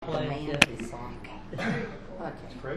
Demand is on. Okay.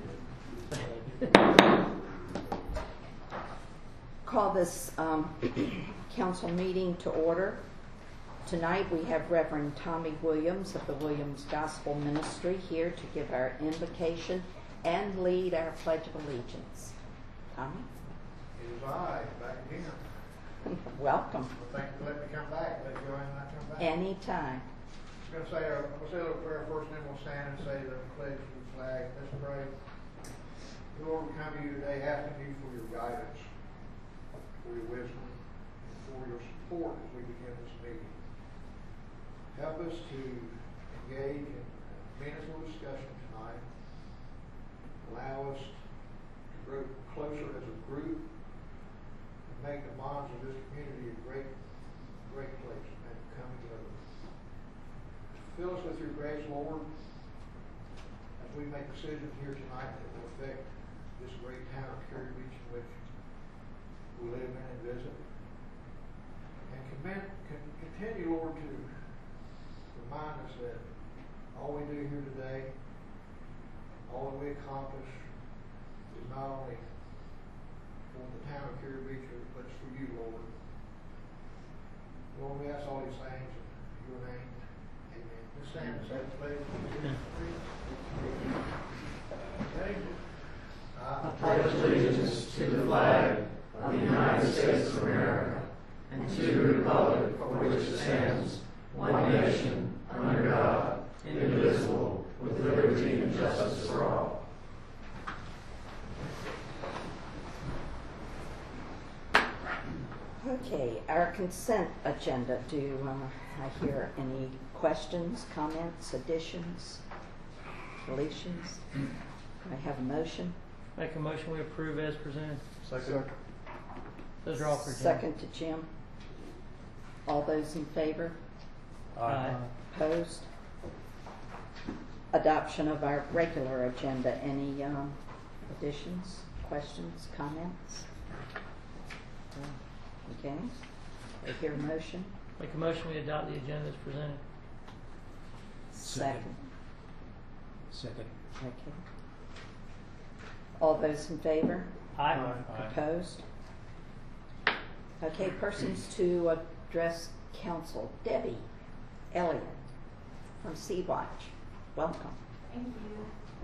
Call this council meeting to order. Tonight we have Reverend Tommy Williams of the Williams Gospel Ministry here to give our invocation and lead our Pledge of Allegiance. Tommy? It is I, back again. Welcome. Well, thank you for letting me come back. Let Joanne and I come back. Anytime. I'm going to say a little prayer first, and then we'll stand and say the pledge to the flag. Let's pray. Lord, we come to you today asking you for your guidance, for your wisdom, and for your support as we begin this meeting. Help us to engage in meaningful discussion tonight. Allow us to grow closer as a group and make the bonds of this community a great place and come together. Fill us with your grace, Lord, as we make decisions here tonight that will affect this great town of Cary Beach in which we live in and visit. And continue, Lord, to remind us that all we do here today, all that we accomplish, is not only for the town of Cary Beach, but it's for you, Lord. Lord, we ask all these things in your name. Amen. Let's stand and say the pledge. I pledge allegiance to the flag of the United States of America and to the republic for which it stands, one nation, under God, indivisible, with liberty and justice for all. Okay, our consent agenda. Do I hear any questions, comments, additions, deletions? Do I have a motion? Make a motion we approve as presented. Second. Those are all for Jim. Second to Jim. All those in favor? Aye. Opposed? Adoption of our regular agenda. Any additions, questions, comments? Okay. I hear a motion. Make a motion we adopt the agenda as presented. Second. Second. Okay. All those in favor? Aye. Opposed? Okay, persons to address council. Debbie Elliott from Sea-Watch. Welcome. Thank you.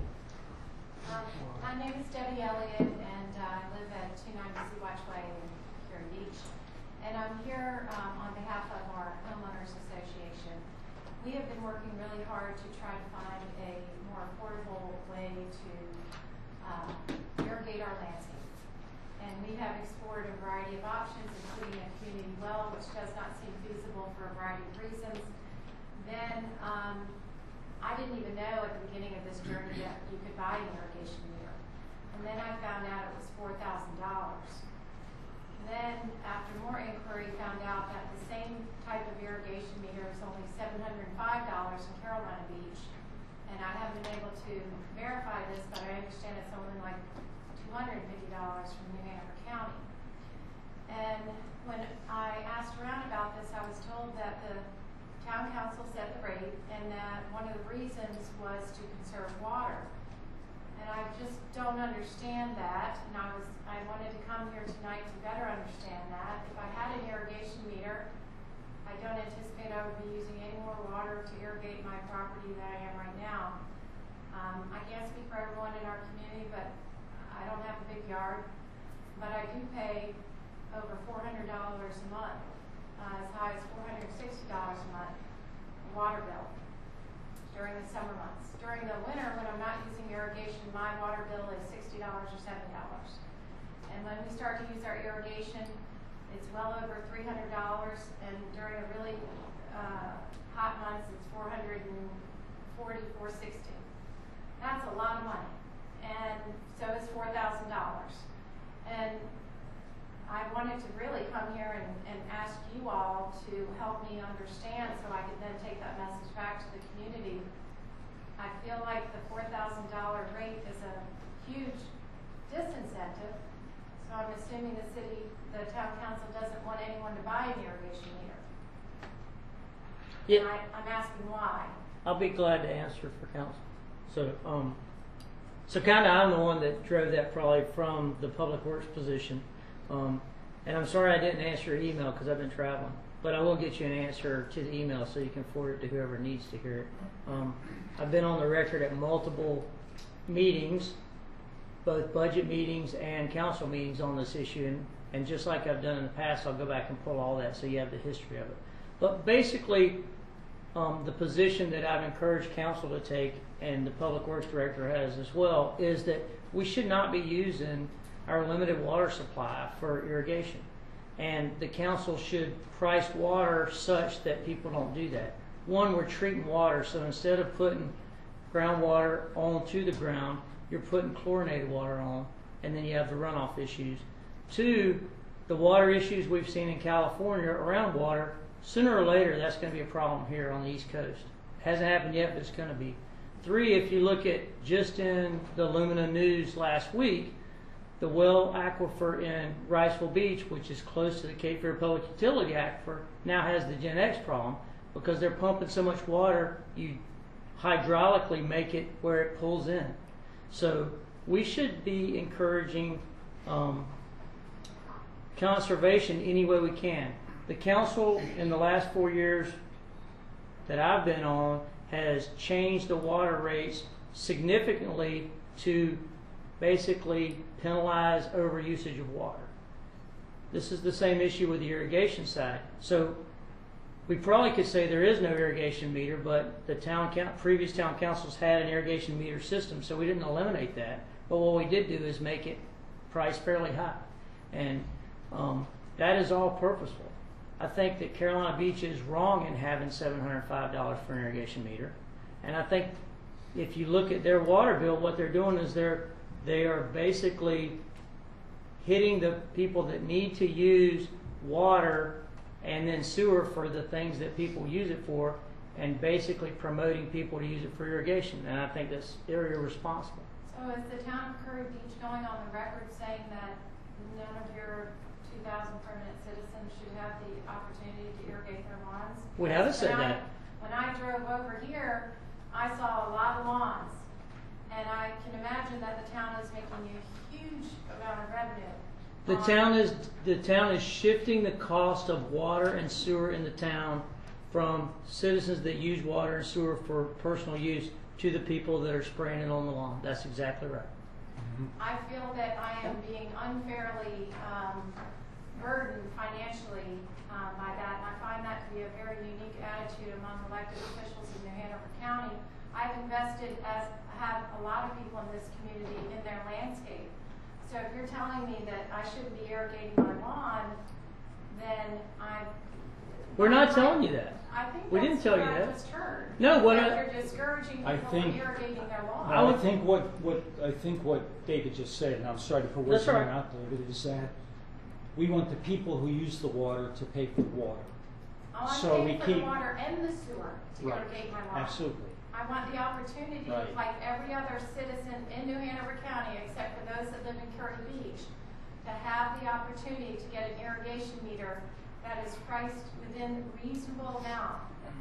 My name is Debbie Elliott, and I live at 290 Sea-Watch Way in Cary Beach. And I'm here on behalf of our Homeowners Association. We have been working really hard to try to find a more affordable way to irrigate our landscape. And we have explored a variety of options, including a community well, which does not seem feasible for a variety of reasons. Then I didn't even know at the beginning of this journey that you could buy an irrigation meter. And then I found out it was $4,000. Then, after more inquiry, found out that the same type of irrigation meter is only $705 in Carolina Beach. And I haven't been able to verify this, but I understand it's only like $250 from New Hanover County. And when I asked around about this, I was told that the town council set the rate and that one of the reasons was to conserve water. And I just don't understand that, and I wanted to come here tonight to better understand that. If I had an irrigation meter, I don't anticipate I would be using any more water to irrigate my property than I am right now. I can't speak for everyone in our community, but I don't have a big yard. But I do pay over $400 a month, as high as $460 a month water bill during the summer months. During the winter, when I'm not using irrigation, my water bill is $60 or $70. And when we start to use our irrigation, it's well over $300, and during the really hot months, it's $440, $460. That's a lot of money, and so is $4,000. And I wanted to really come here and ask you all to help me understand so I could then take that message back to the community. I feel like the $4,000 rate is a huge disincentive, so I'm assuming the town council doesn't want anyone to buy an irrigation meter. Yeah. And I'm asking why. I'll be glad to answer for council. So, so kind of I'm the one that drove that probably from the public works position. And I'm sorry I didn't answer your email because I've been traveling. But I will get you an answer to the email so you can forward it to whoever needs to hear it. I've been on the record at multiple meetings, both budget meetings and council meetings on this issue. And just like I've done in the past, I'll go back and pull all that so you have the history of it. But basically, the position that I've encouraged council to take, and the public works director has as well, is that we should not be using our limited water supply for irrigation. And the council should price water such that people don't do that. One, we're treating water, so instead of putting groundwater onto the ground, you're putting chlorinated water on, and then you have the runoff issues. Two, the water issues we've seen in California around water, sooner or later that's going to be a problem here on the East Coast. Hasn't happened yet, but it's going to be. Three, if you look at just in the Lumina News last week, the well aquifer in Riceville Beach, which is close to the Cape Fear Public Utility Aquifer, now has the Gen X problem because they're pumping so much water, you hydraulically make it where it pulls in. So we should be encouraging conservation any way we can. The council in the last 4 years that I've been on has changed the water rates significantly to basically penalize overusage of water. This is the same issue with the irrigation side. So we probably could say there is no irrigation meter, but the previous town councils had an irrigation meter system, so we didn't eliminate that. But what we did do is make it priced fairly high. And that is all purposeful. I think that Carolina Beach is wrong in having $705 for an irrigation meter. And I think if you look at their water bill, what they're doing is they are basically hitting the people that need to use water and then sewer for the things that people use it for, and basically promoting people to use it for irrigation. And I think that's irresponsible. So is the town of Curry Beach going on the record saying that none of your 2,000 permanent citizens should have the opportunity to irrigate their lawns? We haven't said that. When I drove over here, I saw a lot of lawns. And I can imagine that the town is making a huge amount of revenue. The town is shifting the cost of water and sewer in the town from citizens that use water and sewer for personal use to the people that are spraying it on the lawn. That's exactly right. I feel that I am being unfairly burdened financially by that, and I find that to be a very unique attitude among elected officials in New Hanover County. I've invested, as have a lot of people in this community, in their landscape. So if you're telling me that I shouldn't be irrigating my lawn, then we're not telling you that. I think we didn't tell you I that. just heard. No, what you're discouraging people from irrigating their lawn. I think what David just said, and I'm sorry to put words in your mouth, David, is that we want the people who use the water to pay for the water. I'm So paying for the water and the sewer to irrigate my lawn. Absolutely. I want the opportunity, like every other citizen in New Hanover County, except for those that live in Curry Beach, to have the opportunity to get an irrigation meter that is priced within reasonable amount.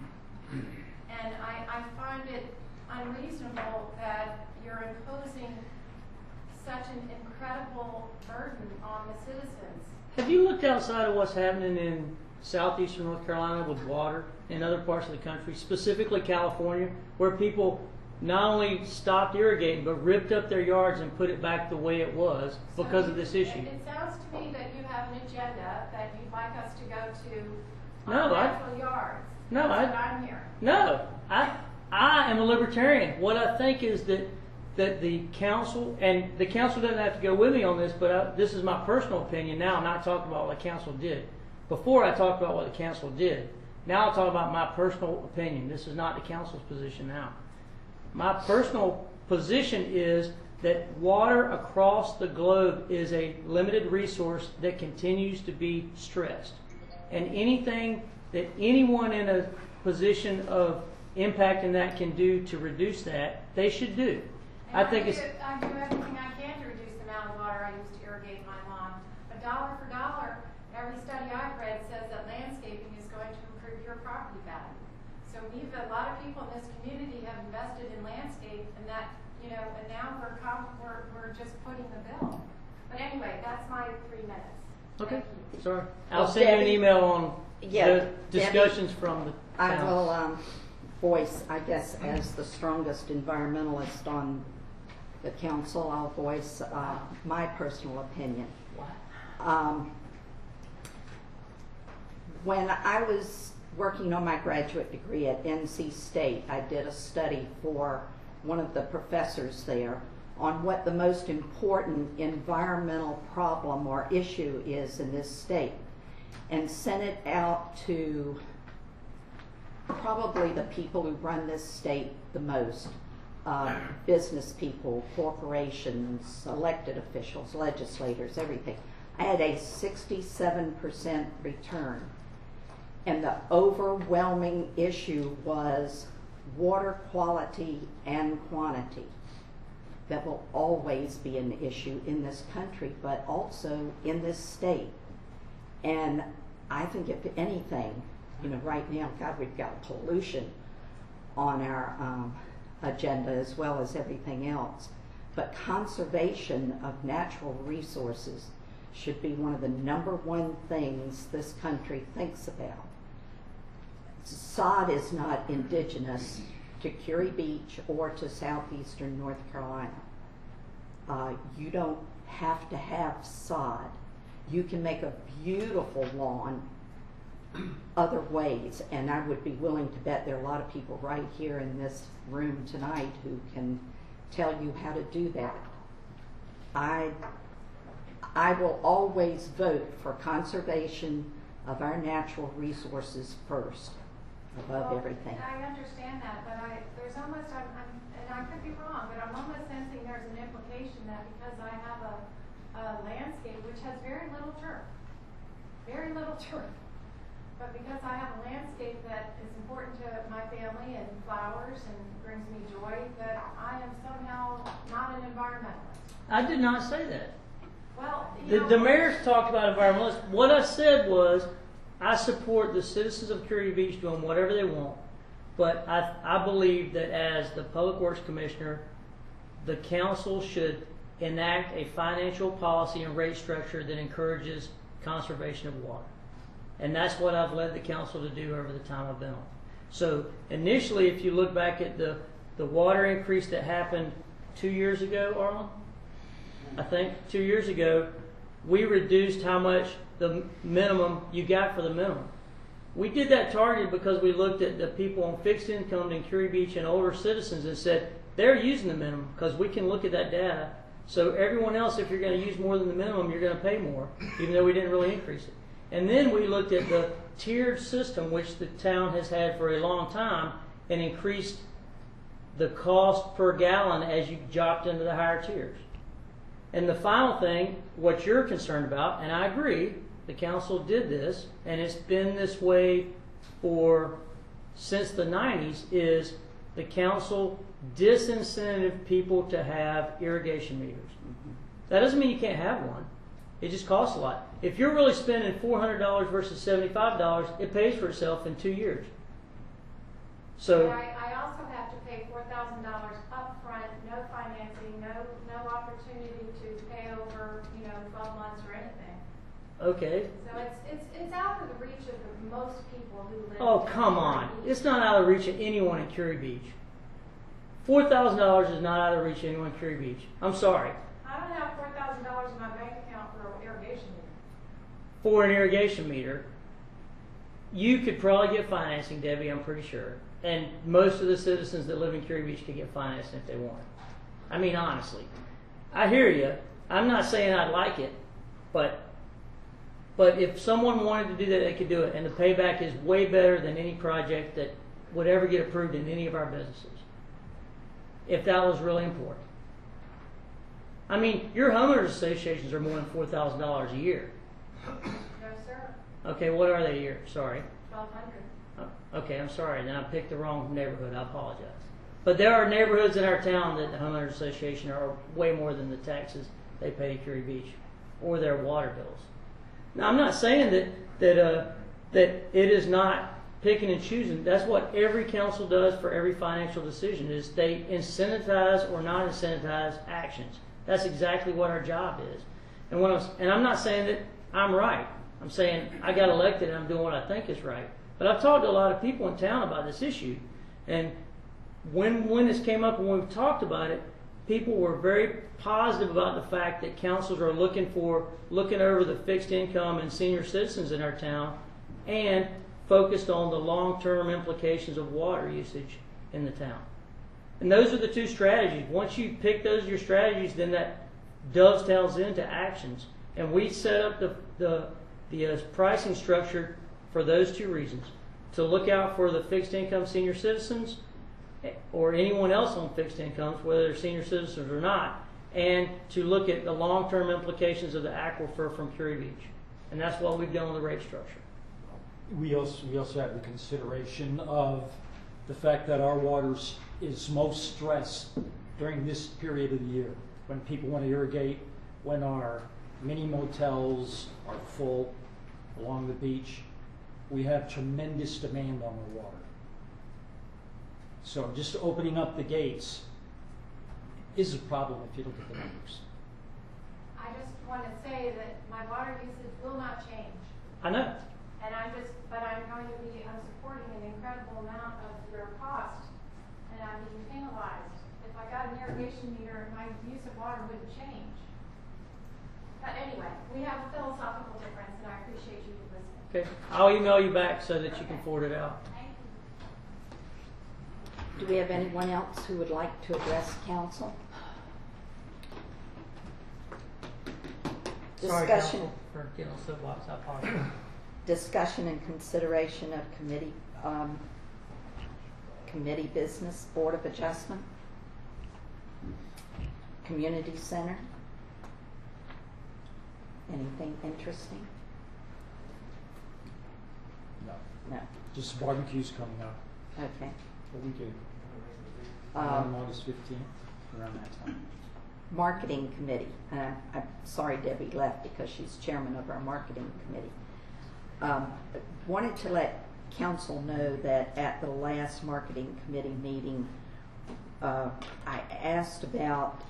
And I find it unreasonable that you're imposing such an incredible burden on the citizens. Have you looked outside of what's happening in southeastern North Carolina with water in other parts of the country, specifically California, where people not only stopped irrigating but ripped up their yards and put it back the way it was because of this issue? It sounds to me that you have an agenda that you'd like us to go to No, natural yards. No, That's what I'm hearing. No, I am a libertarian. What I think is that the council, and the council doesn't have to go with me on this, but this is my personal opinion now. I'm not talking about what the council did. Before I talked about what the council did. Now I'll talk about my personal opinion. This is not the council's position now. My personal position is that water across the globe is a limited resource that continues to be stressed. And anything that anyone in a position of impacting that can do to reduce that, they should do. I do everything I can to reduce the amount of water I use to irrigate my lawn. But dollar for dollar, every study I've read says that landscaping is going to improve your property value. So a lot of people in this community have invested in landscape, and that, and now we're just putting the bill. But anyway, that's my 3 minutes. Okay, Thank you. sorry. Well, I'll send you an Debbie- email on Yeah, the Debbie, discussions from the I town. will voice, I guess, as the strongest environmentalist on the council, I'll voice my personal opinion. When I was working on my graduate degree at NC State, I did a study for one of the professors there on what the most important environmental problem or issue is in this state, and sent it out to probably the people who run this state the most, business people, corporations, elected officials, legislators, everything. I had a 67% return. And the overwhelming issue was water quality and quantity. That will always be an issue in this country, but also in this state. And I think if anything, right now, God, we've got pollution on our agenda as well as everything else. But conservation of natural resources should be one of the #1 things this country thinks about. sod is not indigenous to Curie Beach or to southeastern North Carolina. You don't have to have sod. You can make a beautiful lawn other ways, and I would be willing to bet there are a lot of people right here in this room tonight who can tell you how to do that. I will always vote for conservation of our natural resources first, above everything. I understand that, but there's almost, and I could be wrong, but I'm almost sensing there's an implication that because I have a landscape which has very little turf, but because I have a landscape that is important to my family and flowers and brings me joy, that I am somehow not an environmentalist. I did not say that. Well, The mayor's talked about environmentalists. What I said was, I support the citizens of Curie Beach doing whatever they want, but I believe that as the Public Works Commissioner, the council should enact a financial policy and rate structure that encourages conservation of water. And that's what I've led the council to do over the time I've been on. So initially, if you look back at the water increase that happened 2 years ago, Arlen, I think 2 years ago, we reduced how much the minimum you got for the minimum. We did that target because we looked at the people on fixed income in Curie Beach and older citizens and said, they're using the minimum because we can look at that data. So everyone else, if you're going to use more than the minimum, you're going to pay more, even though we didn't really increase it. And then we looked at the tiered system, which the town has had for a long time, and increased the cost per gallon as you dropped into the higher tiers. And the final thing, what you're concerned about, and I agree, the council did this, and it's been this way since the 90s, is the council disincentive people to have irrigation meters. That doesn't mean you can't have one. It just costs a lot. If you're really spending $400 versus $75, it pays for itself in 2 years. So I also have to pay $4,000 up front, no financing, no opportunity to pay over 12 months or anything. okay. So it's out of the reach of most people who live. Oh, come on. It's not out of the reach of anyone in Curie Beach. $4,000 is not out of the reach of anyone in Curie Beach. I'm sorry. I don't have $4,000 in my bank account for an irrigation meter. For an irrigation meter, you could probably get financing, Debbie, I'm pretty sure. And most of the citizens that live in Curie Beach could get financing if they want. I mean, honestly. I hear you. I'm not saying I'd like it, but if someone wanted to do that, they could do it. And the payback is way better than any project that would ever get approved in any of our businesses, if that was really important. I mean, your homeowners associations are more than $4,000 a year. No, sir. Okay, what are they a year? Sorry. $1,200. Okay, I'm sorry. Then I picked the wrong neighborhood. I apologize. But there are neighborhoods in our town that the homeowners association are way more than the taxes they pay to Curie Beach or their water bills. Now, I'm not saying that it is not picking and choosing. That's what every council does for every financial decision, is they incentivize or not incentivize actions. That's exactly what our job is. And I'm not saying that I'm right. I'm saying I got elected and I'm doing what I think is right. But I've talked to a lot of people in town about this issue. And when this came up and we've talked about it, people were very positive about the fact that councils are looking over the fixed income and senior citizens in our town and focused on the long-term implications of water usage in the town. And those are the two strategies. Once you pick those as your strategies, then that dovetails into actions. And we set up the pricing structure for those two reasons: to look out for the fixed income senior citizens or anyone else on fixed incomes, whether they're senior citizens or not, and to look at the long-term implications of the aquifer from Curie Beach. And that's what we've done with the rate structure. We also have the consideration of the fact that our water is most stressed during this period of the year, when people want to irrigate, when our mini motels are full along the beach. We have tremendous demand on our water. So just opening up the gates is a problem if you look at the numbers. I just want to say that my water usage will not change. I know. And I'm supporting an incredible amount of your cost, and I'm being penalized. If I got an irrigation meter, my use of water wouldn't change. But anyway, we have a philosophical difference, and I appreciate you listening. Okay. I'll email you back so that you can forward it out. Thank you. Do we have anyone else who would like to address council? Sorry, Discussion. council, for getting on soapbox. I apologize. Discussion and consideration of committee business, Board of Adjustment, Community Center. Anything interesting? No. No. Just barbecues coming up. Okay. A week on August 15th, around that time. Marketing Committee. I'm sorry Debbie left because she's chairman of our Marketing Committee. Wanted to let council know that at the last Marketing Committee meeting, I asked about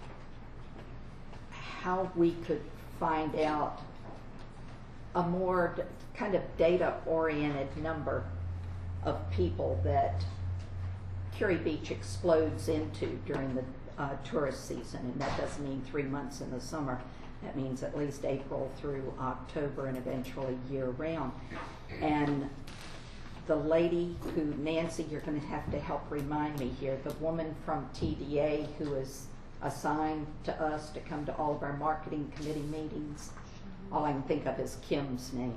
how we could find out a more kind of data-oriented number of people that Curie Beach explodes into during the tourist season, and that doesn't mean 3 months in the summer. That means at least April through October and eventually year-round. And the lady who, Nancy, you're going to have to help remind me here, the woman from TDA who is assigned to us to come to all of our Marketing Committee meetings, all I can think of is Kim's name.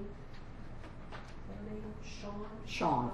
Sean.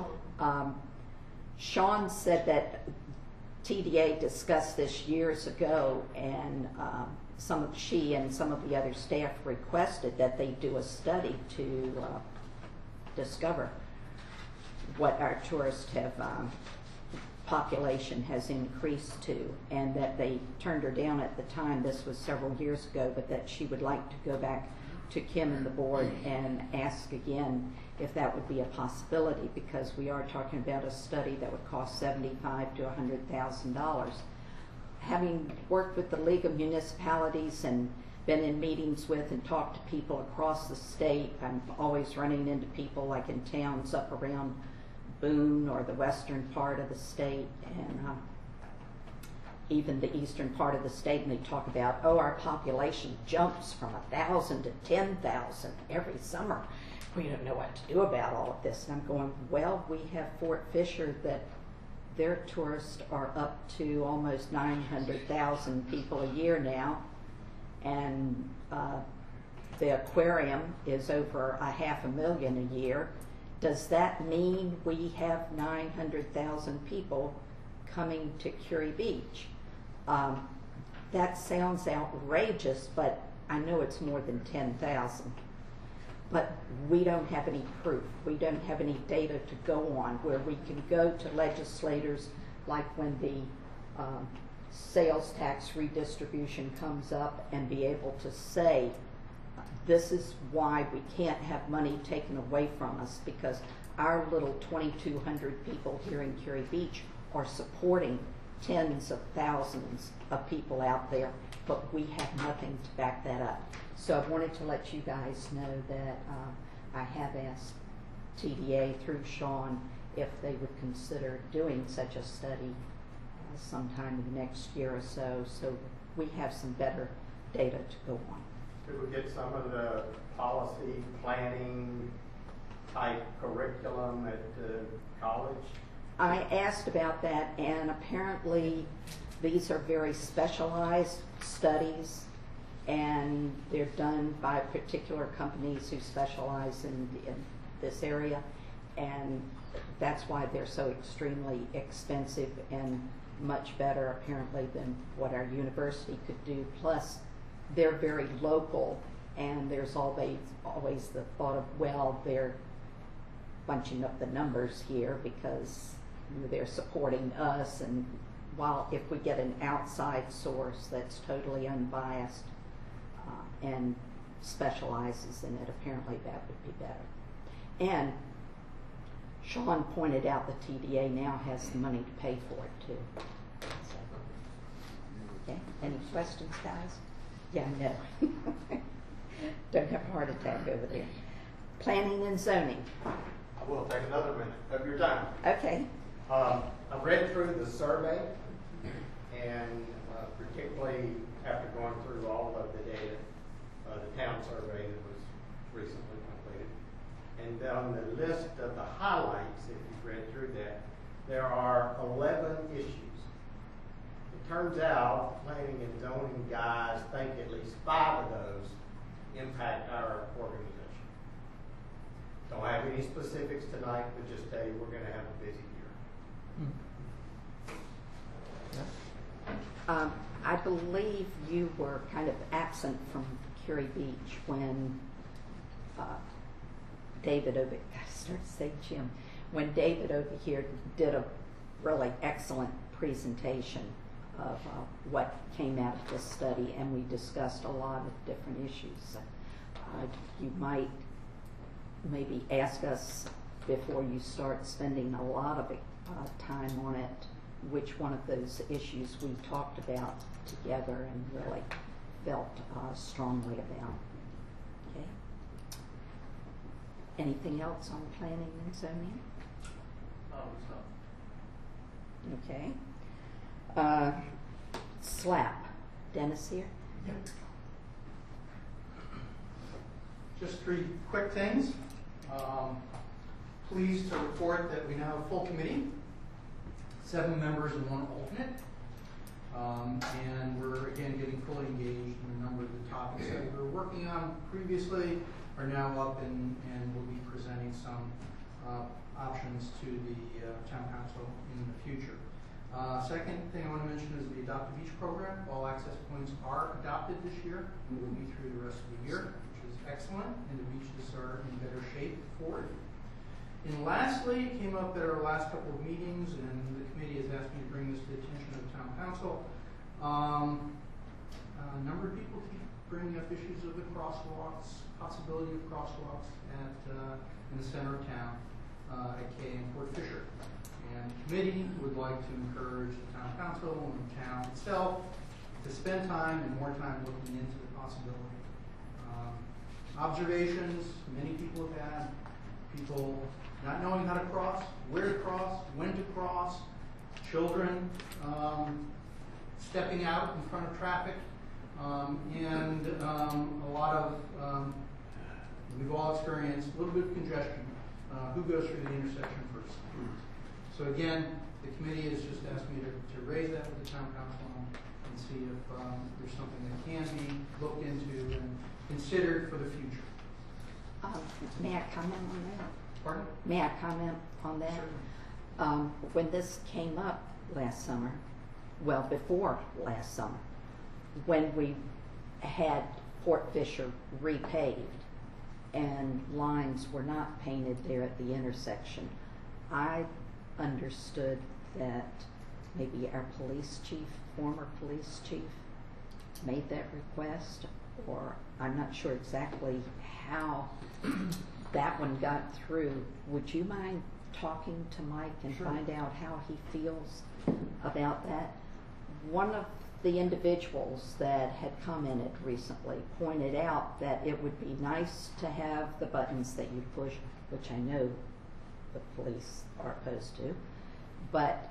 Sean said that TDA discussed this years ago, and she and some of the other staff requested that they do a study to discover what our tourist population has increased to, and that they turned her down at the time. This was several years ago, but that she would like to go back to Kim and the board and ask again if that would be a possibility, because we are talking about a study that would cost $75,000 to $100,000. Having worked with the League of Municipalities and been in meetings with and talked to people across the state, I'm always running into people like in towns up around Boone or the western part of the state, and even the eastern part of the state, and they talk about, our population jumps from 1,000 to 10,000 every summer. We don't know what to do about all of this. And I'm going, well, we have Fort Fisher that their tourists are up to almost 900,000 people a year now, and the aquarium is over 500,000 a year. Does that mean we have 900,000 people coming to Curie Beach? That sounds outrageous, but I know it's more than 10,000. But we don't have any proof. We don't have any data to go on where we can go to legislators, like when the sales tax redistribution comes up, and be able to say, this is why we can't have money taken away from us, because our little 2,200 people here in Curie Beach are supporting tens of thousands of people out there, but we have nothing to back that up. So I wanted to let you guys know that I have asked TDA through Sean if they would consider doing such a study sometime in the next year or so we have some better data to go on. Could we get some of the policy planning type curriculum at the college? I asked about that, and apparently these are very specialized studies, and they're done by particular companies who specialize in this area, and that's why they're so extremely expensive and much better apparently than what our university could do. Plus, they're very local, and there's always the thought of, well, they're bunching up the numbers here because they're supporting us, and while if we get an outside source that's totally unbiased and specializes in it, apparently that would be better. And Sean pointed out the TDA now has the money to pay for it too. So, okay, any questions, guys? Yeah, no. Don't have a heart attack over there. Planning and zoning. I will take another minute of your time. Okay. I've read through the survey, and particularly after going through all of the data, the town survey that was recently completed. And on the list of the highlights, if you've read through that, there are 11 issues. It turns out planning and zoning guys think at least 5 of those impact our organization. Don't have any specifics tonight, but just tell you we're going to have a busy year. I believe you were kind of absent from Curie Beach when David over, I started to say Jim, when David over here did a really excellent presentation of what came out of this study, and we discussed a lot of different issues. You might maybe ask us before you start spending a lot of time on it, which one of those issues we talked about together and really felt strongly about. Okay. Anything else on planning and zoning? Okay. SLAP. Dennis here? Yep. Just 3 quick things. Pleased to report that we now have a full committee, 7 members and 1 alternate. And we're again getting fully engaged in a number of the topics that we were working on previously are now up and we'll be presenting some options to the town council in the future. Second thing I want to mention is the Adopt a Beach program. All access points are adopted this year and will be through the rest of the year, which is excellent, and the beaches are in better shape for it. And lastly, it came up at our last couple of meetings, and the committee has asked me to bring this to the attention of the town council. A number of people keep bringing up issues of the crosswalks, possibility of crosswalks in the center of town at Kay and Fort Fisher. And the committee would like to encourage the town council and the town itself to spend time and more time looking into the possibility. Observations many people have had, people not knowing how to cross, where to cross, when to cross, children stepping out in front of traffic, and a lot of, we've all experienced a little bit of congestion. Who goes through the intersection first? So again, the committee has just asked me to raise that with the town council and see if there's something that can be looked into and considered for the future. May I comment on that? Pardon? May I comment on that? Sure. When this came up last summer, well, before last summer, when we had Fort Fisher repaved and lines were not painted there at the intersection, I understood that maybe our police chief, former police chief, made that request, or I'm not sure exactly how that one got through. Would you mind talking to Mike and Sure. find out how he feels about that? One of the individuals that had commented recently pointed out that it would be nice to have the buttons that you push, which I know the police are opposed to, but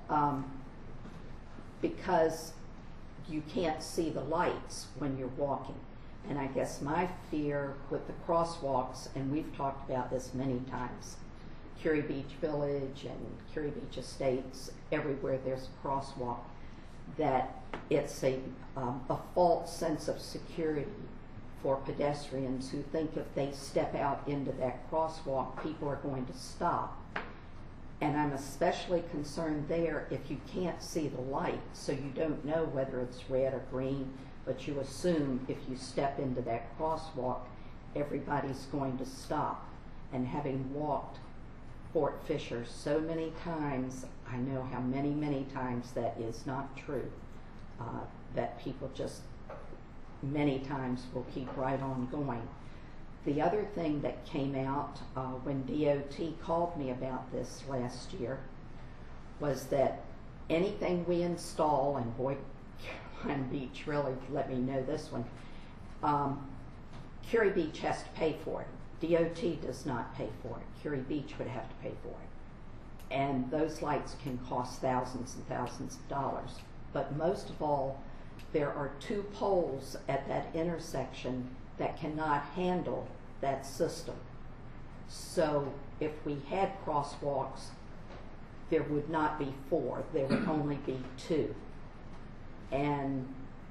because you can't see the lights when you're walking. And I guess my fear with the crosswalks, and we've talked about this many times, Curie Beach Village and Curie Beach Estates, everywhere there's a crosswalk, that it's a false sense of security for pedestrians who think if they step out into that crosswalk, people are going to stop. And I'm especially concerned there if you can't see the light, so you don't know whether it's red or green, but you assume if you step into that crosswalk, everybody's going to stop. And having walked Fort Fisher so many times, I know how many times that is not true, that people just many times will keep right on going. The other thing that came out when DOT called me about this last year was that anything we install, and boy, Caroline Beach really let me know this one, Curie Beach has to pay for it. DOT does not pay for it. Curie Beach would have to pay for it. And those lights can cost thousands and thousands of dollars. But most of all, there are 2 poles at that intersection that cannot handle that system. So if we had crosswalks, there would not be 4, there would only be 2. And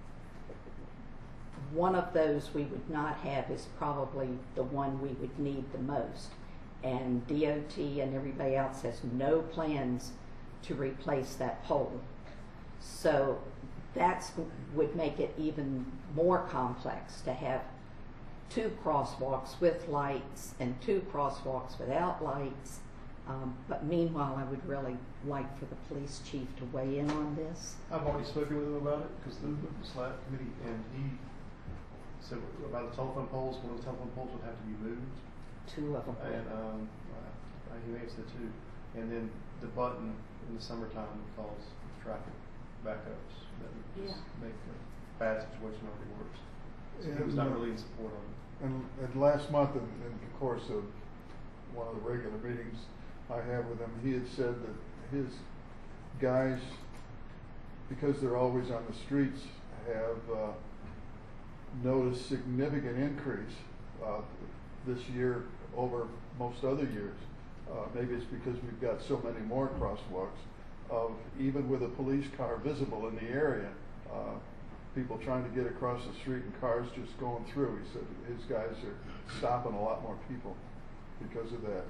one of those we would not have is probably the one we would need the most. And DOT and everybody else has no plans to replace that pole. So that would make it even more complex to have 2 crosswalks with lights and 2 crosswalks without lights. But meanwhile, I would really like for the police chief to weigh in on this. I've already spoken with him about it, because the SLAP committee, and he said about the telephone poles, one of the telephone poles would have to be moved. 2 of them. And he answered too. And then the button in the summertime would cause traffic backups. That would just make a bad situation already worse. So he was not really in support of it. And last month, in the course of one of the regular meetings I have with him, he had said that his guys, because they're always on the streets, have noticed significant increase this year over most other years. Maybe it's because we've got so many more crosswalks, of even with a police car visible in the area, people trying to get across the street and cars just going through. He said his guys are stopping a lot more people because of that.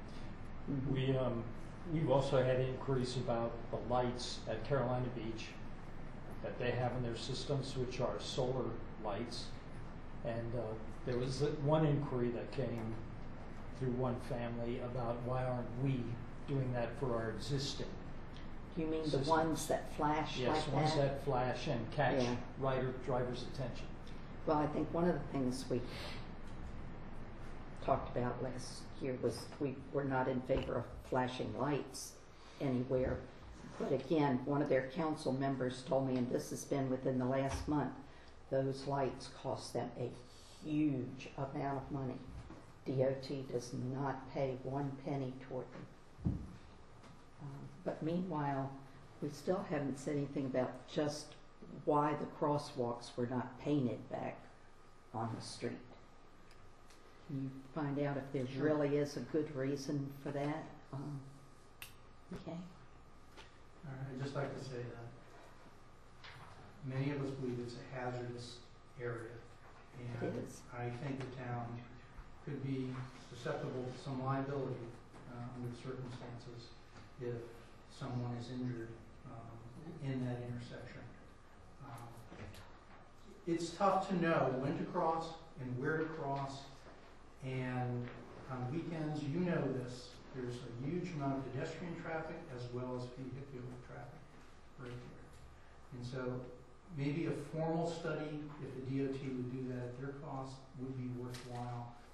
We've also had increase about the lights at Carolina Beach that they have in their systems, which are solar lights. And there was one inquiry that came through one family about why aren't we doing that for our existing. You mean systems. the ones that flash like that? Yes, ones that flash and catch Yeah. driver's attention. Well, I think one of the things we talked about last year was we were not in favor of flashing lights anywhere. But again, one of their council members told me, and this has been within the last month, those lights cost them a huge amount of money. DOT does not pay 1 penny toward them. But meanwhile, we still haven't said anything about just why the crosswalks were not painted back on the street. Can you find out if there Sure. really is a good reason for that? Okay. All right, I'd just like to say that many of us believe it's a hazardous area. It And is. I think the town could be susceptible to some liability under circumstances if someone is injured in that intersection. It's tough to know when to cross and where to cross, and on weekends, you know this, there's a huge amount of pedestrian traffic as well as vehicular traffic right here. And so maybe a formal study, if the DOT would do that at their cost, would be worthwhile to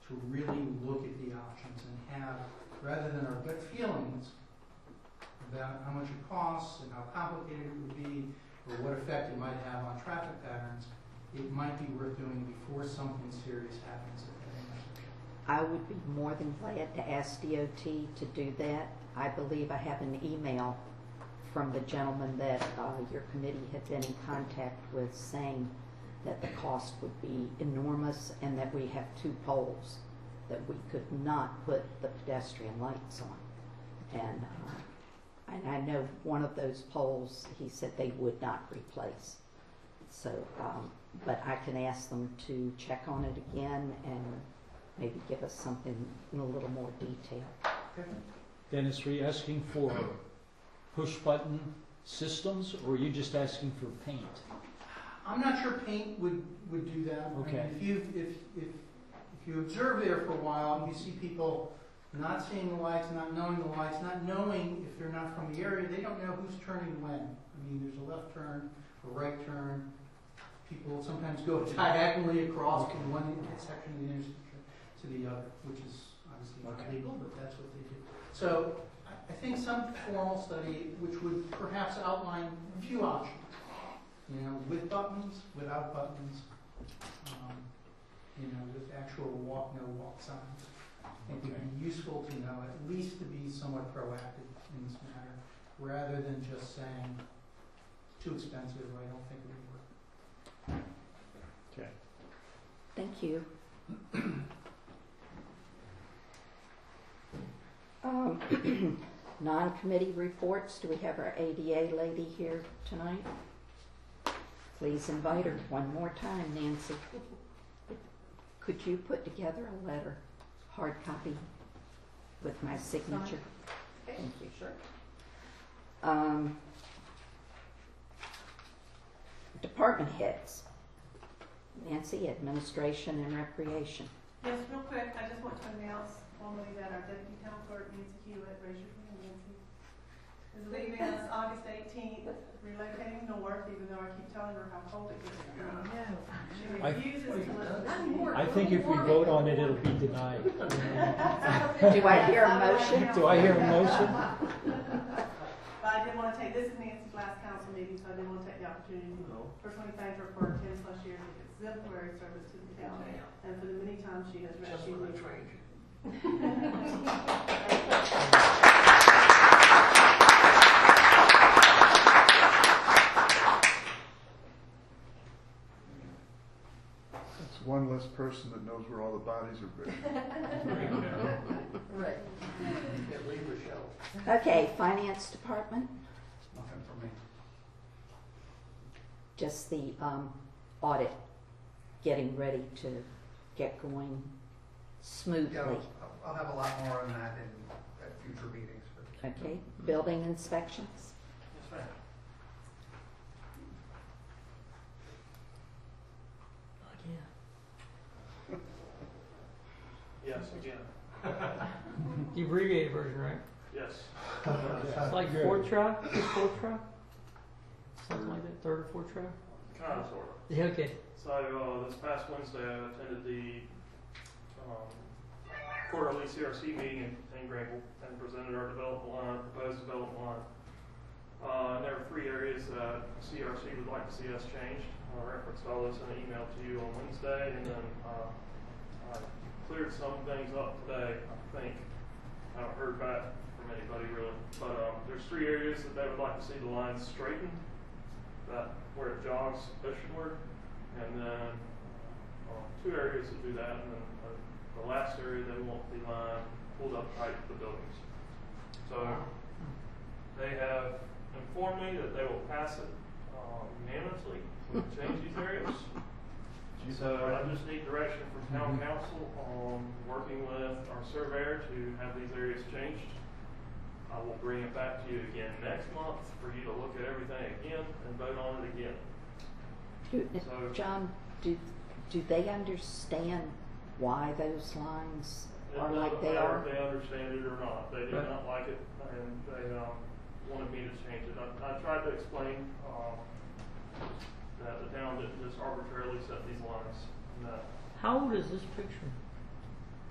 to really look at the options and have, rather than our gut feelings about how much it costs and how complicated it would be, or what effect it might have on traffic patterns, it might be worth doing before something serious happens at that intersection. I would be more than glad to ask DOT to do that. I believe I have an email from the gentleman that your committee had been in contact with saying that the cost would be enormous and that we have 2 poles that we could not put the pedestrian lights on. And I know one of those poles, he said they would not replace. So, but I can ask them to check on it again and maybe give us something in a little more detail. Dennis, are you asking for push-button systems, or are you just asking for paint? I'm not sure paint would do that. Okay. I mean, if you observe there for a while, you see people not seeing the lights, not knowing the lights, not knowing if they're not from the area, they don't know who's turning when. I mean, there's a left turn, a right turn. People sometimes go diagonally across from one section of the intersection to the other, which is obviously not legal, but that's what they do. So I think some formal study which would perhaps outline a few options, you know, with buttons, without buttons, you know, with actual walk, no walk signs. I think it would be useful to know, at least to be somewhat proactive in this matter, rather than just saying, too expensive, I don't think it would work. Okay. Thank you. Non-committee reports. Do we have our ADA lady here tonight? Please invite her one more time, Nancy. Could you put together a letter, hard copy, with my signature? Okay, Thank you. Sure. Department heads. Nancy, Administration and Recreation. Yes, real quick, I just want to announce formally that our Deputy Town Clerk, Nancy Hewitt, raise your hand, Nancy, is leaving us August 18th, relocating north, even though I keep telling her how cold it gets. She refuses to listen. I think if we vote on it, it'll be denied. Do I hear a motion? Do I hear a motion? But I did want to take, this is Nancy's last council meeting, so I did want to take the opportunity to personally thank her for her 10+ years of exemplary service to the town and for the many times she has rescued me. It's one less person that knows where all the bodies are buried. Right. Can't leave the show. Okay, Finance Department. Nothing for me. Just the audit getting ready to get going smoothly. Yeah, I'll have a lot more on that at future meetings. Okay, building inspections. Yes, ma'am. Yes, again. The abbreviated version, right? Yes. It's like fourth try? Fourth try? Something like that, third or fourth try? Kind of, sort of. Yeah, okay. So this past Wednesday, I attended the quarterly CRC meeting in Greenville and presented our development line, proposed development line. And there are 3 areas that CRC would like to see us changed. I referenced all this in an email to you on Wednesday, and then I cleared some things up today, I think. I haven't heard back from anybody really, but there's 3 areas that they would like to see the lines straightened, that where it jogs oceanward, and then 2 areas that do that, and then the last area they want the line pulled up tight to the buildings. So they have informed me that they will pass it unanimously to change these areas. So I just need direction from town council on working with our surveyor to have these areas changed. I will bring it back to you again next month for you to look at everything again and vote on it again. John, do they understand why those lines are like they are? If they understand it or not. They do not like it, and they wanted me to change it. I tried to explain that the town didn't just arbitrarily set these lines. How old is this picture?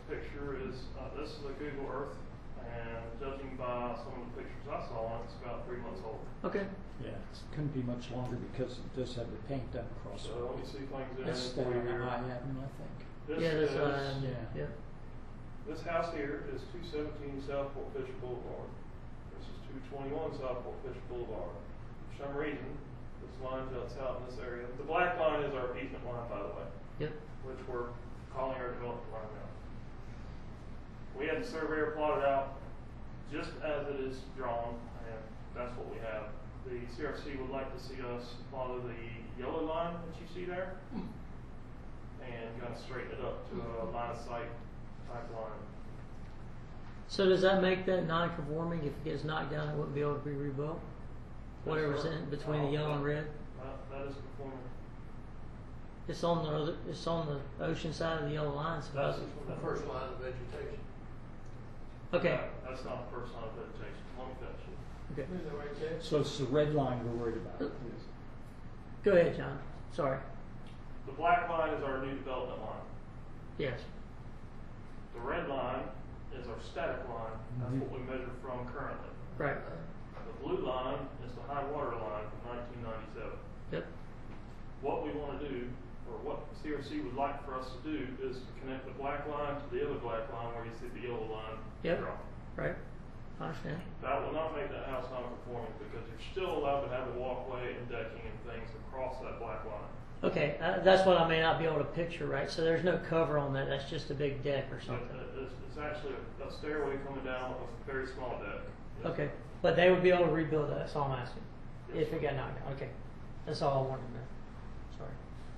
picture is, this is a Google Earth, and judging by some of the pictures I saw, it's about 3 months old. Okay. Yeah, it couldn't be much longer because it does have the paint done across. So let me see things in That's for you here. I Avenue, I think. This Yeah, that's is, what I am. yeah. Yeah. this house here is 217 Southport Fisher Boulevard. This is 221 Southport Fisher Boulevard. For some reason, this line juts out in this area. The black line is our easement line, by the way, Yep. which we're calling our development line now. We had the surveyor plotted out just as it is drawn, and that's what we have. The CRC would like to see us follow the yellow line that you see there and kind of straighten it up to a line of sight type line. So does that make that non-conforming? If it gets knocked down, it wouldn't be able to be rebuilt? Whatever's in between the yellow and red? That is conforming. It's on the ocean side of the yellow line, That's supposedly. the first line of vegetation. Okay. No, that's not the first line of vegetation. Let me finish it. Okay. Is that right, Ted? So it's the red line we're worried about. Go ahead, John. Sorry. The black line is our new development line. Yes. The red line is our static line. That's what we measure from currently. Right. The blue line is the high water line from 1997. Yep. What we want to do, or what CRC would like for us to do, is to connect the black line to the other black line where you see the yellow line Yep. drawn. Right. I understand. That will not make that house non-conforming because you're still allowed to have a walkway and decking and things across that black line. Okay. That's what I may not be able to picture, right? So there's no cover on that. That's just a big deck or something. It's actually a stairway coming down with a very small deck. Yes. Okay. But they would be able to rebuild that. That's all I'm asking. If it got knocked down. Okay. That's all I wanted to know. Sorry.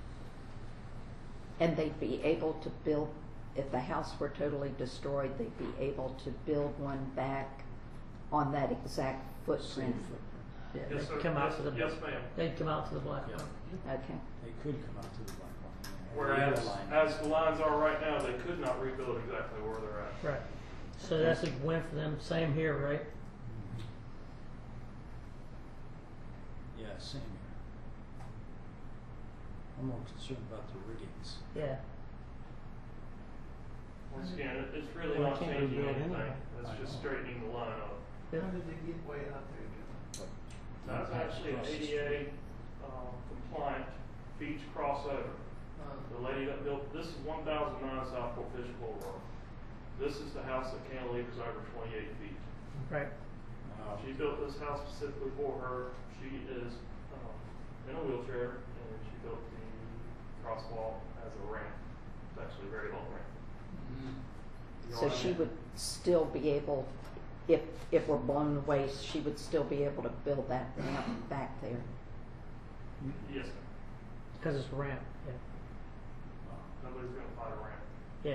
And they'd be able to build, if the house were totally destroyed, they'd be able to build one back on that exact footprint. Yeah, Yes, they'd sir. come out to the Yes, ma'am. They'd come out to the black Yeah. line. Okay. They could come out to the black line. yeah. Whereas, The yellow line. as the lines are right now, they could not rebuild exactly where they're at. Right. So that's a win for them. Same here, right? Yeah, same here. I'm more concerned about the riggings. Yeah. Once again, it's really Well, I not can't changing rebuild anything. anyway. It's I just know. straightening the line up. Yep. How did they get way out there, John? That's actually an ADA compliant beach crossover. The lady that built, this is 1009 Southport Fisher Boulevard. This is the house that cantilevers over 28 feet. Right. She built this house specifically for her. She is in a wheelchair, and she built the crosswalk as a ramp. It's actually a very long ramp. You know So what I she mean? would still be able, if we're blown away, she would still be able to build that ramp back there. Yes, ma'am. Because it's a ramp. Yeah. Nobody's going to fight a ramp. Yeah.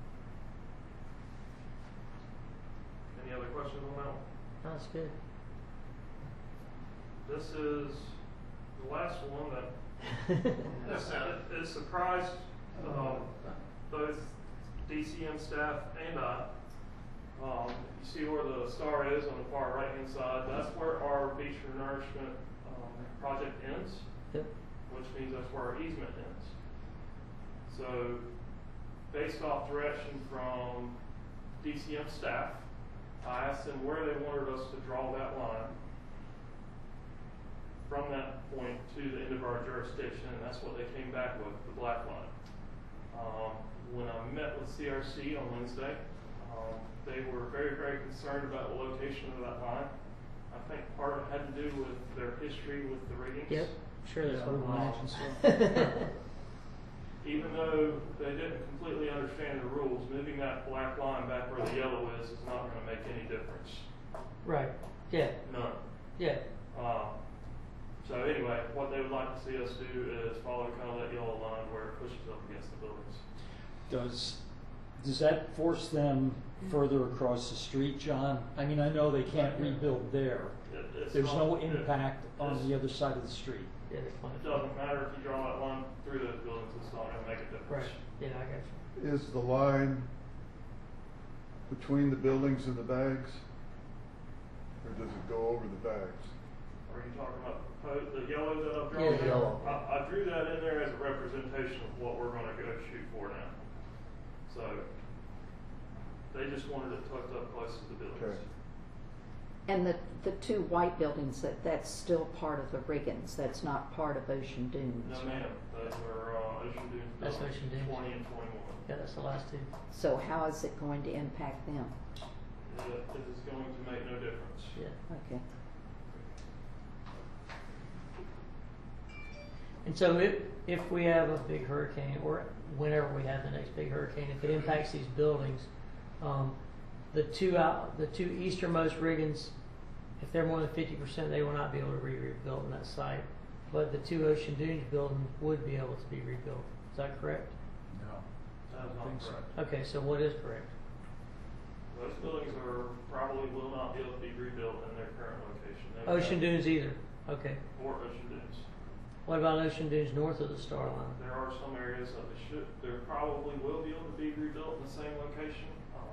Any other questions on that one? That's good. This is the last one that it surprised both DCM staff and I. You see where the star is on the far right hand side? That's where our beach renourishment project ends, Yep. which means that's where our easement ends. So, based off direction from DCM staff, I asked them where they wanted us to draw that line from that point to the end of our jurisdiction, and that's what they came back with, the black line. When I met with CRC on Wednesday, they were very, very concerned about the location of that line. I think part of it had to do with their history with the riggings. Yep. Sure, that's Yeah, what I I'm imagine so. Even though they didn't completely understand the rules, moving that black line back where the yellow is not going to make any difference. Right. Yeah. None. Yeah. So anyway, what they would like to see us do is follow kind of that yellow line where it pushes up against the buildings. Does that force them further across the street, John? I mean, I know they can't rebuild there. It's There's no not- impact on it's- the other side of the street. Yeah, that's fine. It doesn't matter if you draw that line through those buildings, it's not going to make a difference. Right. Yeah, I got you. Is the line between the buildings and the bags? Or does it go over the bags? Are you talking about the yellow that I've drawn Yeah, there? yellow. I drew that in there as a representation of what we're going to go shoot for now. So They just wanted it tucked up close to the buildings. Okay. And the two white buildings, that's still part of the Riggins, that's not part of Ocean Dunes? No, ma'am. Those are Ocean Dunes. That's buildings, Ocean Dunes. 20 and 21. Yeah, that's the last two. So how is it going to impact them? It is going to make no difference. Yeah. Okay. And so if we have a big hurricane, or whenever we have the next big hurricane, if it impacts these buildings, the two easternmost Riggins, if they're more than 50%, they will not be able to be rebuilt in that site. But the two Ocean Dunes buildings would be able to be rebuilt. Is that correct? No. That is I not think so. correct. Okay, so what is correct? Those buildings probably will not be able to be rebuilt in their current location. They would Ocean have- Dunes either. Okay. Or Ocean Dunes. What about Ocean Dunes north of the Star Line? There are some areas that there probably will be able to be rebuilt in the same location.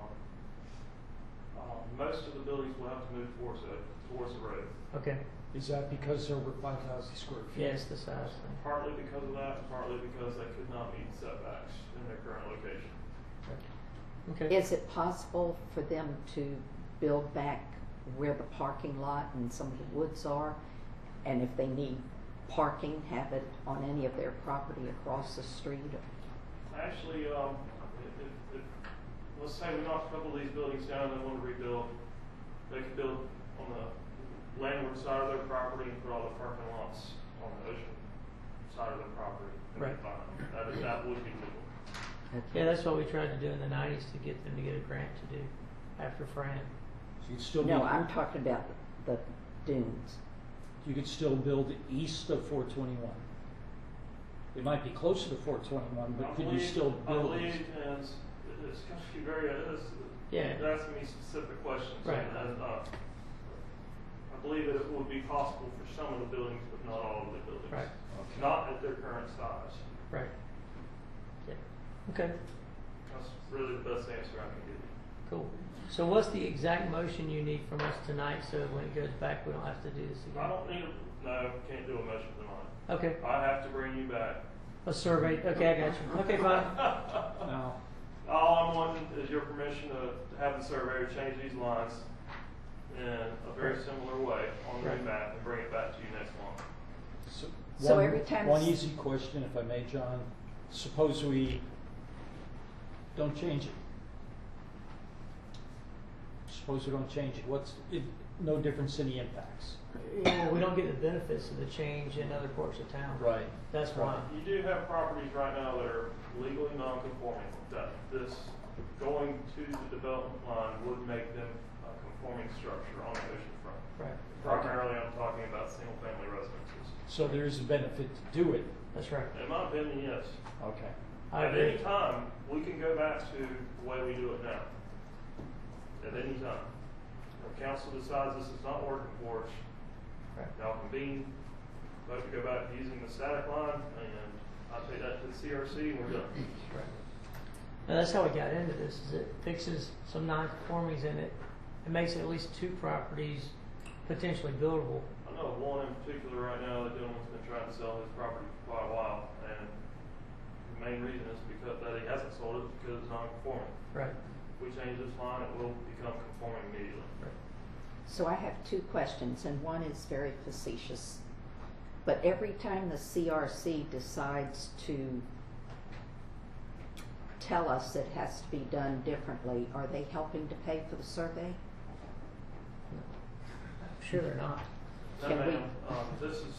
Most of the buildings will have to move towards the road. Okay. Is that because they're over 5,000 square feet? Yes, the size thing. Partly because of that, and partly because they could not meet setbacks in their current location. Okay. Is it possible for them to build back where the parking lot and some of the woods are? And if they need parking, have it on any of their property across the street? Actually, if let's say we knock a couple of these buildings down and they want to rebuild, they could build on the landward side of their property and put all the parking lots on the ocean side of their property. Right. That would be legal. Yeah, that's what we tried to do in the 90s to get them to get a grant to do after Fran. So you'd still No, be- I'm talking about the dunes. You could still build east of 421. It might be closer to 421, but could you still I build believe east? it depends. It's going to be very, Yeah. you're asking me specific questions. Right. And, I believe that it would be possible for some of the buildings, but not all of the buildings. Right. Okay. Not at their current size. Right. Yeah. Okay. That's really the best answer I can give you. Cool. So what's the exact motion you need from us tonight so when it goes back we don't have to do this I again? don't need no, can't do a motion tonight. Okay. I have to bring you back. A survey. Okay, I got you. Okay, fine. No. All I'm wanting is your permission to have the surveyor change these lines in a very similar way on the Right. map and bring it back to you next month. So one, every time one s- easy question, if I may, John. Suppose we don't change it. Suppose we don't change it. What's it? No difference in the impacts. Yeah, we don't get the benefits of the change in other parts of town. Right. That's why. You do have properties right now that are legally non-conforming, that this going to the development line would make them a conforming structure on the oceanfront. Right. Primarily, I'm talking about single-family residences. So there is a benefit to do it. That's right. In my opinion, yes. Okay. I At agree. any time, we can go back to the way we do it now. At any time. If council decides this is not working for us, Right. y'all convene, vote to go back to using the static line, and I take that to the CRC, and we're done. Right. Now that's how we got into this. Is it fixes some non-conformities in it. It makes at least two properties potentially buildable. I know of one in particular right now, the gentleman's been trying to sell his property for quite a while, and the main reason is because that he hasn't sold it because it's non-conforming. Right. If we change this line, it will become conforming immediately. So I have two questions, and one is very facetious. But every time the CRC decides to tell us it has to be done differently, are they helping to pay for the survey? I'm sure they're not. No, Can we- ma'am, this is,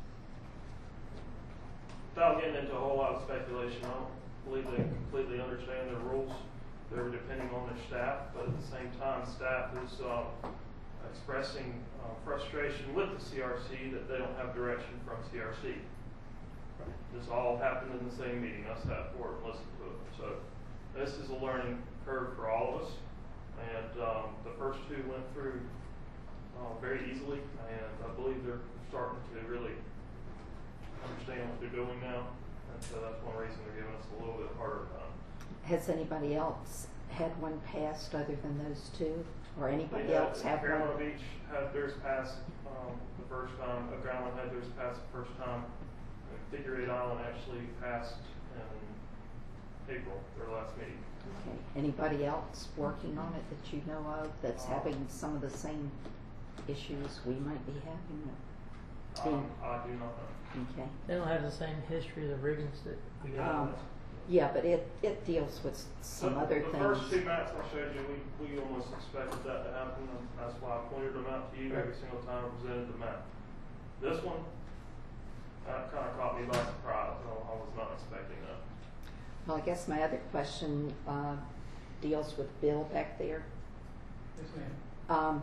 without getting into a whole lot of speculation, I don't believe they completely understand their rules. They're depending on their staff, but at the same time, staff is expressing frustration with the CRC that they don't have direction from CRC. This all happened in the same meeting. I sat for it and listened to it. So this is a learning curve for all of us. And the first two went through very easily, and I believe they're starting to really understand what they're doing now. And so that's one reason they're giving us a little bit harder time. Has anybody else had one passed other than those two? Or anybody We had- else have Paramount one? Beach had theirs passed the first time. Oak Island had theirs passed the first time. Figure 8 Island actually passed in April, their last meeting. Okay. Anybody else working on it that you know of that's having some of the same issues we might be having? I do not know. Okay. They don't have the same history of the riggings that we got. Yeah, but it deals with some other The things. first two maps I showed you, we almost expected that to happen, and that's why I pointed them out to you every single time I presented the map. This one, that kind of caught me by surprise. I was not expecting that. Well, I guess my other question deals with Bill back there. Yes, ma'am.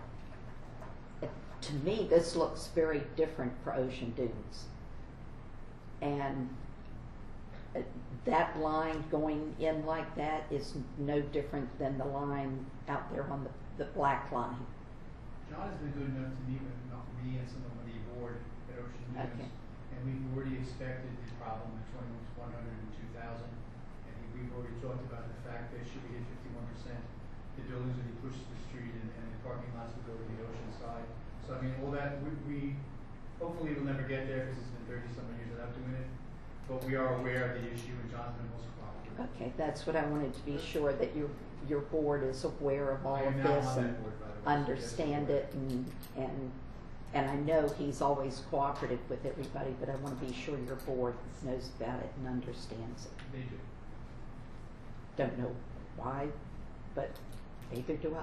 To me, this looks very different for Ocean Dunes. And that line going in like that is no different than the line out there on the black line. John has been good enough to meet with me and some of the board at Ocean Dunes. Okay. And we've already expected the problem at 100 and 2,000. And we've already talked about the fact that should we hit 51%, the buildings will be pushed to the street and the parking lots will go to the ocean side. So I mean, all that, we hopefully will never get there because it's been 30-something years without doing it. But we are aware of the issue and John's been most cooperative. Okay, that's what I wanted to be sure that your board is aware of all I of am now this on and that board, by the way, so understand yes, it and I know he's always cooperative with everybody, but I want to be sure your board knows about it and understands it. They do. Don't know why, but neither do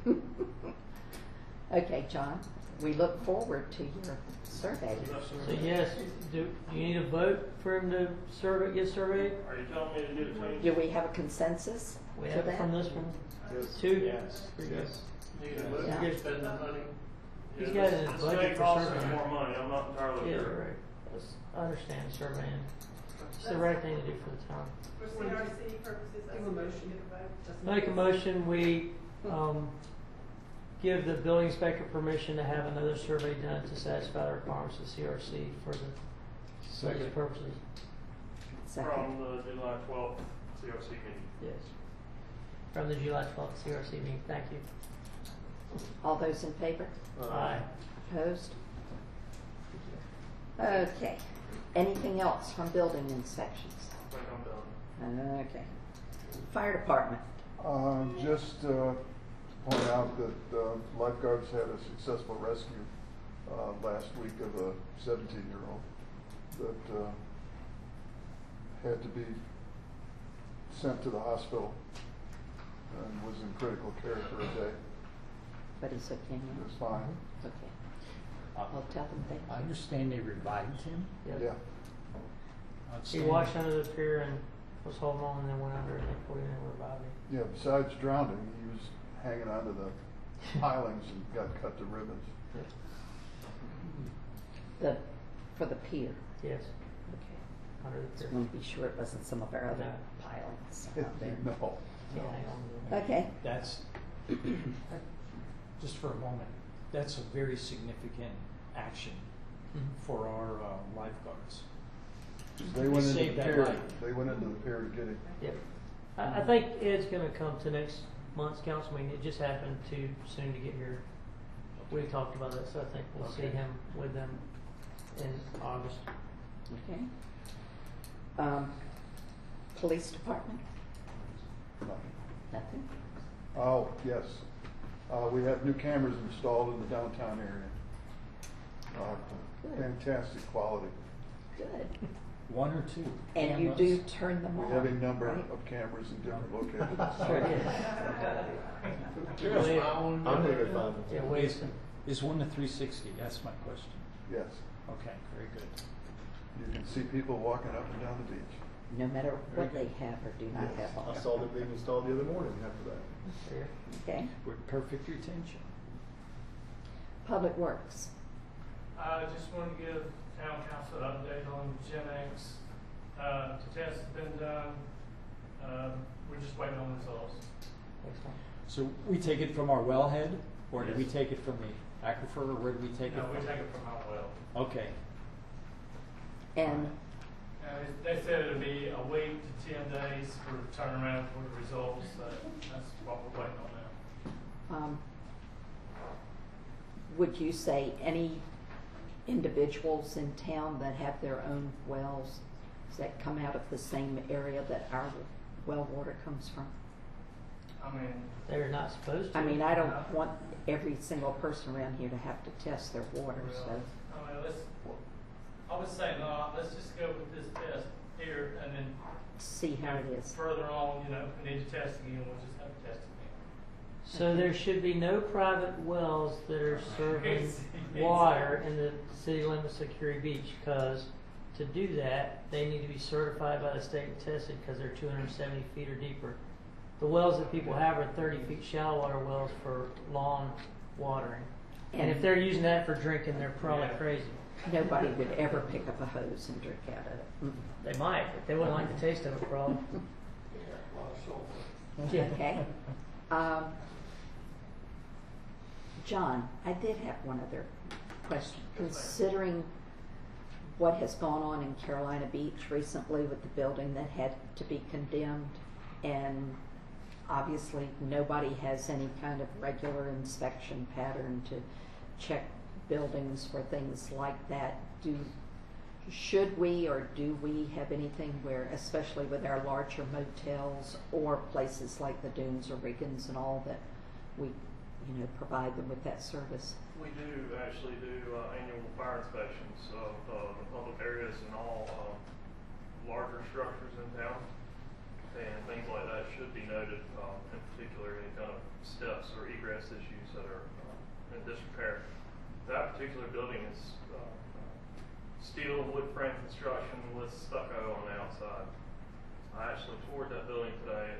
I. Okay, John, we look forward to your survey. So yes, do you need a vote for him to get surveyed? Are you telling me to get it changed? Do we have a consensus We to have it that? from this one. Yes. Two? Yes. Yes. Yeah. Good. Spend the money. He's Yeah, got this- his this budget may for cost us surveying. more money. I'm not entirely Yeah, sure. right. I understand surveying. It's the right thing to do for the town. For CRC purposes, I think we should get a vote. Make a motion, we give the building inspector permission to have another survey done to satisfy the requirements of CRC for these purposes. Second. From the July 12th CRC meeting. Yes. From the July 12th CRC meeting. Thank you. All those in favor? Aye. Opposed? Okay. Anything else from building inspections? I think I'm done. Okay. Fire department. Just point out that lifeguards had a successful rescue last week of a 17-year-old that had to be sent to the hospital and was in critical care for a day. But he's okay It now? was fine. Okay. I'll tell them I that. understand they revived him. Yep. Yeah. He Outstanding. washed under the pier and was holding on and then went under and they pulled him in and revived him. Yeah, besides drowning, he was hanging onto the pilings and got cut to ribbons. For the pier. Yes, Okay. under the Just pier. want to be sure it wasn't some of our other pilings out there. No. Yeah, hang on to it. Okay. That's, just for a moment, that's a very significant action for our lifeguards. They went into Saved the that pier. life. They went into the pier to get him. Yep. I think Ed's gonna come to next month's council meeting. It just happened too soon to get here. We talked about that, so I think we'll see him with them in August. Okay. Police department? Nothing? Oh, yes. We have new cameras installed in the downtown area. Fantastic quality. Good. One or two. And you cameras. do turn them We on, have a number right? of cameras in different locations. I'm going to find Yeah, them. wait. Is one to 360? That's my question. Yes. Okay, very good. You can see people walking up and down the beach. No matter what they have or do not Yes. have on. I saw them being installed the other morning after that. There. Okay. With perfect retention. Public Works. I just wanted to give town council an update on Gen X. The test has been done. We're just waiting on results. Excellent. So we take it from our wellhead, or do we Yes. take it from the aquifer, or where do we take No, it we from? take it from our well. Okay. And They said it'll be a week to 10 days for turnaround for the results. So that's what we're waiting on now. would you say any individuals in town that have their own wells Does that come out of the same area that our well water comes from? I mean, They're not supposed to. I mean, I don't want every single person around here to have to test their water, so. I mean, I would say not. Let's just go with this test here, and then See how it is. further on, you know, if we need to test again, we'll just have to test again. So there should be no private wells that are serving water in the city limits of Curie Beach, because to do that, they need to be certified by the state and tested, because they're 270 feet or deeper. The wells that people have are 30 feet shallow water wells for lawn watering. And if they're using that for drinking, they're probably crazy. Nobody would ever pick up a hose and drink out of it. They might, but they wouldn't like the taste of it, probably. Okay. John, I did have one other question. Considering what has gone on in Carolina Beach recently with the building that had to be condemned, and obviously nobody has any kind of regular inspection pattern to check buildings for things like that, should we or do we have anything where, especially with our larger motels or places like the Dunes or Riggins and all, that we, you know, provide them with that service? We do actually do annual fire inspections of the public areas and all larger structures in town, and things like that should be noted. In particular, any kind of steps or egress issues that are in disrepair. That particular building is steel wood frame construction with stucco on the outside. I actually toured that building today.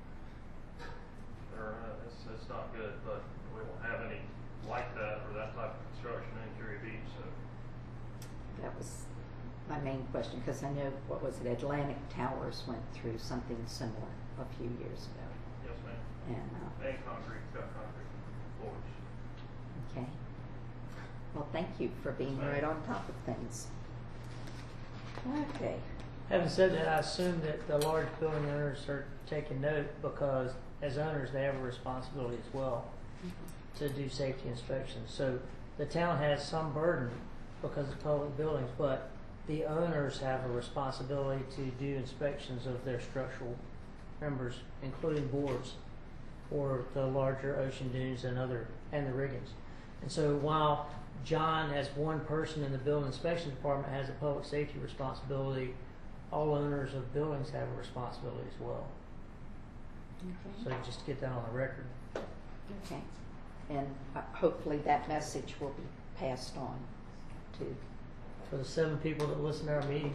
It's not good, but we don't have any like that or that type of construction in Curie Beach. So That was my main question, because I know, what was it, Atlantic Towers went through something similar a few years ago. yes, ma'am. And And concrete, got concrete floors. okay. Well, thank you for being right on top of things. Okay. Having said that, I assume that the large building owners are taking note, because as owners, they have a responsibility as well to do safety inspections. So the town has some burden because of public buildings, but the owners have a responsibility to do inspections of their structural members, including boards, for the larger ocean dunes and the riggings. And so while John, as one person in the building inspection department, has a public safety responsibility, all owners of buildings have a responsibility as well. Okay. So just get that on the record. Okay. And hopefully that message will be passed on to. For the 7 people that listen to our meeting.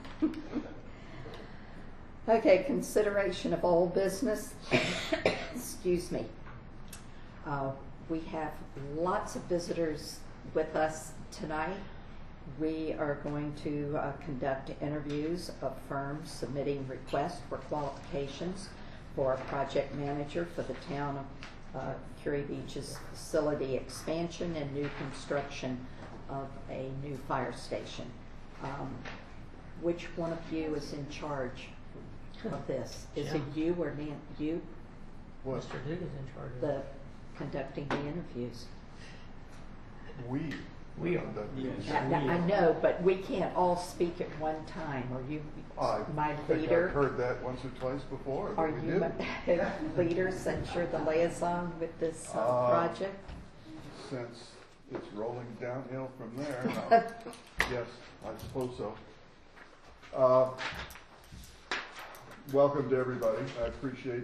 Okay, consideration of old business. Excuse me. We have lots of visitors with us tonight. We are going to conduct interviews of firms submitting requests for qualifications for a project manager for the town of Curie Beach's facility expansion and new construction of a new fire station. Which one of you is in charge of this? Is it you or you? What? Mr. Duke is in charge of The it. conducting the interviews. We are. I know, but we can't all speak at one time. Are you my think leader? I've heard that once or twice before. Are We you did. my leader, since you're the liaison with this project? Since it's rolling downhill from there, no. Yes, I suppose so. Welcome to everybody. I appreciate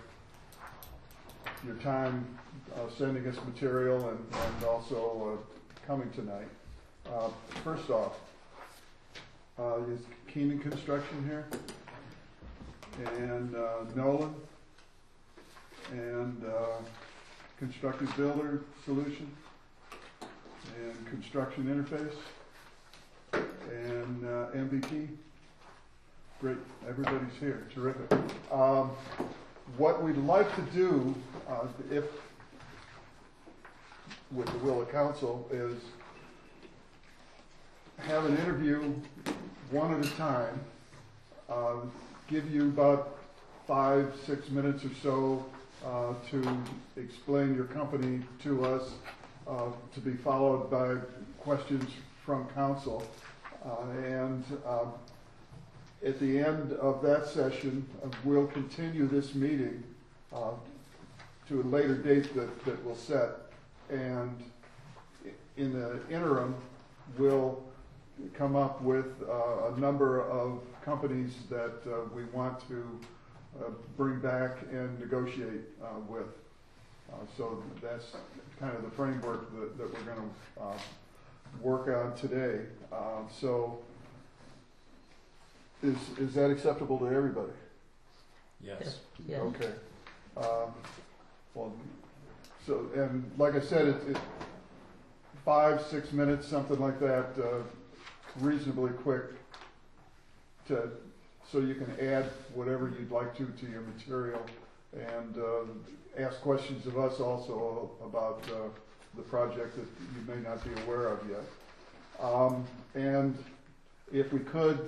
your time sending us material and also coming tonight. First off, is Keenan Construction here? And Nolan? And Constructive Builder Solution? And Construction Interface? And MVP? Great, everybody's here, terrific. What we'd like to do, if with the will of council, is have an interview one at a time, give you about 5-6 minutes or so to explain your company to us, to be followed by questions from council. And at the end of that session, we'll continue this meeting to a later date that we'll set. And in the interim, we'll come up with a number of companies that we want to bring back and negotiate with. So that's kind of the framework that we're going to work on today. So is that acceptable to everybody? Yes. Yeah. Okay. Well, so, and like I said, it's 5-6 minutes, something like that, reasonably quick, so you can add whatever you'd like to your material, and ask questions of us also about the project that you may not be aware of yet. And if we could,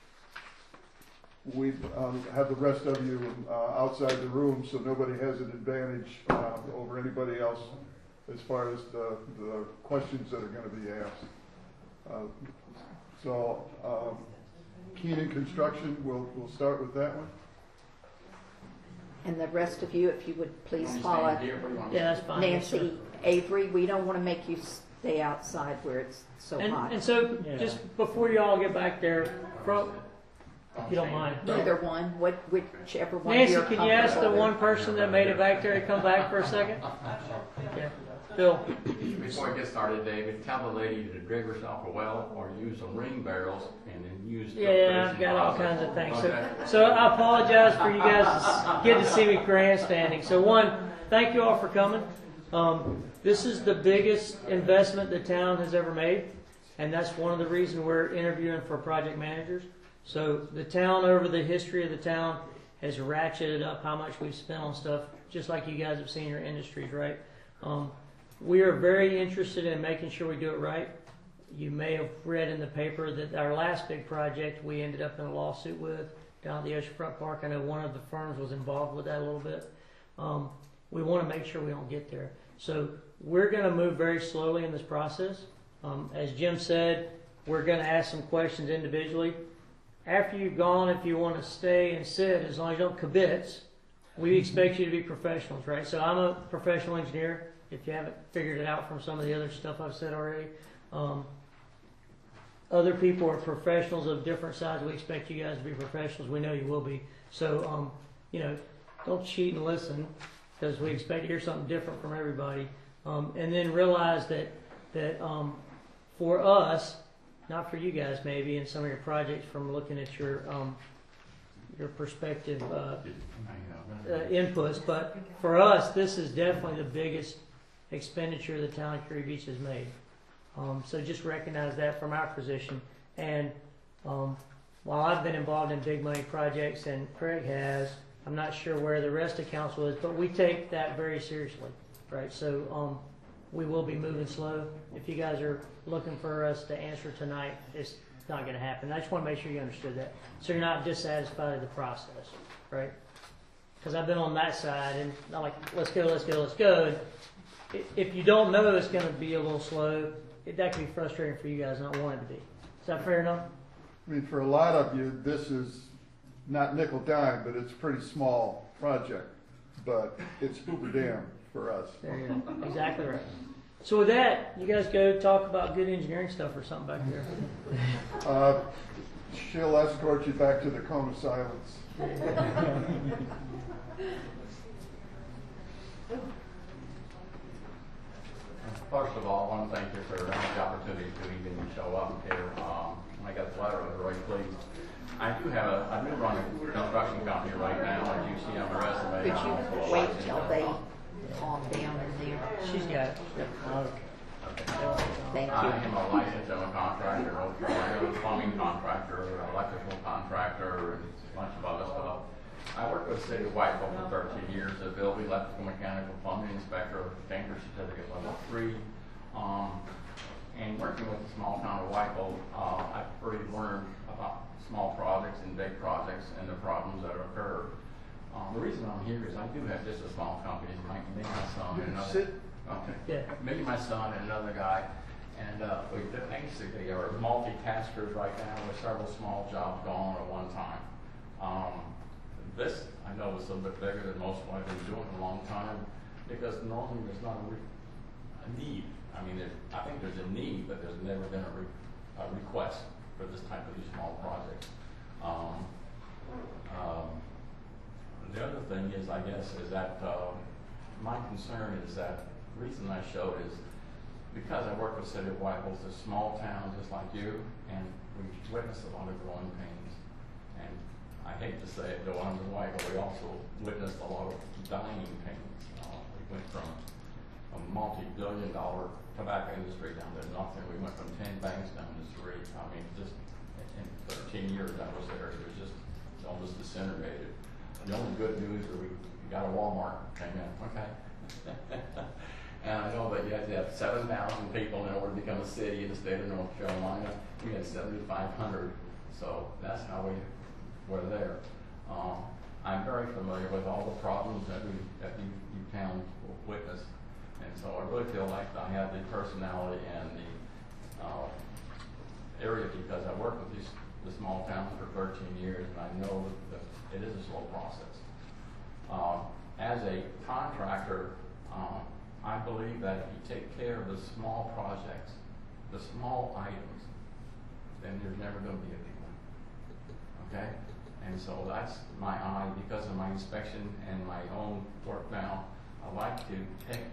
we'd have the rest of you outside the room so nobody has an advantage over anybody else as far as the questions that are going to be asked. So Keenan Construction, we'll start with that one. And the rest of you, if you would please follow Yeah, that's fine. Nancy Avery. We don't want to make you stay outside where it's so hot. And so, just before you all get back there, if you don't mind. Either one, whichever one Nancy, you're can you ask the comfortable one with. person that made it back there to come back for a second? Yeah. Bill. Before we get started, David, tell the lady to dig herself a well or use some ring barrels and then use the Yeah, I've got all kinds of things. So I apologize for you guys getting to see me grandstanding. So one, thank you all for coming. This is the biggest investment the town has ever made, and that's one of the reasons we're interviewing for project managers. So the town, over the history of the town, has ratcheted up how much we've spent on stuff, just like you guys have seen in your industries, right? We are very interested in making sure we do it right. You may have read in the paper that our last big project we ended up in a lawsuit with down at the Oceanfront Park. I know one of the firms was involved with that a little bit. We want to make sure we don't get there. So we're going to move very slowly in this process. As Jim said, we're going to ask some questions individually. After you've gone, if you want to stay and sit, as long as you don't kibitz, we expect you to be professionals, right? So I'm a professional engineer, if you haven't figured it out from some of the other stuff I've said already. Other people are professionals of different sides. We expect you guys to be professionals. We know you will be. So, don't cheat and listen, because we expect to hear something different from everybody. And then realize that for us, not for you guys maybe, in some of your projects from looking at your perspective inputs, but for us, this is definitely the biggest expenditure the town of Curry Beach has made. So just recognize that from our position. And while I've been involved in big money projects, and Craig has, I'm not sure where the rest of council is, but we take that very seriously, right? So we will be moving slow. If you guys are looking for us to answer tonight, it's not going to happen. I just want to make sure you understood that, so you're not dissatisfied with the process, right? Because I've been on that side, and I'm like, let's go, let's go, let's go. And if you don't know it's going to be a little slow, that can be frustrating for you guys, and I want it to be. Is that fair enough? I mean, for a lot of you, this is not nickel dime, but it's a pretty small project. But it's uber damn for us. There you go. Exactly right. So with that, you guys go talk about good engineering stuff or something back there. She'll escort you back to the cone of silence. First of all, I want to thank you for the opportunity to even show up here. When I got the letter, I was really pleased. I do run a construction company right now, as you see on my resume. Could you wait till they calm down in there? She's got it. Yep. Thank you. I am a licensed general contractor, a plumbing contractor, electrical contractor, and a bunch of other stuff. I worked with the city of Whiteville for 13 years as a building electrical, mechanical, plumbing inspector, tanker certificate level 3. And working with the small town of Whiteville, I've really learned about small projects and big projects and the problems that occur. The reason I'm here is I do have just a small company. Maybe my son and another. Sit. Okay. Yeah. Maybe my son and another guy. And we basically are multitaskers right now with several small jobs going on at one time. This, I know, is a little bit bigger than most of what I've been doing in a long time, because normally there's not a need. I mean, I think there's a need, but there's never been a request for this type of these small projects. The other thing is, I guess, is that my concern is that the reason I showed is because I work with City of White House, a small town just like you, and we witness a lot of growing pains. And I hate to say it, though I'm white, but we also witnessed a lot of dying pains. We went from a multi-billion-dollar tobacco industry down to nothing. We went from 10 banks down to 3. I mean, just in 13 years I was there, it was just almost disintegrated. The only good news is we got a Walmart came in. Okay. And I know that you have to have 7,000 people in order to become a city in the state of North Carolina. We had 7,500, so that's how we were there. I'm very familiar with all the problems that you towns witness, and so I really feel like I have the personality and the area because I worked with the small towns for 13 years, and I know that it is a slow process. As a contractor, I believe that if you take care of the small projects, the small items, then there's never going to be a big one. Okay? And so that's my eye, because of my inspection and my own work now. I like to take,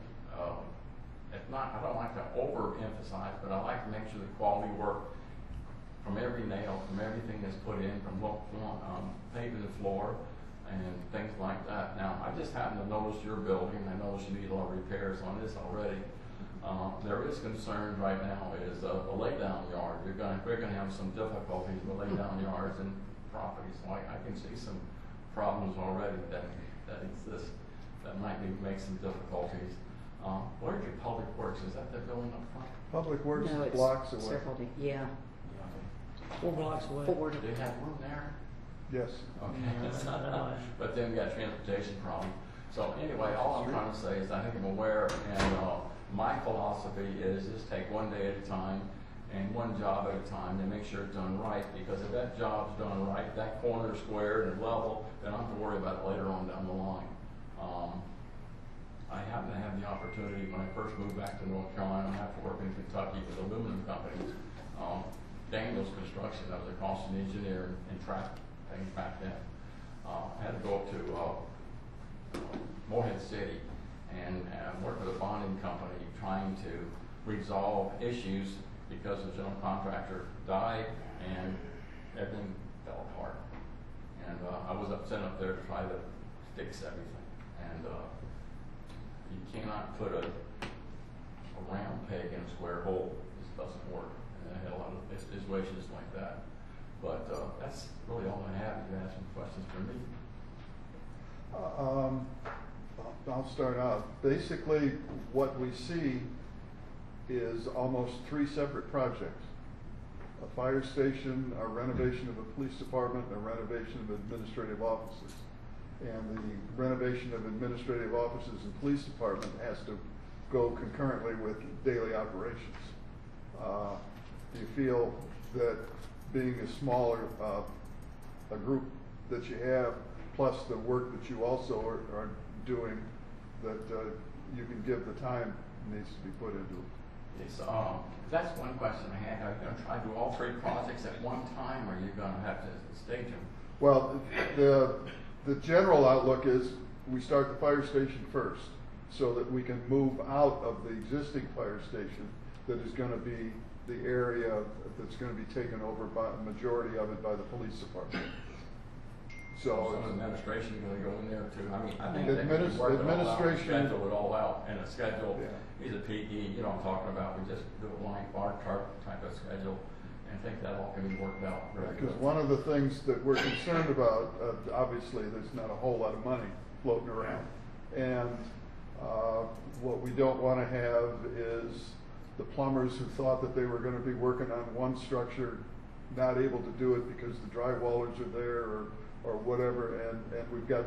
I don't like to overemphasize, but I like to make sure the quality work from every nail, from everything that's put in, from paving the floor, and things like that. Now, I just happened to notice your building. I noticed you need a lot of repairs on this already. There is concern right now is a laydown yard. We're going to have some difficulties with laydown yards and properties. So I can see some problems already that exist that might make some difficulties. Where's your public works? Is that the building up front? Public Works No, is it's blocks away. yeah. 4 blocks away. Forward. Do they have room there? Yes. Okay. It's not that much. But then we got transportation problem. So anyway, all I'm trying to say is I think I'm aware, and my philosophy is just take one day at a time and one job at a time and make sure it's done right, because if that job's done right, that corner is squared and level, then I don't have to worry about it later on down the line. I happen to have the opportunity when I first moved back to North Carolina, I have to work in Kentucky with aluminum companies. Daniels Construction, I was a cost engineer and track things back then. I had to go up to Morehead City and work with a bonding company trying to resolve issues because the general contractor died and everything fell apart. And I was sent up there to try to fix everything. And you cannot put a round peg in a square hole. This doesn't work. And I had a lot of situations like that. But that's really all I have. You have some questions for me? I'll start out. Basically, what we see is almost 3 separate projects. A fire station, a renovation of a police department, and a renovation of administrative offices. And the renovation of administrative offices and police department has to go concurrently with daily operations. Do you feel that being a smaller a group that you have, plus the work that you also are doing, that you can give the time needs to be put into it? Yes, that's one question I had. Are you going to try to do all 3 projects at one time, or are you going to have to stage them? Well, the general outlook is we start the fire station first, so that we can move out of the existing fire station that is going to be the area that's going to be taken over by the majority of it by the police department. So some administration is going to go in there too. I mean, I think administration schedule it all out in a schedule. Yeah. He's a PE, you know what I'm talking about. We just do a line bar chart type of schedule, and I think that all can be worked out very good. Because one of the things that we're concerned about, obviously, there's not a whole lot of money floating around, and what we don't want to have is the plumbers who thought that they were going to be working on one structure not able to do it because the drywallers are there or whatever, and we've got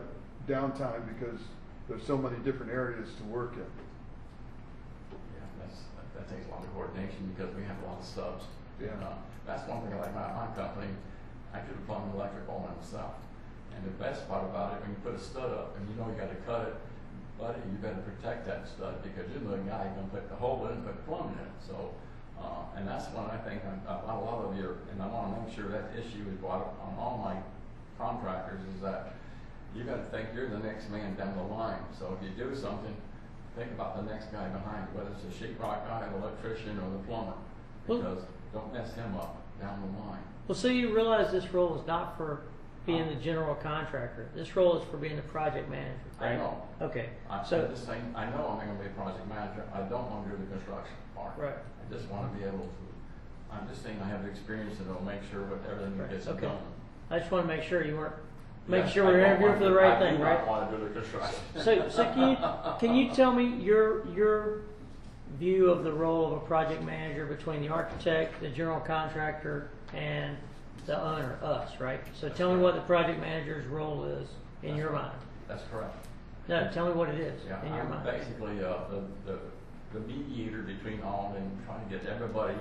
downtime because there's so many different areas to work in. Yeah, that takes a lot of coordination because we have a lot of subs. Yeah. And, that's one thing I like about my company. I do the plumbing, electrical, and myself. And the best part about it, when you put a stud up and you know you got to cut it, buddy, you better protect that stud because you're the guy who's gonna put the hole in and put the plumbing in it. So, and that's what I think a lot of your, and I want to make sure that issue is brought up on all my contractors is that you got to think you're the next man down the line. So if you do something, think about the next guy behind you, whether it's a sheetrock guy, an electrician, or the plumber, because don't mess him up down the line. Well, so you realize this role is not for being the general contractor. This role is for being the project manager, right? I know. Okay. I'm just saying, I know I'm going to be a project manager. I don't want to do the construction part. Right. I just want to be able to. I'm just saying I have the experience and I'll make sure what everything gets Okay. done. I just want to make sure you weren't making Yes, sure I we're don't interviewing want for the to- right I thing, do right? not want to do the construction. So can you tell me your view of the role of a project manager between the architect, the general contractor, and the owner, us, right? So tell me what the project manager's role is in your mind. That's correct. No, tell me what it is Yeah, in your I'm mind. basically the mediator between all and trying to get everybody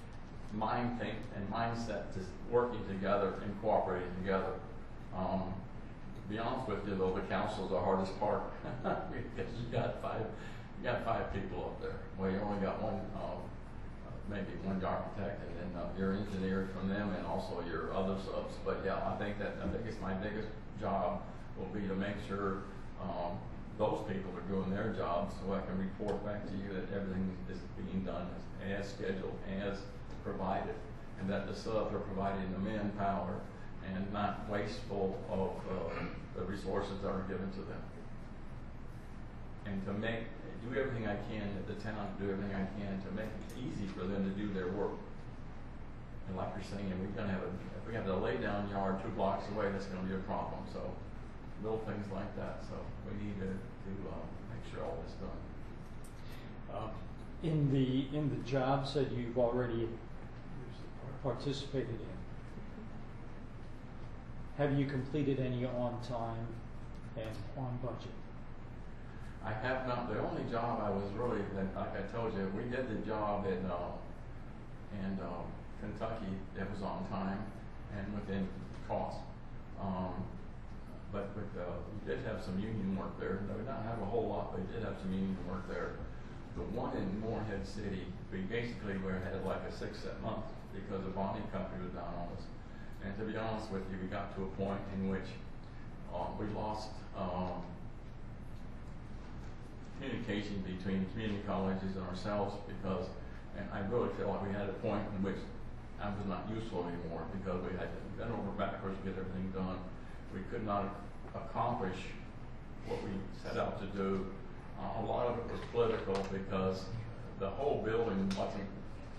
mindset to working together and cooperating together. To be honest with you, though, the council's the hardest part because you got five people up there. Well, you only got one, maybe one architect, and then your engineer from them, and also your other subs. But yeah, I think my biggest job will be to make sure those people are doing their jobs, so I can report back to you that everything is being done as scheduled, as provided, and that the subs are providing the manpower and not wasteful of the resources that are given to them. And to do everything I can at the town, do everything I can to make it easy for them to do their work. And like you're saying, if we have a lay down yard 2 blocks away, that's going to be a problem. So little things like that. So we need to make sure all this done. In the jobs that you've already participated in, have you completed any on time and on budget? I have not. The only job I was really, like I told you, we did the job in Kentucky that was on time and within cost. But we did have some union work there. We did not have a whole lot, but we did have some union work there. The one in Morehead City, we basically had like a 6-7 month because the bonding company was down on us. And to be honest with you, we got to a point in which we lost communication between the community colleges and ourselves because, and I really feel like we had a point in which I was not useful anymore because we had to bend over backwards to get everything done. We could not accomplish what we set out to do. A lot of it was political because the whole building wasn't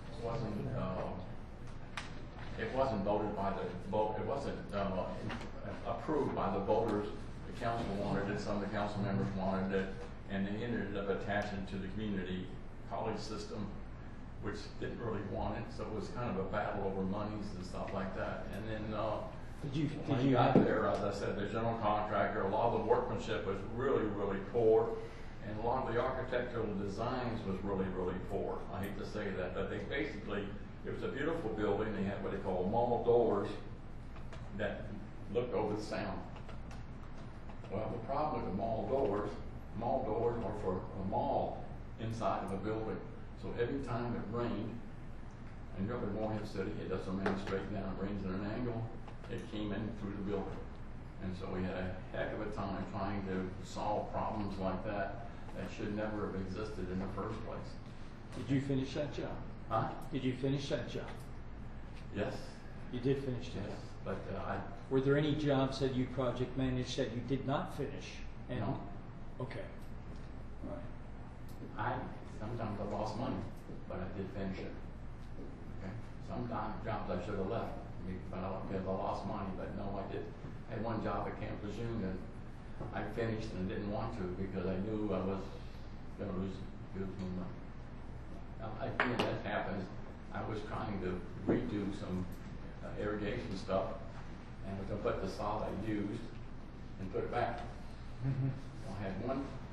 voted by the vote. It wasn't approved by the voters. The council wanted it. Some of the council members wanted it, and they ended up attaching to the community college system, which didn't really want it. So it was kind of a battle over monies and stuff like that. And then when you got there, as I said, the general contractor, a lot of the workmanship was really, really poor. And a lot of the architectural designs was really, really poor. I hate to say that, but they basically, it was a beautiful building. They had what they call mall doors that looked over the sound. Well, the problem with the mall doors are for a mall inside of a building. So every time it rained, and you're up in Morehead City, it doesn't rain straight down, it rains at an angle, it came in through the building. And so we had a heck of a time trying to solve problems like that should never have existed in the first place. Did you finish that job? Huh? Did you finish that job? Yes. You did finish that. Yes. But were there any jobs that you project managed that you did not finish? No. Okay. All right. Sometimes I lost money, but I did finish it. Okay. Sometimes jobs I should have left because I lost money, but no, I did. I had one job at Camp Lejeune and I finished and didn't want to because I knew I was going to lose my money. Again, that happens. I was trying to redo some irrigation stuff, and I was going to put the sod I used and put it back. Mm-hmm. So I had one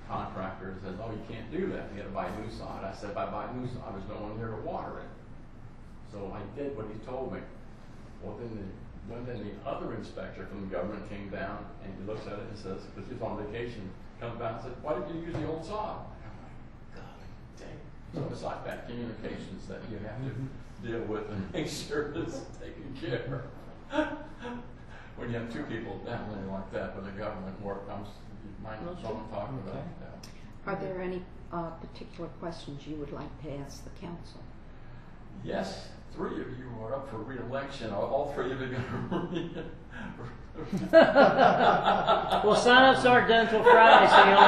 contractor says, oh, you can't do that, you gotta buy new sod. I said, if I buy new sod, there's no one here to water it. So I did what he told me. Well, then the other inspector from the government came down and he looks at it and says, because he's on vacation, comes back and said, why did you use the old sod? And I'm like, God dang. So it's like that communications that you have to deal with and make sure it's taken care of. When you have two people down there like that with the government work, you might know what I'm talking about. Yeah. Are there any particular questions you would like to ask the council? Yes, 3 of you are up for re-election. All 3 of you are going to Well, sign-ups aren't done until Friday, so you'll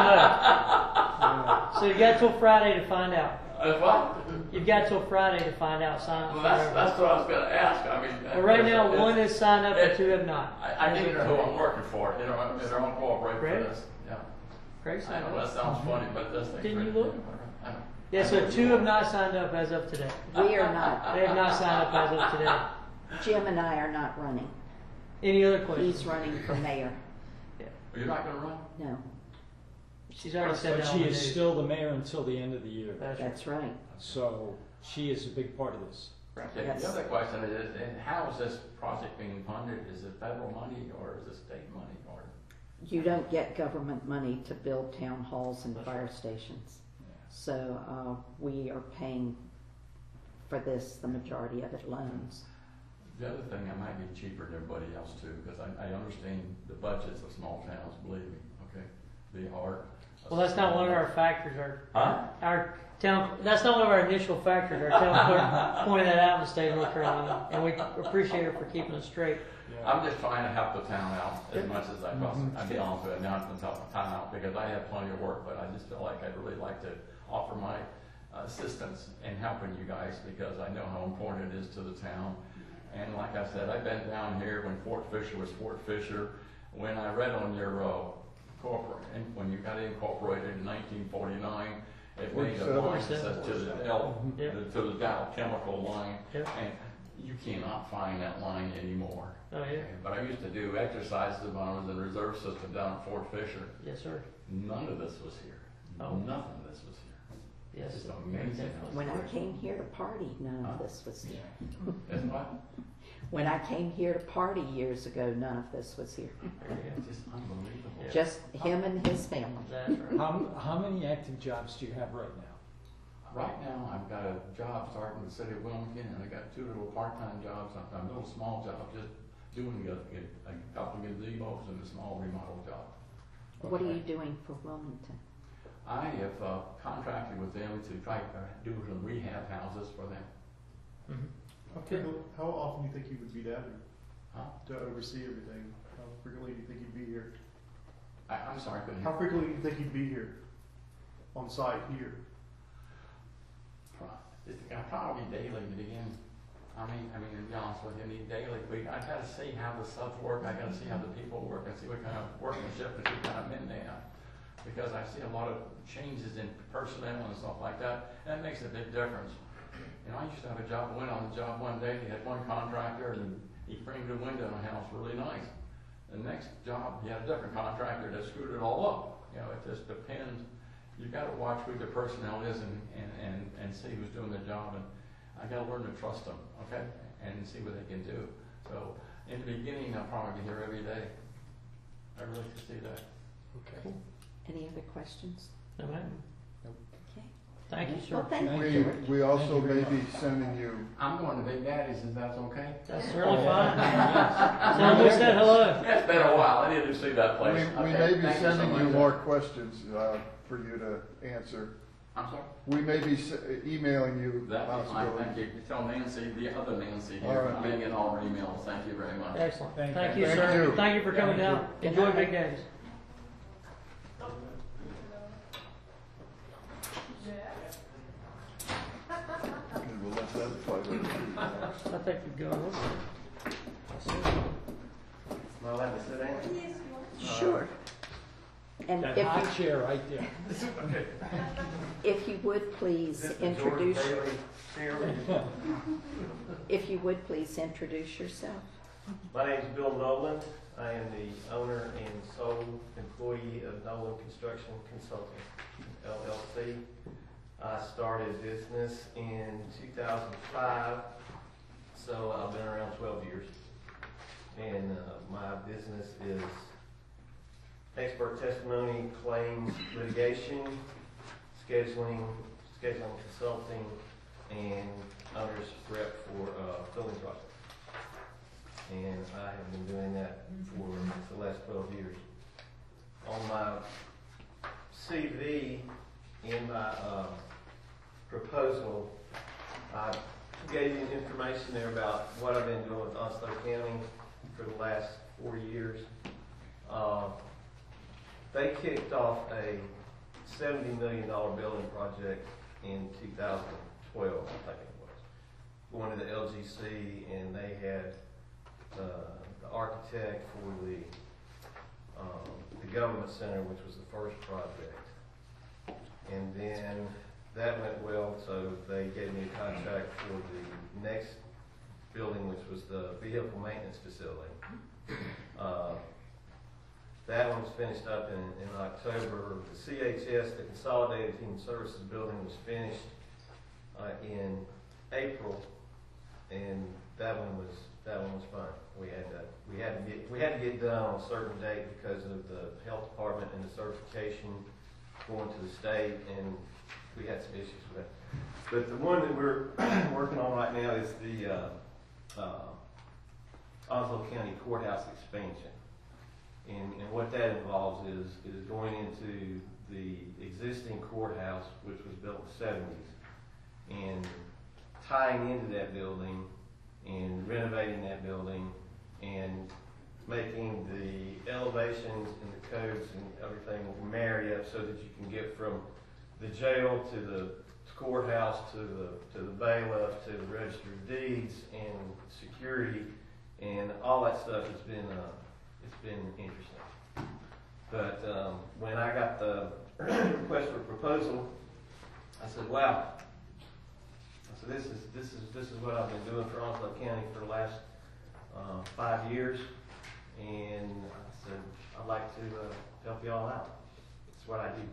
know. So you've got till Friday to find out. What? You've got till Friday to find out sign-ups. Well, that's what I was going to ask. I mean, Well, right now, 1 is signed up and 2 have not. I need to know I'm working for it. They're on cooperate Great. for this. Yeah. Great. I know that sounds funny, but it does take. Didn't you look? I know. Yeah, so 2 have not signed up as of today. We are not. They have not signed up as of today. Jim and I are not running. Any other questions? He's running for mayor. You're not going to run? No, She's already said But that on she the is news. still the mayor until the end of the year. that's right. So she is a big part of this. Okay. Yes. The other question is, how is this project being funded? Is it federal money or is it state money? Or You don't get government money to build town halls and fire stations. So we are paying for this, the majority of it loans. the other thing, I might be cheaper than everybody else too, because I understand the budgets of small towns, believe me, okay? They are. Well, that's not one of our factors. Huh? Our town, that's not one of our initial factors. Our town clerk pointed that out in the state of North Carolina, and we appreciate her for keeping us straight. I'm just trying to help the town out as much as I possibly. I'll be honest with you, now it's help the town out because I have plenty of work, but I just feel like I'd really like to offer my assistance in helping you guys because I know how important it is to the town. And like I said, I've been down here when Fort Fisher was Fort Fisher. When I read on your when you got incorporated in 1949, it made a line that says to the Dow Chemical line, and you cannot find that line anymore. Oh, yeah. But I used to do exercises when I was in the reserve system down at Fort Fisher. Yes, sir. None of this was here. Oh. Nothing of this was here. Yes. It's amazing. When I came here to party, none of this was here. It's what? When I came here to party years ago, none of this was here. It's just unbelievable. Just him and his family. That's right. How many active jobs do you have right now? Right now, I've got a job starting in the city of Wilmington, and I got 2 little part-time jobs, a little small job, just doing a couple of gazebos and a small remodel job. What are you doing for Wilmington? I have contracted with them to try to do some rehab houses for them. Mm-hmm. How often do you think you would be down here Huh? to oversee everything? How frequently do you think you'd be here? I'm sorry, I couldn't How hear. frequently do you think you'd be here? On site here? I probably daily to begin. I mean, to be honest with you, I need daily. I got to see how the subs work. I got to see how the people work and see what kind of workmanship and what kind of men they have. Because I see a lot of changes in personnel and stuff like that. And that makes a big difference. You know, I used to have a job. I went on the job one day. He had one contractor and he framed a window in a house really nice. The next job, he had a different contractor that screwed it all up. You know, it just depends. You've got to watch who the personnel is and see who's doing the job. And I got to learn to trust them, okay, and see what they can do. So in the beginning, I'll probably be here every day. I really can see that. Okay. Any other questions? No, ma'am. Okay. Thank you, sir. Well, thank you, George. We also may be sending you, I'm going to Big Daddy's, if that's okay. That's certainly fine. Tell them we said hello. It's been a while. I need to see that place. we Okay, may be thank you so sending you much. more questions for you to answer. I'm sorry? We may be emailing you That'd be fine, possibilities. thank you. Tell Nancy, the other Nancy All here, right. I'm getting it all in emails. Thank you very much. Excellent. Thank you, you. sir. Thank you. Thank you for coming down. Enjoy Big Days. Okay, we'll let that fight. I think you're going over. Well, that was it, Sure. And That if high chair right there. you would please introduce yourself. My name is Bill Nolan. I am the owner and sole employee of Nolan Construction Consulting, LLC. I started business in 2005, so I've been around 12 years. And my business is expert testimony, claims, litigation, scheduling consulting, and owner's rep for building projects. And I have been doing that for the last 12 years. On my CV, in my proposal, I gave you information there about what I've been doing with Onslow County for the last 4 years. They kicked off a $70 million building project in 2012, I think it was. Going to the LGC, and they had the architect for the government center, which was the first project. And then that went well, so they gave me a contract for the next building, which was the vehicle maintenance facility. That one was finished up in October. The CHS, the Consolidated Human Services building, was finished in April, and that one was fun. We had to get done on a certain date because of the health department and the certification going to the state, and we had some issues with that. But the one that we're working on right now is the Onslow County Courthouse expansion. And what that involves is going into the existing courthouse, which was built in the 70s, and tying into that building and renovating that building and making the elevations and the codes and everything marry up so that you can get from the jail to the courthouse to the bailiff to the register of deeds and security, and all that stuff has been it's been interesting. But when I got the request for proposal, I said, wow. So this is what I've been doing for Onslow County for the last 5 years, and I said I'd like to help you all out. It's what I do.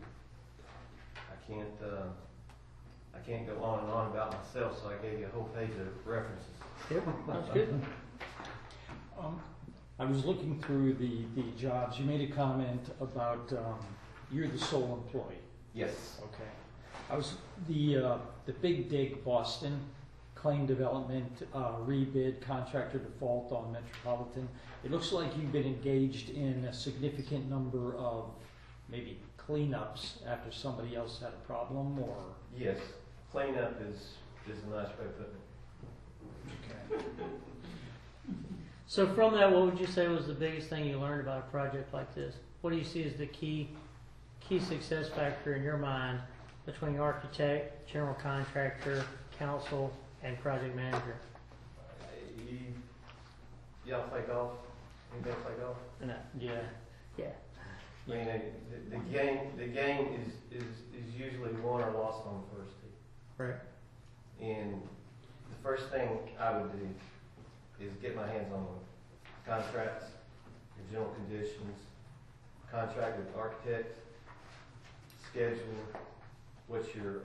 I can't go on and on about myself, so I gave you a whole page of references. Yep, that's good. I was looking through the jobs. You made a comment about you're the sole employee. Yes. Okay. I was the Big Dig Boston claim development rebid contractor default on Metropolitan. It looks like you've been engaged in a significant number of maybe cleanups after somebody else had a problem, or yes, cleanup is a nice way of putting it. okay. So from that, what would you say was the biggest thing you learned about a project like this? What do you see as the key success factor in your mind between architect, general contractor, council, and project manager? Y'all play golf? Anybody play golf? No, yeah. I mean, the game is usually won or lost on the first tee. Right. And the first thing I would do is get my hands on the contracts, your general conditions, contract with the architect, schedule, what's your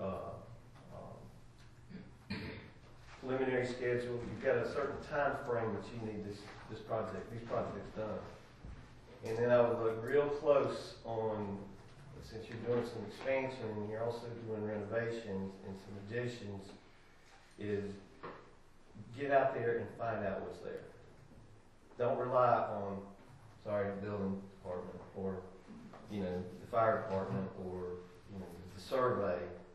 preliminary schedule. You've got a certain time frame that you need these projects done. And then I would look real close on, since you're doing some expansion and you're also doing renovations and some additions, is get out there and find out what's there. Don't rely on, the building department or, the fire department or, the survey.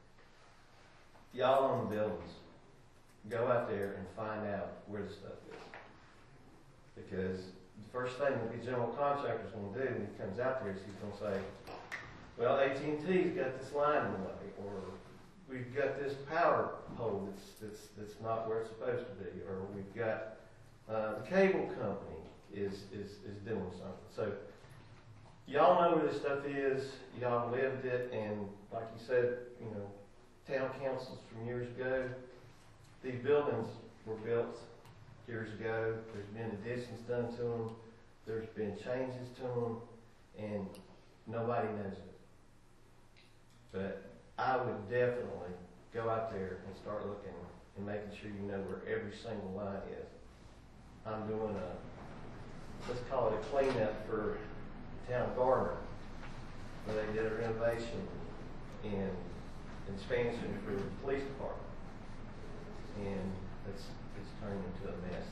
Y'all own the buildings. Go out there and find out where the stuff is. Because the first thing that the general contractor's going to do when he comes out there is he's going to say, well, AT&T's got this line in the way, or we've got this power pole that's not where it's supposed to be, or we've got the cable company is doing something. So y'all know where this stuff is, y'all lived it, and like you said, town councils from years ago, these buildings were built years ago. There's been additions done to them. There's been changes to them, and nobody knows it. But I would definitely go out there and start looking and making sure you know where every single line is. I'm doing let's call it a cleanup for Town Garner, where they did a renovation and expansion for the police department. And it's turned into a mess.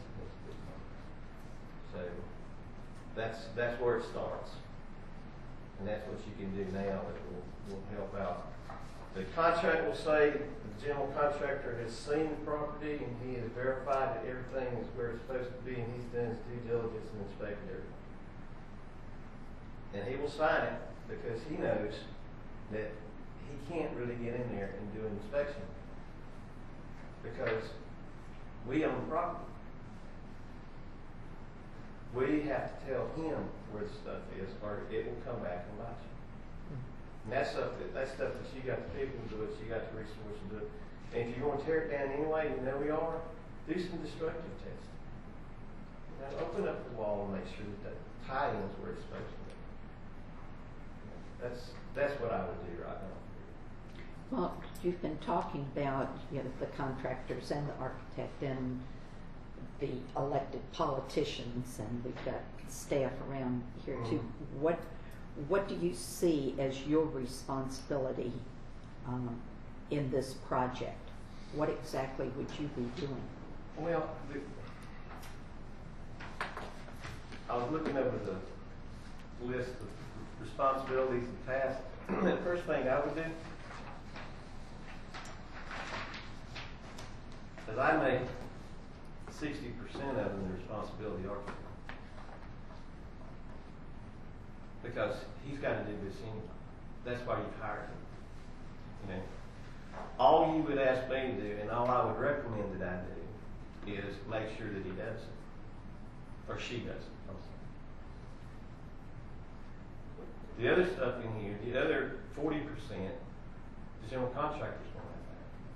So that's where it starts. And that's what you can do now that will help out. The contract will say the general contractor has seen the property and he has verified that everything is where it's supposed to be and he's done his due diligence and inspected everything. And he will sign it because he knows that he can't really get in there and do an inspection because we own the property. We have to tell him where the stuff is or it will come back and bite you. And that's stuff that you got the people to do it, you got the resources to do it. And if you want to tear it down anyway, you know we are, do some destructive testing. Now, open up the wall and make sure that the tie-in's where it's supposed to be. That's what I would do right now. Well, you've been talking about, the contractors and the architect and the elected politicians, and we've got staff around here too. What do you see as your responsibility in this project? What exactly would you be doing? Well, I was looking over the list of responsibilities and tasks. The first thing I would do is I make 60% of them the responsibility of the architect. Because he's got to do this anyway. That's why you've hired him. All you would ask me to do, and all I would recommend that I do, is make sure that he does it. Or she does it. The other stuff in here, the other 40%, the general contractor's going to have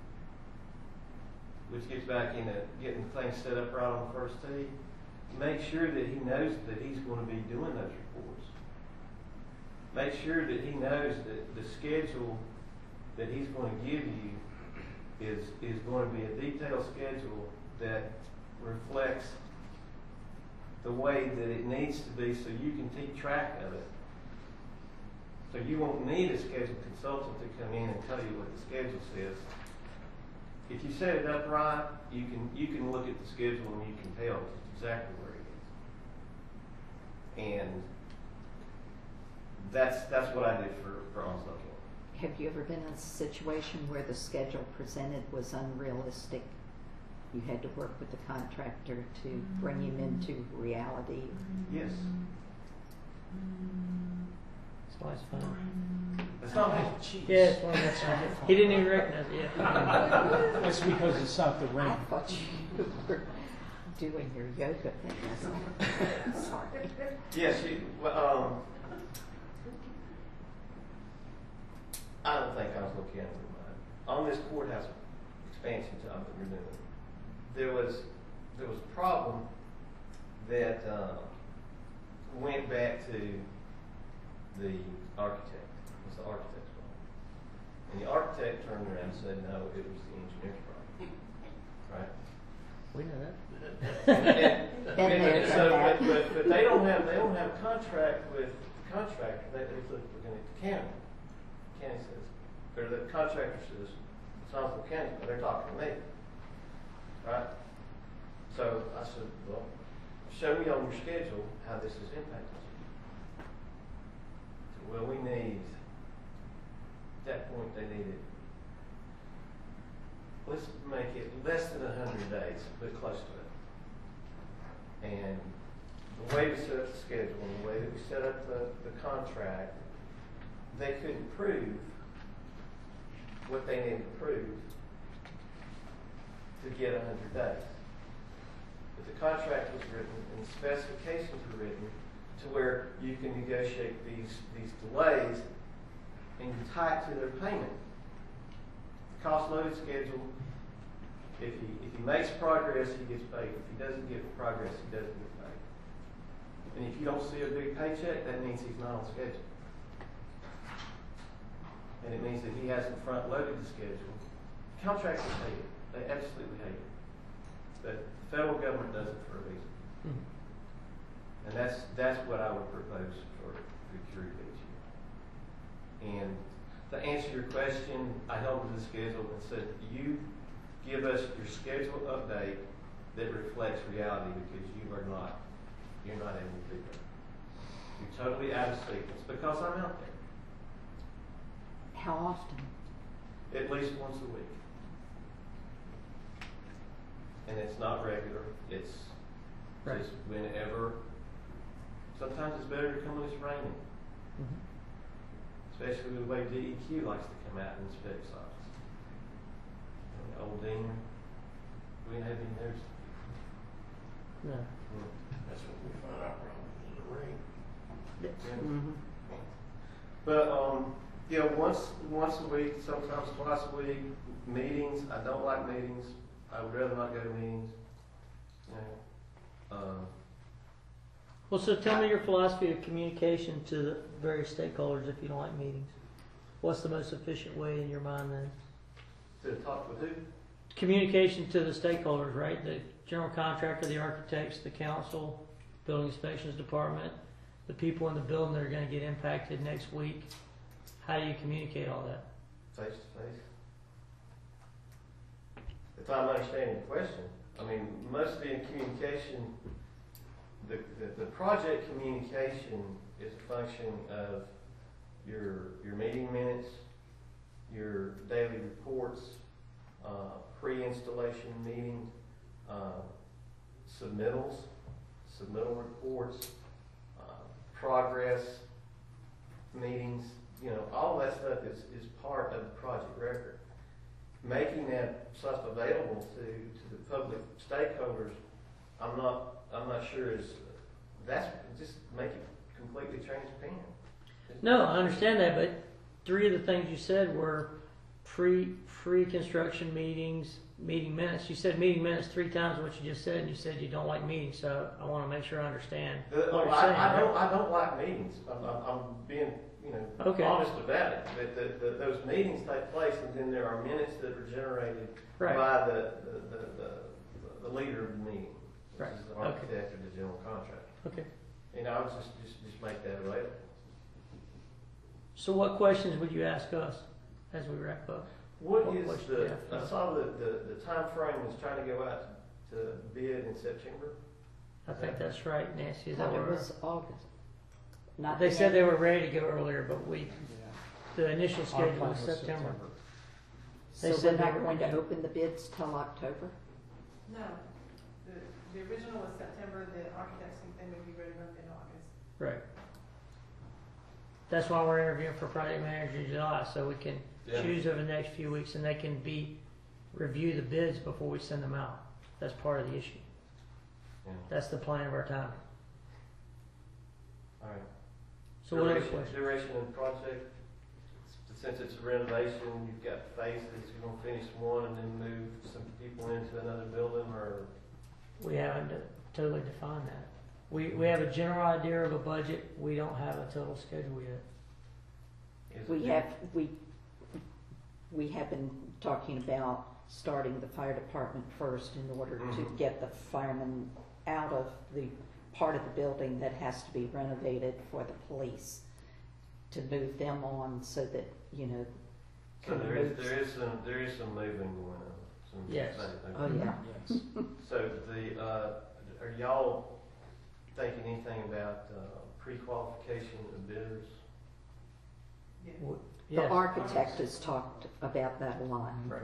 that. Which gets back into getting things set up right on the first tee. Make sure that he knows that he's going to be doing those reports. Make sure that he knows that the schedule that he's going to give you is going to be a detailed schedule that reflects the way that it needs to be so you can keep track of it. So you won't need a schedule consultant to come in and tell you what the schedule says. If you set it up right, you can look at the schedule and you can tell exactly where it is. And that's what I did for Onslow County. Have you ever been in a situation where the schedule presented was unrealistic? You had to work with the contractor to bring him into reality? Yes. That's why it's fun. It's not me. Yeah, it's fun. That's fun. He didn't even recognize it yet. That's because it's not the ring. I thought you were doing your yoga thing. Sorry. Yes, I don't think Onslow County would mind. On this courthouse expansion job that we're doing, there was a problem that went back to the architect. It was the architect's problem. And the architect turned around and said, no, it was the engineer's problem. Right? We know that. But they don't have a contract with the contractor. They're looking at the county. The county says, or the contractor says, it's Onslow County, but they're talking to me. Right? So I said, well, show me on your schedule how this is impacted you. So, well, we need, at that point they needed, let's make it less than 100 days, but close to it. And the way we set up the schedule and the way that we set up the contract, they couldn't prove what they needed to prove to get 100 days. But the contract was written and the specifications were written to where you can negotiate these delays and tie it to their payment. The cost loaded schedule If he makes progress, he gets paid. If he doesn't get progress, he doesn't get paid. And if you don't see a big paycheck, that means he's not on schedule. And it means that he hasn't front-loaded the schedule. Contractors hate it. They absolutely hate it. But the federal government does it for a reason. And that's what I would propose for Curie Beach. And to answer your question, I held to the schedule and said, you give us your schedule update that reflects reality, because you're not able to do that. You're totally out of sequence because I'm out there. How often? At least once a week. And it's not regular. It's just whenever. Sometimes it's better to come when it's raining. Especially the way DEQ likes to come out and inspect sites. Old Dean, we didn't have any notice. No. That's what we find out problems in the rain. But yeah, once a week, sometimes twice a week. Meetings. I don't like meetings. I would rather not go to meetings. Well, so tell me your philosophy of communication to the various stakeholders if you don't like meetings. What's the most efficient way in your mind then? To talk with who? Communication to the stakeholders, right? The general contractor, the architects, the council, building inspections department, the people in the building that are going to get impacted next week. How do you communicate all that? Face to face. If I'm understanding the question, I mean, mostly in communication, the project communication is a function of your meeting minutes, your daily reports, pre-installation meeting, submittal reports, progress meetings. You know, all that stuff is part of the project record. Making that stuff available to the public stakeholders, I'm not sure that's just make it completely transparent. No, I understand that, but three of the things you said were pre-construction meetings, meeting minutes. You said meeting minutes 3 times what you just said, and you said you don't like meetings, so I want to make sure I understand what you're saying. I don't like meetings. I'm being honest about it. That those meetings take place, and then there are minutes that are generated by the leader of the meeting, which is the architect or the general contractor. Okay. I would just make that available. So what questions would you ask us as we wrap up? I saw the time frame was trying to go out to bid in September. I think that's right, Nancy. Is that It right? was August. Not They the said end. they were ready to go earlier, but the initial Our schedule plan was September. So They we're said they not were going to open the bids till October? No, the original was September, the architects think they may be ready up in August. Right. That's why we're interviewing for project manager in July, so we can choose over the next few weeks, and they can review the bids before we send them out. That's part of the issue. Yeah. That's the plan of our time. All right. So what other questions? Duration of the project, since it's a renovation, you've got phases, you're going to finish one and then move some people into another building, or? We haven't totally defined that. We have a general idea of a budget. We don't have a total schedule yet. We have been talking about starting the fire department first in order to get the firemen out of the part of the building that has to be renovated for the police, to move them on so that, So there is some moving going on. Yes. Oh, yeah. Yes. So are y'all thinking anything about pre-qualification of bidders? Yeah. The architect has talked about that a lot. Right.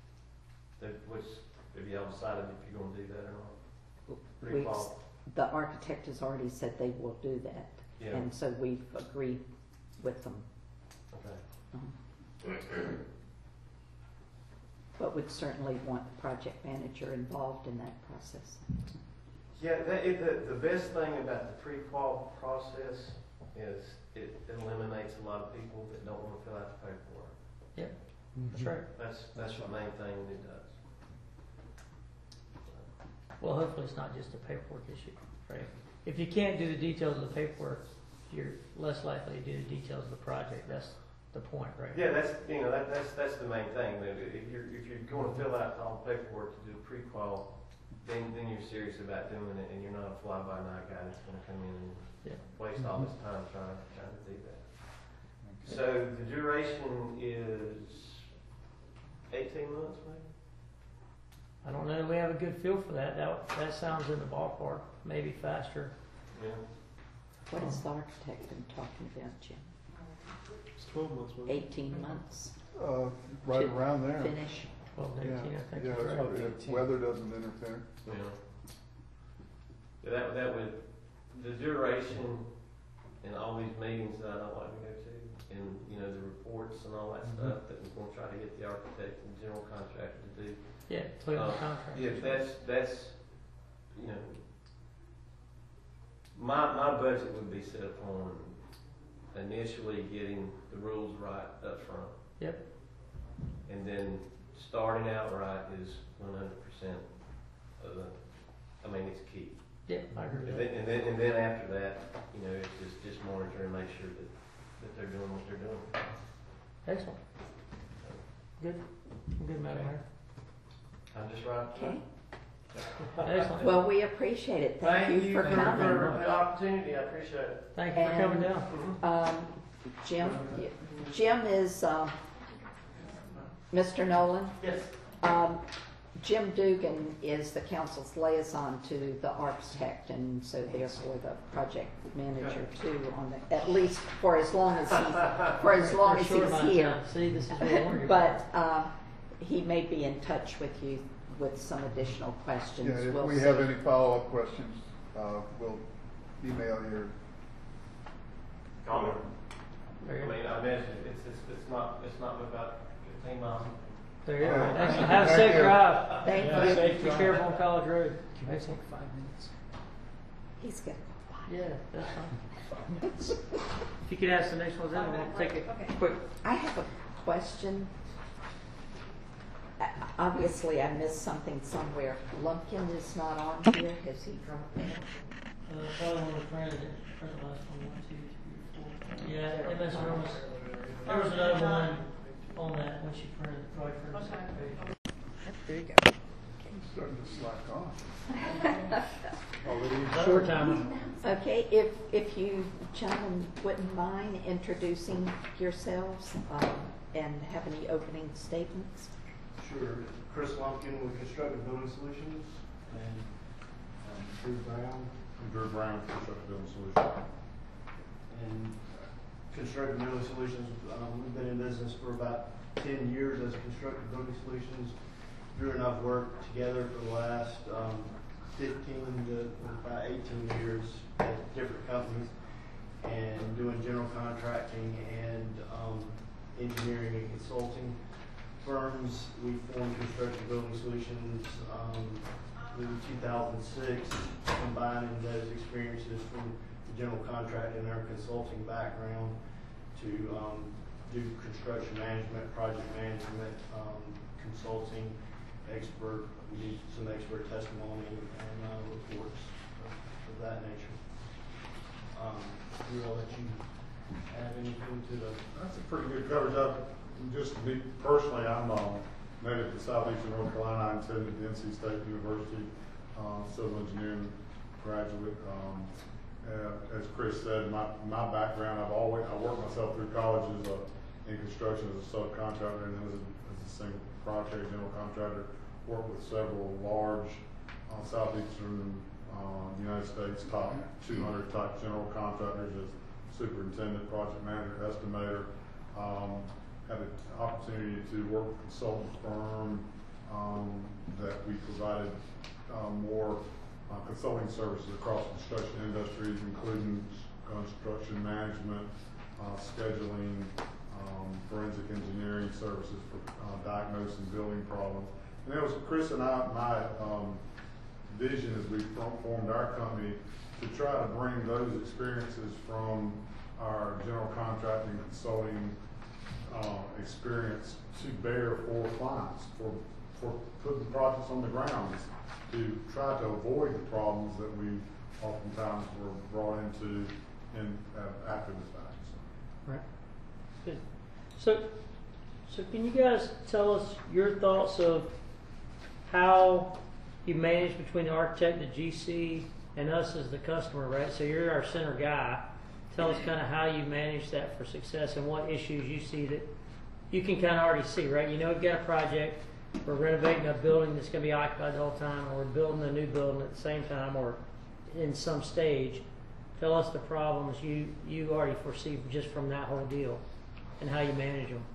Have y'all decided if you're going to do that or not? Pre-qual. The architect has already said they will do that. Yeah. And so we've agreed with them. Okay. But would certainly want the project manager involved in that process. Yeah, the best thing about the pre-qual process is it eliminates a lot of people that don't want to fill out the paperwork. Yep, that's right. That's the main thing that it does. Well, hopefully it's not just a paperwork issue, right? If you can't do the details of the paperwork, you're less likely to do the details of the project. That's the point, right? Yeah, that's the main thing. If you're going to fill out all the paperwork to do a pre-qual, then you're serious about doing it, and you're not a fly-by-night guy that's going to come in and waste all this time trying to do that. So the duration is 18 months, maybe? I don't know. We have a good feel for that. That sounds in the ballpark. Maybe faster. Yeah. What is the architect been talking about, Jim? It's 12 months, wasn't it? 18 months? Right to around there. Finish? 12 to 18, I think. Yeah, is right. if weather doesn't interfere. Yeah. That would, the duration in all these meetings that I don't like to go to, and the reports and all that stuff that we're going to try to get the architect and general contractor to do. Yeah, including the contract. Yeah, that's my budget would be set upon initially getting the rules right up front. Yep. And then starting out right is 100% of the, it's key. Yeah, I agree with that. And then after that, it's just monitor and make sure that they're doing what they're doing. Excellent. Good. Good, Madam Mayor. I'm just right. Okay. Excellent. Well, we appreciate it. Thank you for coming. for the opportunity. I appreciate it. Thank you for coming down. Jim is Mr. Nolan. Yes. Jim Dugan is the council's liaison to the architect, and so therefore the project manager too. At least for as long as he's here. See, this is what I wanted. But he may be in touch with you with some additional questions. Yeah, if We'll we see. have any follow-up questions, we'll email you. Call me. There you go. I mentioned it's not about 15 miles. There you go. Excellent. Have a safe drive. Thank Yeah, you. safe Be drive. careful on College Road. Can we Excellent. take 5 minutes? He's gonna go by. Yeah, that's fine. If you could ask the next ones in, we'll take a quick. I have a question. Obviously, I missed something somewhere. Lumpkin is not on here. Has he dropped out? Probably when we printed it. Print the last one, 1, 2, 3, 4. Yeah, MS Rose. There was another one on that when she printed it. Probably printed the second page. There you go. Starting to slack off. Already Short time. Okay, if you gentlemen wouldn't mind introducing yourselves and have any opening statements. Sure. Chris Lumpkin with Constructive Building Solutions, and Drew Brown. Drew Brown, Constructive Building Solutions. And Constructive Building Solutions, we've been in business for about 10 years as Constructive Building Solutions. Drew and I've worked together for the last 15 to about 18 years at different companies and doing general contracting and engineering and consulting firms. We formed Constructive Building Solutions in 2006, combining those experiences from the general contracting and our consulting background to do construction management, project management, consulting, expert. We need some expert testimony and reports of that nature. We'll let you add anything to the. That's a pretty good coverage up. Just me personally, I'm native to Southeastern North Carolina. I attended NC State University, civil engineering graduate. As Chris said, my background, I worked myself through college in construction as a subcontractor and then as a single project general contractor. Worked with several large Southeastern United States top 200 type general contractors as superintendent, project manager, estimator. Had an opportunity to work with a consultant firm that we provided more consulting services across construction industries, including construction management, scheduling, forensic engineering services for diagnosing building problems. And it was Chris and my vision as we formed our company to try to bring those experiences from our general contracting consulting experience to bear for clients, for for putting projects on the ground, is to try to avoid the problems that we oftentimes were brought into after the fact. Right. Good. So can you guys tell us your thoughts of how you manage between the architect, the GC, and us as the customer, right? So you're our center guy. Tell us kind of how you manage that for success and what issues you see that you can kind of already see, right? You know, we've got a project, we're renovating a building that's going to be occupied the whole time, or we're building a new building at the same time, or in some stage. Tell us the problems you already foresee just from that whole deal and how you manage them.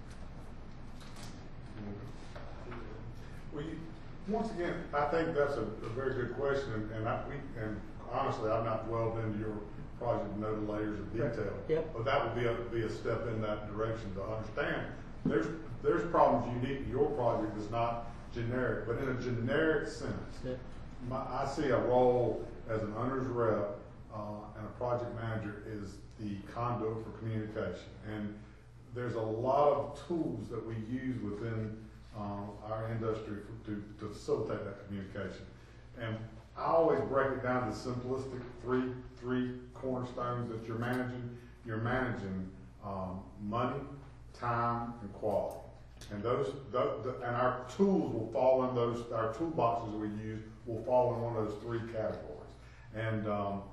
Well, once again, I think that's a very good question, and honestly, I've not dwelled into your project to know the layers of detail. Yep. But that would be a step in that direction to understand. There's problems unique to your project that's not generic, but in a generic sense, Yep. I see a role as an owner's rep and a project manager is the conduit for communication. And there's a lot of tools that we use within our industry to facilitate that communication. And I always break it down to simplistic three cornerstones that you're managing. You're managing money, time, and quality. And and our tools will fall in those. Our toolboxes we use will fall in one of those three categories. And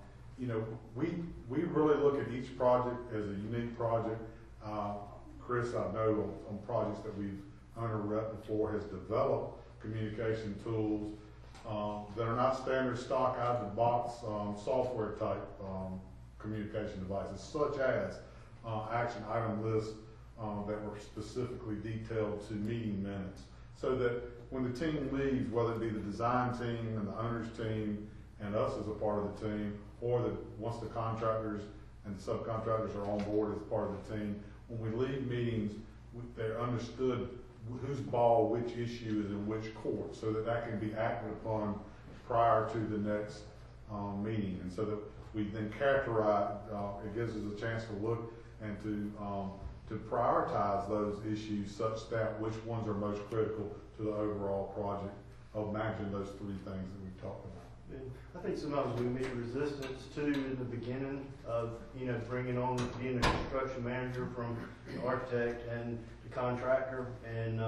we really look at each project as a unique project. Chris, I know on projects that we've owner rep before, has developed communication tools that are not standard stock out of the box software type communication devices, such as action item lists that were specifically detailed to meeting minutes, so that when the team leaves, whether it be the design team and the owner's team and us as a part of the team, or once the contractors and the subcontractors are on board as part of the team, when we leave meetings, they're understood whose ball, which issue is in which court, so that can be acted upon prior to the next meeting, and so that we then characterize. It gives us a chance to look and to prioritize those issues such that which ones are most critical to the overall project of managing those three things that we've talked about. And I think sometimes we meet resistance too in the beginning of bringing on being a construction manager from the architect and the contractor, and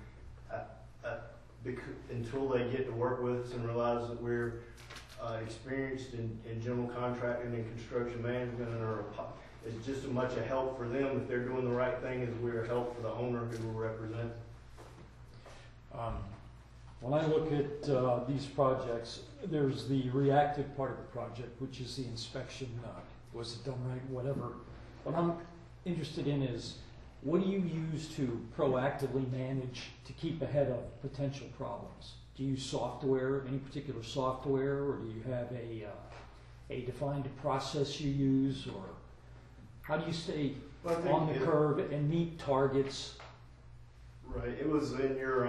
until they get to work with us and realize that we're experienced in general contracting and construction management, and it's just as much a help for them if they're doing the right thing as we're a help for the owner who we're representing. When I look at these projects, there's the reactive part of the project, which is the inspection. Was it done right? Whatever. What I'm interested in is, what do you use to proactively manage to keep ahead of potential problems? Do you use software, any particular software, or do you have a defined process you use, or how do you stay on the curve and meet targets? Right. It was in your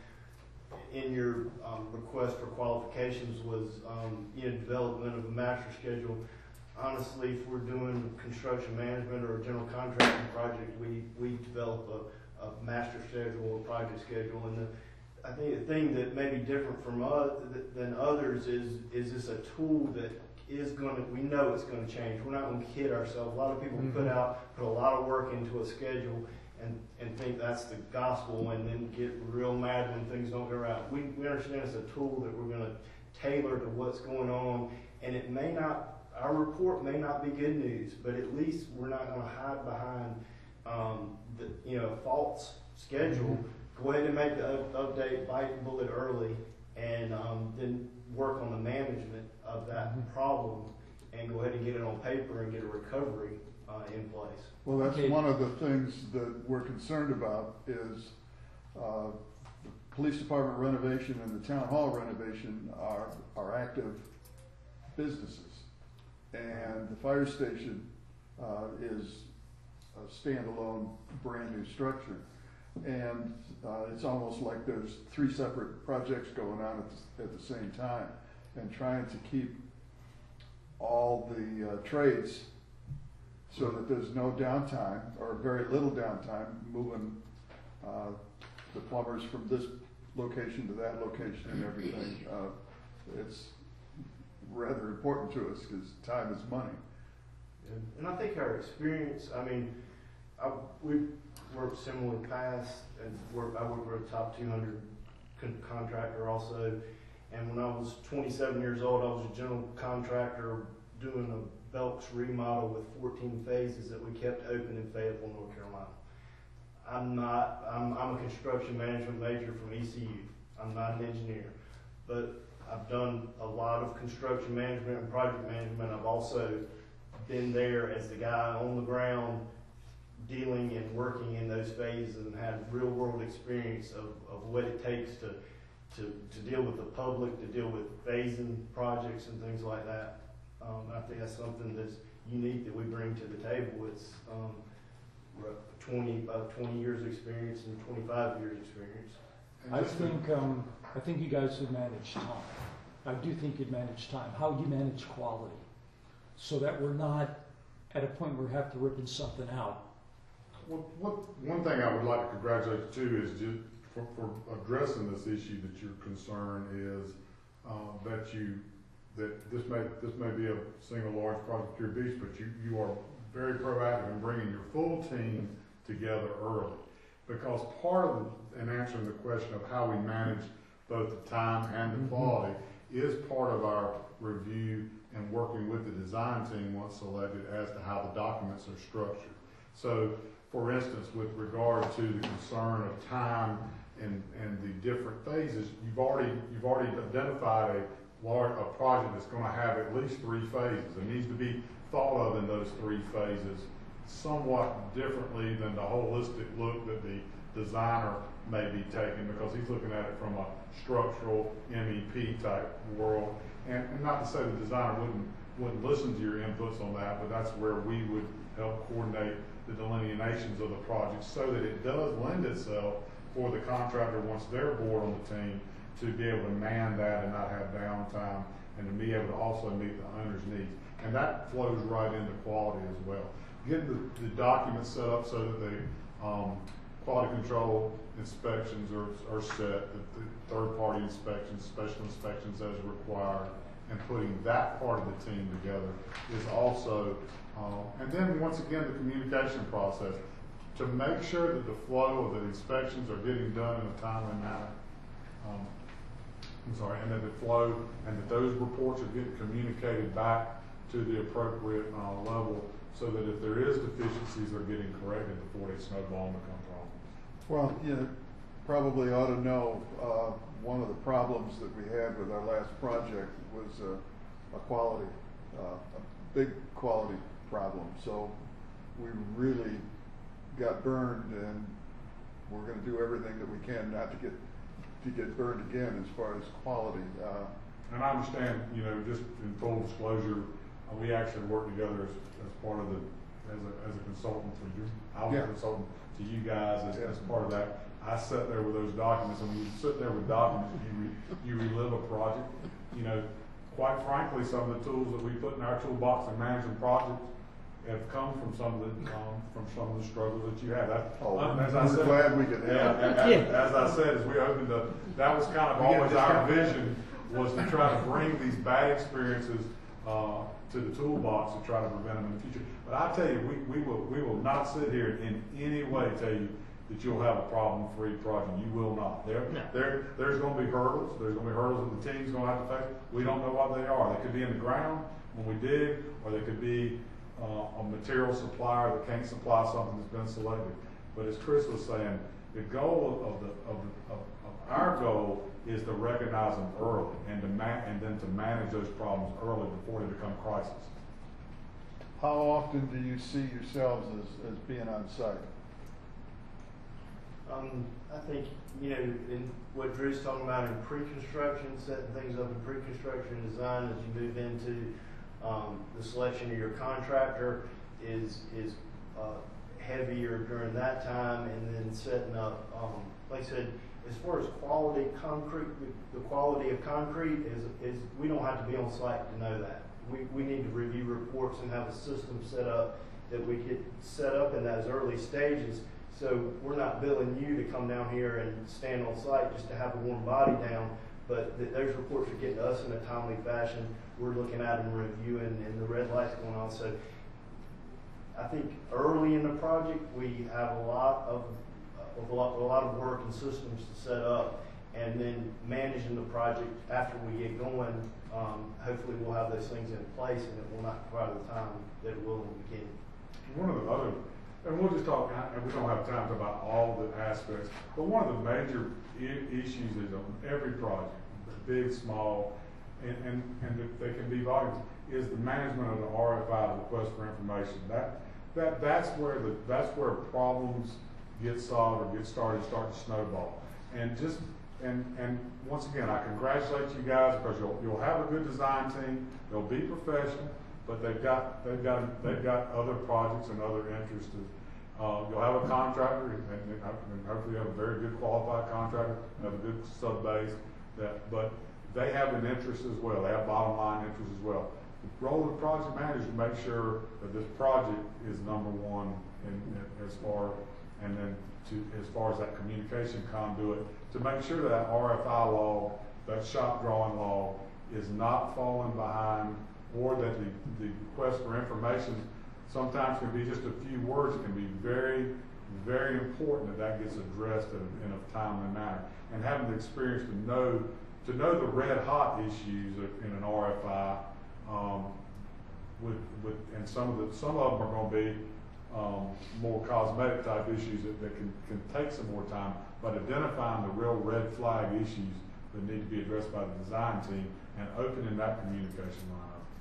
request for qualifications was development of a master schedule. Honestly, if we're doing construction management or a general contracting project, we develop a master schedule, a project schedule, and I think the thing that may be different from than others is this a tool that we know it's going to change. We're not going to kid ourselves. A lot of people put a lot of work into a schedule and think that's the gospel, and then get real mad when things don't go right. We understand it's a tool that we're going to tailor to what's going on, and our report may not be good news, but at least we're not going to hide behind a false schedule. Go ahead and make the update, bite the bullet early, and then work on the management of that problem, and go ahead and get it on paper and get a recovery in place. Well, that's one of the things that we're concerned about is the police department renovation and the town hall renovation are active businesses. And the fire station is a standalone brand new structure. And it's almost like there's three separate projects going on at the same time, and trying to keep all the trades so that there's no downtime or very little downtime, moving the plumbers from this location to that location and everything. It's rather important to us because time is money. And I think our experience, I mean, we've worked similar past, and I worked for a top 200 contractor also. And when I was 27 years old, I was a general contractor doing a Belks remodel with 14 phases that we kept open in Fayetteville, North Carolina. I'm a construction management major from ECU. I'm not an engineer, but I've done a lot of construction management and project management. I've also been there as the guy on the ground dealing and working in those phases and had real world experience of what it takes to deal with the public, to deal with phasing projects and things like that. I think that's something that's unique that we bring to the table. It's 20 years experience and 25 years experience. I think you guys have managed time. I do think you've managed time. How do you manage quality? So that we're not at a point where we have to rip something out. One thing I would like to congratulate you too is just for addressing this issue, that your concern is that this may be a single large project to your beach, but you are very proactive in bringing your full team together early, because part of in answering the question of how we manage both the time and the quality is part of our review and working with the design team once selected as to how the documents are structured. So, for instance, with regard to the concern of time and the different phases, you've already identified a project that's going to have at least 3 phases. It needs to be thought of in those 3 phases somewhat differently than the holistic look that the designer may be taking, because he's looking at it from a structural MEP type world. And not to say the designer wouldn't listen to your inputs on that, but that's where we would help coordinate the delineations of the project so that it does lend itself for the contractor, once they're aboard on the team, to be able to man that and not have downtime, and to be able to also meet the owner's needs. And that flows right into quality as well. Getting the documents set up so that the quality control inspections are set, the third-party inspections, special inspections as required, and putting that part of the team together is also, and then once again the communication process to make sure that the flow of the inspections are getting done in a timely manner. And that the flow and that those reports are getting communicated back to the appropriate level, so that if there is deficiencies, they're getting corrected before they snowball and become problems. Well, you probably ought to know one of the problems that we had with our last project was a big quality problem. So we really got burned, and we're going to do everything that we can not to get burned again as far as quality. And I understand, just in full disclosure, we actually work together as part of as a consultant for you. I was a consultant to you guys as part of that. I sat there with those documents, and when you sit there with documents, you relive a project. Quite frankly, some of the tools that we put in our toolbox in managing projects have come from some of the struggles that you had. We're glad we could help. As I said, as we opened up, that was kind of always our vision, was to try to bring these bad experiences to the toolbox to try to prevent them in the future. But I tell you, we will not sit here in any way tell you that you'll have a problem-free project. You will not. There's going to be hurdles. There's going to be hurdles that the team's going to have to face. We don't know what they are. They could be in the ground when we dig, or they could be a material supplier that can't supply something that's been selected. But as Chris was saying, the goal of our goal is to recognize them early and then to manage those problems early before they become crisis. How often do you see yourselves as being on site? I think, in what Drew's talking about in pre-construction, setting things up in pre-construction design as you move into the selection of your contractor is heavier during that time, and then setting up, like I said, as far as quality concrete, the quality of concrete is we don't have to be on site to know that. We need to review reports and have a system set up that we get set up in those early stages So we're not billing you to come down here and stand on site just to have a warm body down, but those reports are getting to us in a timely fashion. We're looking at them, reviewing, and the red light's going on. So I think early in the project, we have a lot of work and systems to set up, and then managing the project after we get going. Hopefully, we'll have those things in place, and it will not require the time that it will in the beginning. One of the other, and we'll just talk, and we don't have time to talk about all the aspects, but one of the major issues is on every project, big, small, and they can be volumes, is the management of the RFI, the request for information. That's where problems get solved or get started, start to snowball. And once again, I congratulate you guys because you'll have a good design team. They'll be professional, but they've got other projects and other interests. You'll have a contractor, and hopefully you have a very good qualified contractor, have a good sub base. But they have an interest as well. They have bottom line interest as well. The role of the project manager is to make sure that this project is number one as far as that communication conduit, to make sure that RFI law, that shop drawing law, is not falling behind, or that the request for information sometimes can be just a few words. It can be very, very important that gets addressed in a timely manner. And having the experience to know the red hot issues in an RFI, and some of them are going to be more cosmetic type issues that can take some more time, but identifying the real red flag issues that need to be addressed by the design team and opening that communication line up.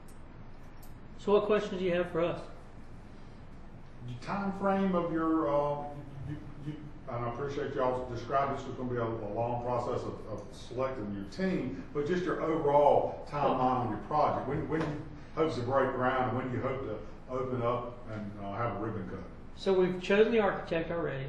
So what questions do you have for us? The time frame of your, and I appreciate y'all described this was going to be a long process of selecting your team, but just your overall timeline on your project. When you hope to break ground, and when you hope to open up and have a ribbon cut? So we've chosen the architect already,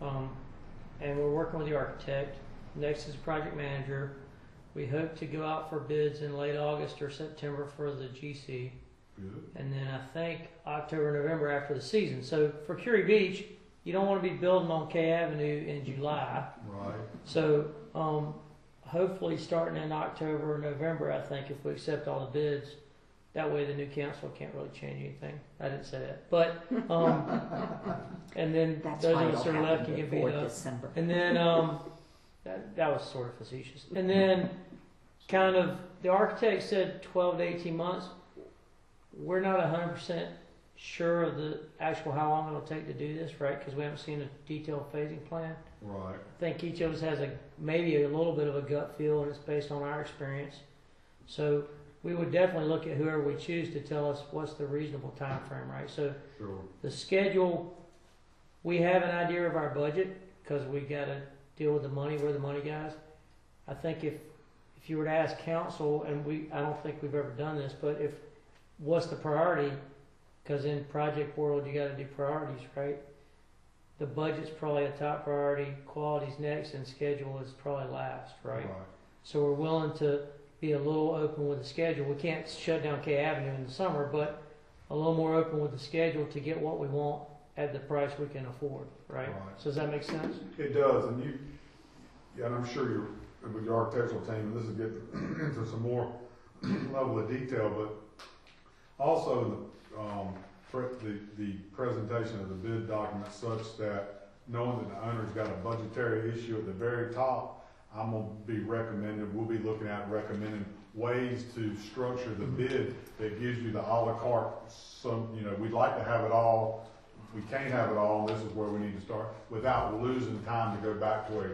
and we're working with the architect. Next is project manager. We hope to go out for bids in late August or September for the GC. Good. And then I think October, November after the season. So for Curie Beach, you don't want to be building on K Avenue in July. Right. So hopefully starting in October or November, I think, if we accept all the bids. That way the new council can't really change anything. I didn't say that. But, and then those of us who are left can get beat up. December. And then, that was sort of facetious. And then kind of, the architect said 12 to 18 months. We're not 100% sure of the actual how long it'll take to do this, right? Because we haven't seen a detailed phasing plan. Right. I think each of us has maybe a little bit of a gut feel, and it's based on our experience. So we would definitely look at whoever we choose to tell us what's the reasonable time frame, right? So Sure. The schedule, we have an idea of our budget because we got to deal with the money. We're the money guys. I think if you were to ask council, and I don't think we've ever done this, but what's the priority? Because in project world, you got to do priorities, right? The budget's probably a top priority, quality's next, and schedule is probably last, right? So we're willing to be a little open with the schedule. We can't shut down K Avenue in the summer, but a little more open with the schedule to get what we want at the price we can afford, right? So does that make sense? It does, and I'm sure you're with your architectural team, and this is getting into some more level of detail, but also the presentation of the bid document such that knowing that the owner's got a budgetary issue at the very top, we'll be looking at recommending ways to structure the bid that gives you the a la carte. We'd like to have it all. We can't have it all, and this is where we need to start without losing time to go back to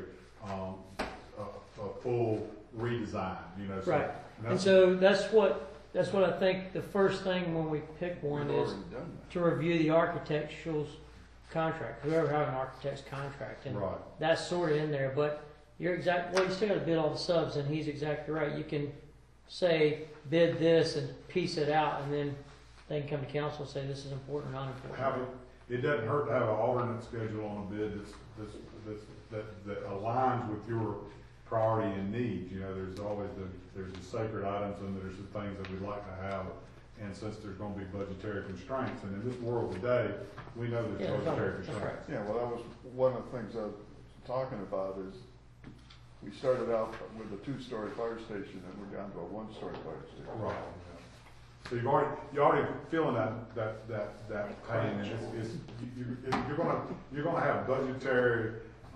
a full redesign. Right. And so that's what I think the first thing when we pick one is to review the architectural contract, whoever has an architect's contract, and that's sort of in there. But you're exactly, you still got to bid all the subs, and he's exactly right. You can say bid this and piece it out, and then they can come to council and say this is important or not important. It doesn't hurt to have an alternate schedule on a bid that aligns with your priority and needs. There's always there's the sacred items, and there's the things that we'd like to have And since there's gonna be budgetary constraints, and in this world today, we know there's budgetary constraints. Yeah, well, that was one of the things I was talking about is we started out with a 2-story fire station and we're down to a 1-story fire station. Right. So you're already feeling that pain, and you're gonna have budgetary,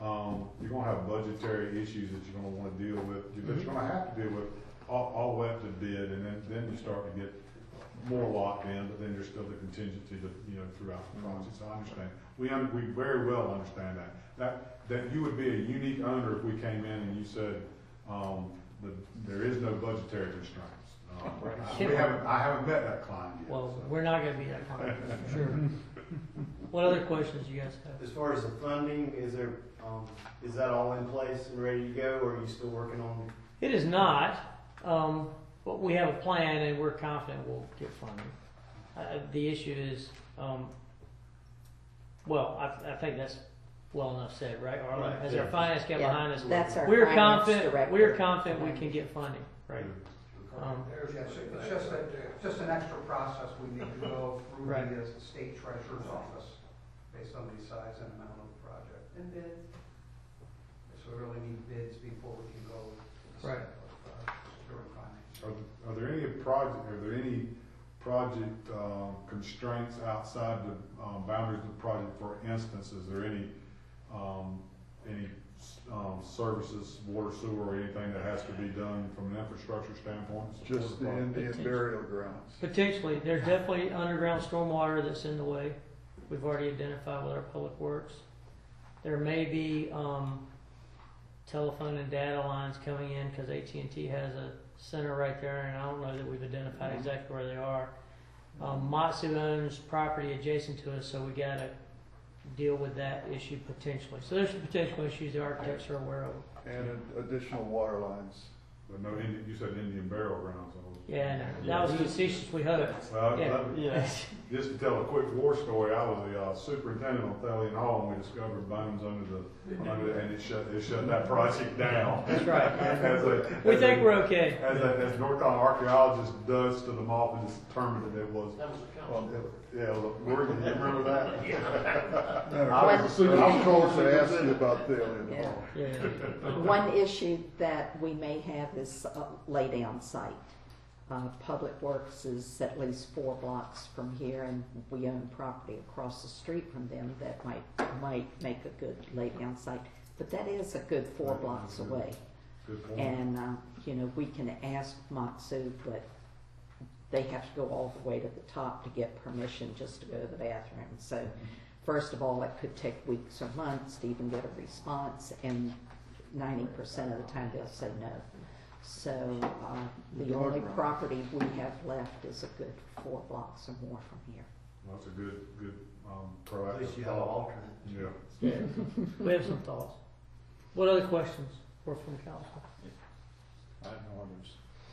issues that you're gonna wanna deal with, that you're gonna have to deal with all the way up to bid, and then you start to get more locked in, but then there's still the contingency throughout the project. So I understand. We very well understand that you would be a unique owner if we came in and you said, there is no budgetary constraints. I haven't met that client yet. Well, we're not going to be that client, for sure. What other questions do you guys have? As far as the funding, is that all in place and ready to go, or are you still working on? It is not, but we have a plan and we're confident we'll get funding. The issue is, I think that's well enough said, right? Right. As our finance guy behind us, That's our we're finance confident. director. We're confident we can get funding, right? Yes, it's just an extra process we need to go through Right. the state treasurer's office based on the size and amount of the project. And bids. So we really need bids before we can go to the Right. securing finance. Are there any project constraints outside the boundaries of the project? For instance, is there any services, water, sewer, or anything that has to be done from an infrastructure standpoint? Just the Indian burial grounds. Potentially, there's definitely underground stormwater that's in the way. We've already identified with our public works. There may be telephone and data lines coming in because AT&T has a center right there, and I don't know that we've identified exactly where they are. Matsu owns property adjacent to us, so we got to deal with that issue potentially. So there's some potential issues the architects are aware of. And additional water lines. But no, you said Indian burial grounds. Yeah, no, that was facetiously hoped. Well, Yeah. Just to tell a quick war story, I was the superintendent on Thalian Hall, and we discovered bones and it shut that project down. That's right. We think we're okay. As North Carolina archaeologist dusted them off and just determined that it was. That was a council. Morgan, you remember that? Yeah. I was told to ask you about Thalian Hall. Yeah. One issue that we may have is lay down site. Public Works is at least 4 blocks from here, and we own property across the street from them that might make a good lay down site. But that is a good 4 blocks away. Good point. And we can ask Matsu, but they have to go all the way to the top to get permission just to go to the bathroom. So first of all, it could take weeks or months to even get a response, and 90% of the time they'll say no. So the only property we have left is a good 4 blocks or more from here. Well, that's a good proactive. At least you have an alternate. Yeah. Yeah. We have some thoughts. What other questions were from council? I have no others.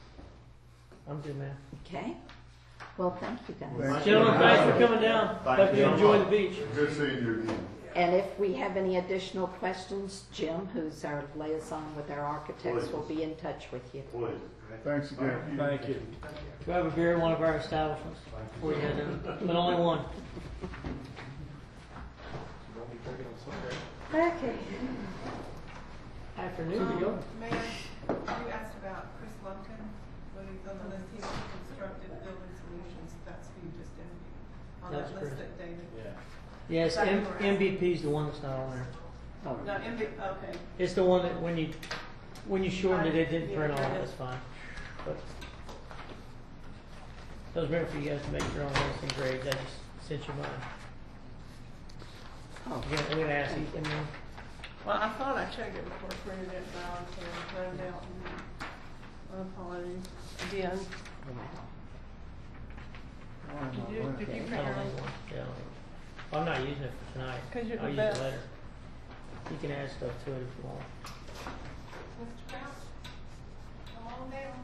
I'm good, man. Okay? Well, thank you guys. Thank Gentlemen, thanks for coming down. Hope you enjoy the beach. Good seeing you again. And if we have any additional questions, Jim, who's our liaison with our architects, will be in touch with you. Please. Thanks again. Thank you. Go have a beer in one of our establishments before you head in, but only one. Okay. Afternoon to you. Mayor, you asked about Chris Lumpkin, whether he's on the list. He's constructed building solutions. That's who you just interviewed on That's that list Chris. that David. Yeah. Yes, Is that who we're asking? MVP's the one that's not on there. Oh, No, okay. It's the one that when you shortened it didn't print on it. That's fine. But that was meant for you guys to make your own list and grades. I just sent you mine. oh. I'm gonna ask you. Well, I thought I checked it before I printed it, but I'll run it out and apologies again. Did you I print don't your need own? one. Yeah, I'm not using it for tonight. 'Cause you're the I'll use best. it later. You can add stuff to it if you want. Mr. Kraus, come on down.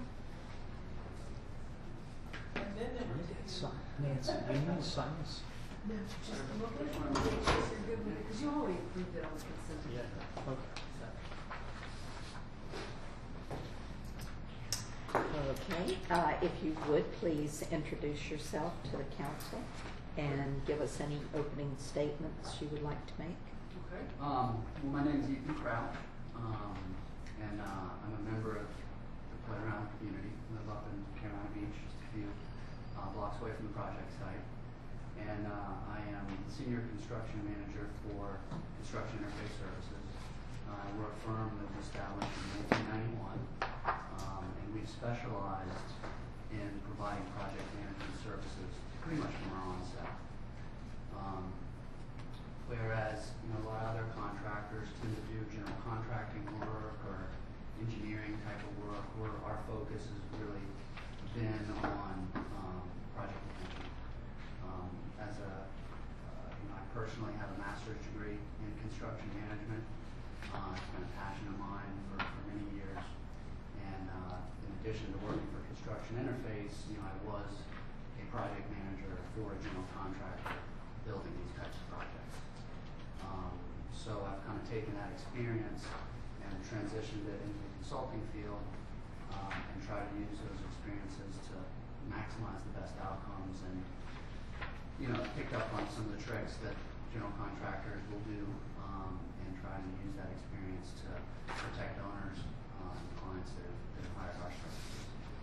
And then Nancy, you need signs? No, just look at one, make sure you're good with it, because you already approved it on the consent agenda. Okay. Okay, if you would, please introduce yourself to the council and give us any opening statements you would like to make. Okay. Well, my name is Ethan Crouch, and I'm a member of the Playground community. I live up in Carolina Beach, just a few blocks away from the project site. And I am the Senior Construction Manager for Construction Interface Services. We're a firm that was established in 1991, and we've specialized in providing project management services pretty much from our onset. Whereas a lot of other contractors tend to do general contracting work or engineering type of work, where our focus has really been on project management. I personally have a master's degree in construction management. It's been a passion of mine for many years. And in addition to working for Construction Interface, I was a project manager for a general contractor building these types of projects. So I've kind of taken that experience and transitioned it into the consulting field and try to use those experiences to maximize the best outcomes, and picked up on some of the tricks that general contractors will do and try to use that experience to protect owners and clients that have hired our services.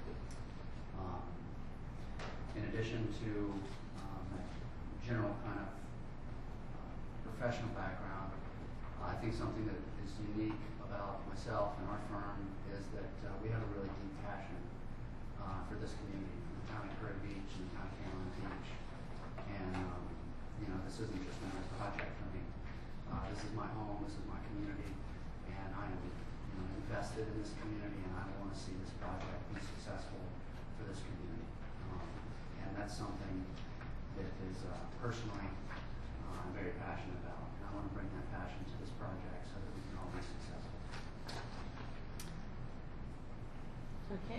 In addition to that general kind of professional background, I think something that is unique about myself and our firm is that we have a really deep passion for this community, for the town of Curry Beach and the town of Carolina Beach. And this isn't just another project for me. This is my home, this is my community, and I am invested in this community, and I want to see this project be successful for this community. And that's something that is personally I'm very passionate about. And I want to bring that passion to this project so that we can all be successful. Okay.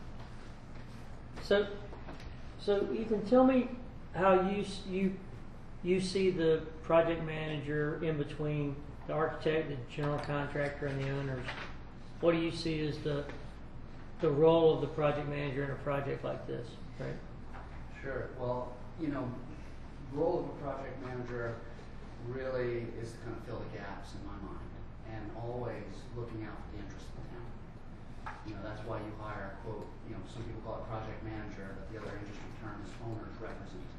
So Ethan, tell me how you see the project manager in between the architect, the general contractor, and the owners. What do you see as the role of the project manager in a project like this, right? Sure. Well, the role of a project manager really is to kind of fill the gaps in my mind, and always looking out for the interest of the town. That's why you hire, quote, some people call it project manager, but the other industry term is owner's representative.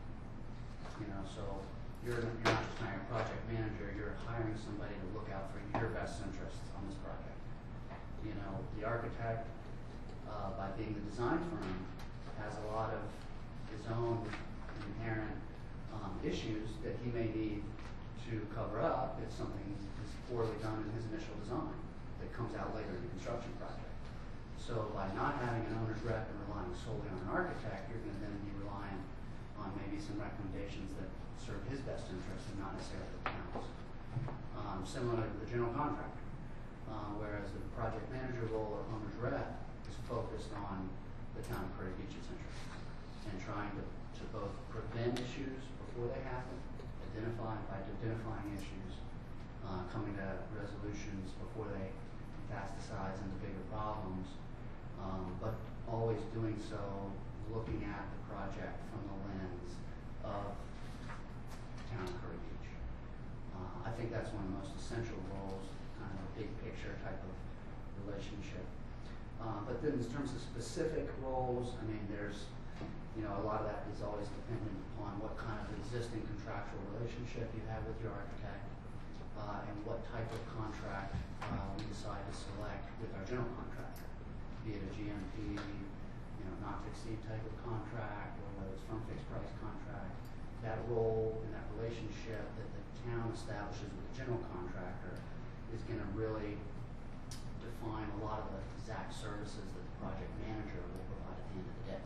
So you're not just hiring a project manager, you're hiring somebody to look out for your best interests on this project. The architect, by being the design firm, has a lot of his own inherent issues that he may need to cover up if something is poorly done in his initial design that comes out later in the construction project. So by not having an owner's rep and relying solely on an architect, you're going to then be relying on maybe some recommendations that serve his best interest and not necessarily the town's. Similar to the general contractor, whereas the project manager role or owner's rep is focused on the town of Prairie Beach's interests and trying to both prevent issues before they happen, identifying issues, coming to resolutions before they metastasize into bigger problems, but always doing so looking at the project from the lens of town of Curry Beach. I think that's one of the most essential roles, kind of a big picture type of relationship. But then in terms of specific roles, there's a lot of that is always dependent upon what kind of existing contractual relationship you have with your architect, and what type of contract we decide to select with our general contractor, be it a GMP, not to exceed type of contract, or whether it's firm fixed price contract. That role and that relationship that the town establishes with the general contractor is going to really define a lot of the exact services that the project manager will provide at the end of the day.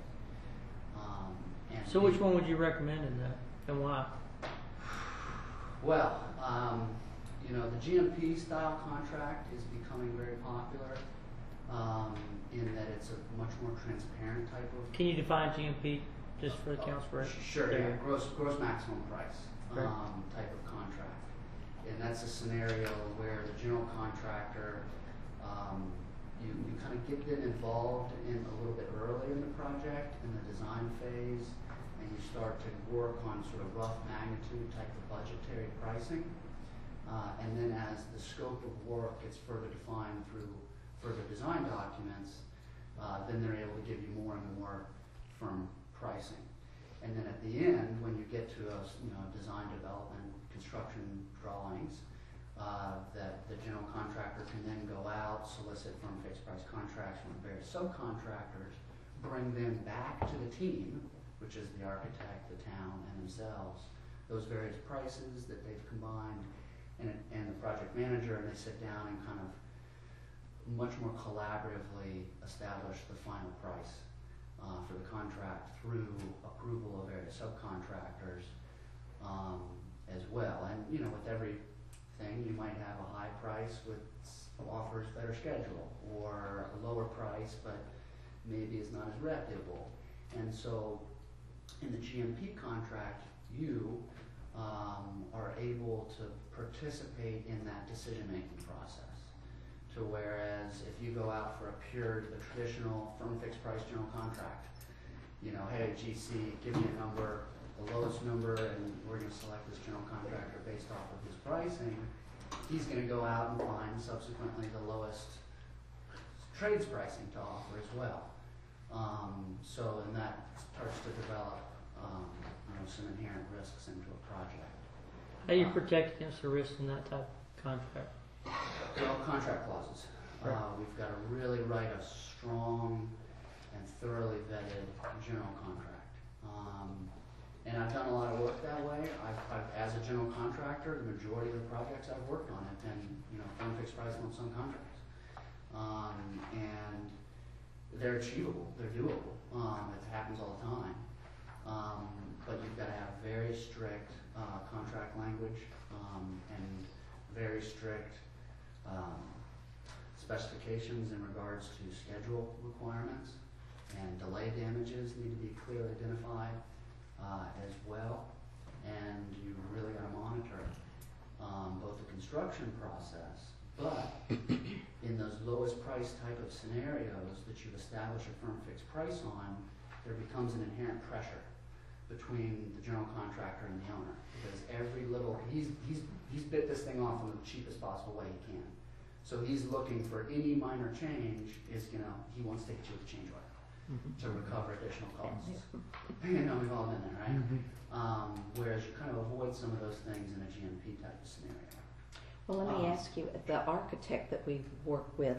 So which one would you recommend in that, and why? Well, the GMP style contract is becoming very popular in that it's a much more transparent type of. Can you define GMP just for the council? Sure. Yeah, gross maximum price type of contract, and that's a scenario where the general contractor you kind of get them involved in a little bit early in the project, in the design phase, and you start to work on sort of rough magnitude type of budgetary pricing. And then as the scope of work gets further defined through further design documents, then they're able to give you more and more firm pricing. And then at the end, when you get to a design development, construction drawings, that the general contractor can then go out, solicit firm fixed price contracts from various subcontractors, bring them back to the team, which is the architect, the town, and themselves, those various prices that they've combined, and the project manager, and they sit down and kind of much more collaboratively establish the final price for the contract through approval of various subcontractors as well. And with everything, you might have a high price which offers better schedule, or a lower price but maybe is not as reputable. And so in the GMP contract, you are able to participate in that decision-making process. To whereas if you go out for the traditional firm fixed price general contract, hey GC, give me a number, the lowest number, and we're going to select this general contractor based off of his pricing, he's going to go out and find subsequently the lowest trades pricing to offer as well. So then that starts to develop some inherent risks into a project. How do you protect against the risk in that type of contract? Well, contract clauses. Right. We've got to really write a strong and thoroughly vetted general contract. And I've done a lot of work that way. I've as a general contractor, the majority of the projects I've worked on have been, firm fixed price lump sum contracts. And they're achievable, they're doable. It happens all the time. But you've got to have very strict contract language and very strict specifications in regards to schedule requirements, and delay damages need to be clearly identified as well. And you really got to monitor both the construction process, but in those lowest price type of scenarios that you've established a firm fixed price on, there becomes an inherent pressure between the general contractor and the owner, because every little he's bit this thing off in the cheapest possible way he can. So he's looking for any minor change he wants to hit you with a change order to recover additional costs. We've all been there, right? Whereas you kind of avoid some of those things in a GMP type of scenario. Well, let me ask you, the architect that we work with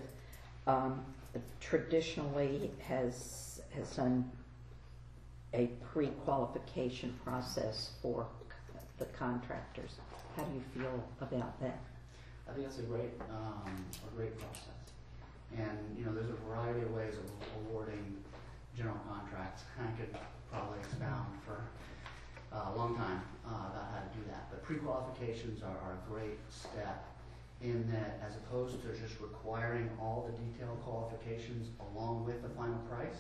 traditionally has done a pre-qualification process for the contractors. How do you feel about that? I think that's a great process. And there's a variety of ways of awarding general contracts. I could probably expound for a long time about how to do that. But pre-qualifications are a great step in that, as opposed to just requiring all the detailed qualifications along with the final price,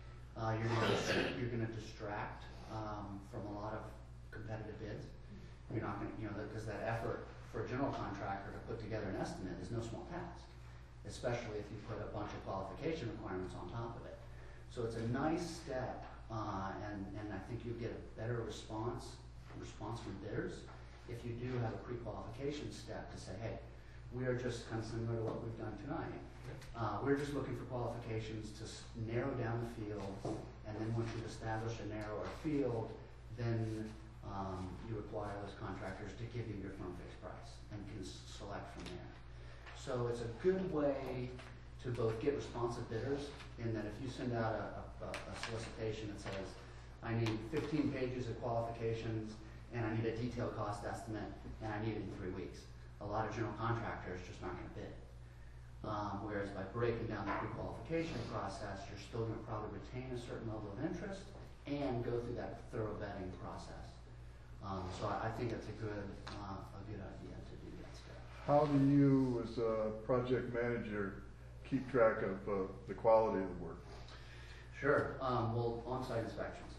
you're going to distract from a lot of competitive bids. You're not going to, because that effort for a general contractor to put together an estimate is no small task, especially if you put a bunch of qualification requirements on top of it. So it's a nice step, and I think you get a better response from bidders if you do have a pre-qualification step to say, hey, we are just kind of similar to what we've done tonight. We're just looking for qualifications to narrow down the field, and then once you've established a narrower field, then you require those contractors to give you your firm fixed price and can select from there. So it's a good way to both get responsive bidders, in that if you send out a solicitation that says, I need 15 pages of qualifications and I need a detailed cost estimate and I need it in 3 weeks, a lot of general contractors just aren't going to bid. Whereas by breaking down the pre-qualification process, you're still going to probably retain a certain level of interest and go through that thorough vetting process. So I think it's a good idea to do that stuff. How do you, as a project manager, keep track of the quality of the work? Sure. Well, on-site inspections,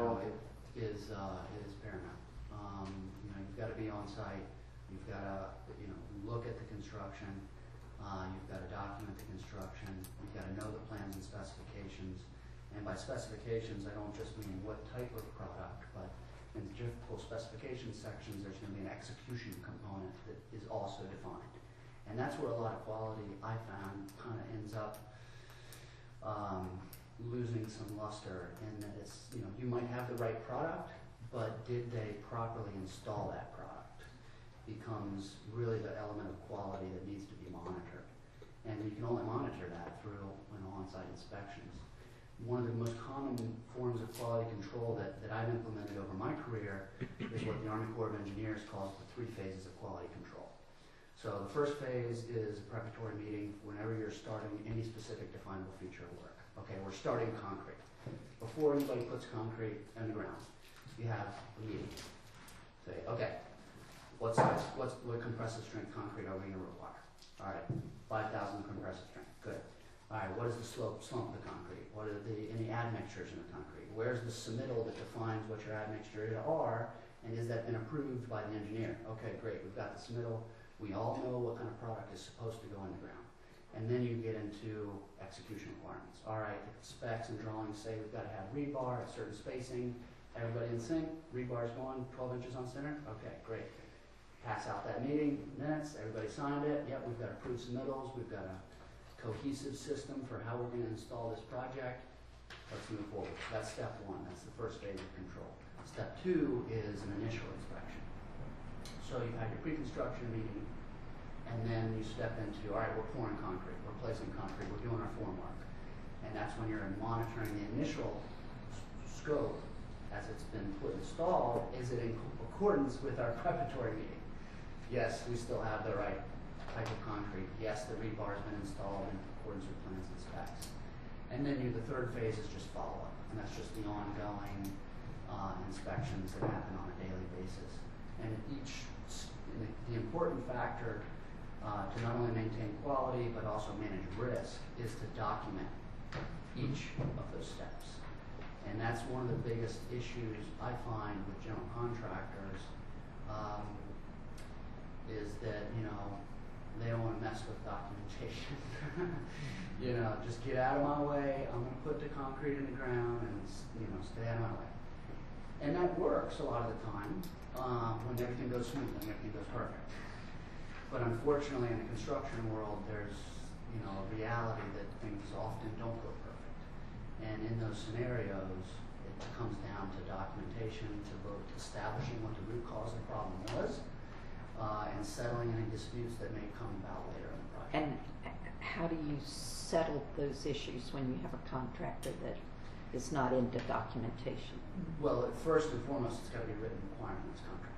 is paramount. You've got to be on site. You've got to, look at the construction. You've got to document the construction. You've got to know the plans and specifications. And by specifications, I don't just mean what type of product, but in the typical specification sections, there's going to be an execution component that is also defined. And that's where a lot of quality, I found, kind of ends up losing some luster in that it's, you might have the right product, but did they properly install that product? Becomes really the element of quality that needs to be monitored. And you can only monitor that through on-site inspections. One of the most common forms of quality control that I've implemented over my career is what the Army Corps of Engineers calls the 3 phases of quality control. So the first phase is a preparatory meeting whenever you're starting any specific definable feature of work. Okay, we're starting concrete. Before anybody puts concrete in the ground, you have a meeting. Say, okay, what compressive strength concrete are we going to require? All right, 5,000 compressive strength, good. All right, what is the slump of the concrete? What are any admixtures in the concrete? Where's the submittal that defines what your admixtures are, and is that been approved by the engineer? Okay, great, we've got the submittal. We all know what kind of product is supposed to go in the ground. And then you get into execution requirements. All right, the specs and drawings say we've got to have rebar at certain spacing. Everybody in sync, rebar's going 12 inches on center. Okay, great. Pass out that meeting, minutes, everybody signed it. Yep, we've got approved submittals. We've got a cohesive system for how we're going to install this project. Let's move forward. That's step 1. That's the first phase of control. Step 2 is an initial inspection. So you've had your pre-construction meeting, and then you step into, all right, we're pouring concrete, we're placing concrete, we're doing our form work. And that's when you're monitoring the initial scope as it's been installed. Is it in accordance with our preparatory meeting? Yes, we still have the right type of concrete. Yes, the rebar has been installed in accordance with plans and specs. And then the third phase is just follow-up, and that's just the ongoing inspections that happen on a daily basis. And the important factor to not only maintain quality but also manage risk is to document each of those steps. And that's one of the biggest issues I find with general contractors is that, they don't want to mess with documentation. Just get out of my way. I'm going to put the concrete in the ground and, stay out of my way. And that works a lot of the time when everything goes smoothly and everything goes perfect. But unfortunately, in the construction world, there's, a reality that things often don't go perfect. And in those scenarios, it comes down to documentation, to both establishing what the root cause of the problem was, and settling any disputes that may come about later in the project. And how do you settle those issues when you have a contractor that is not into documentation? Well, first and foremost, it's got to be a written requirement in this contract.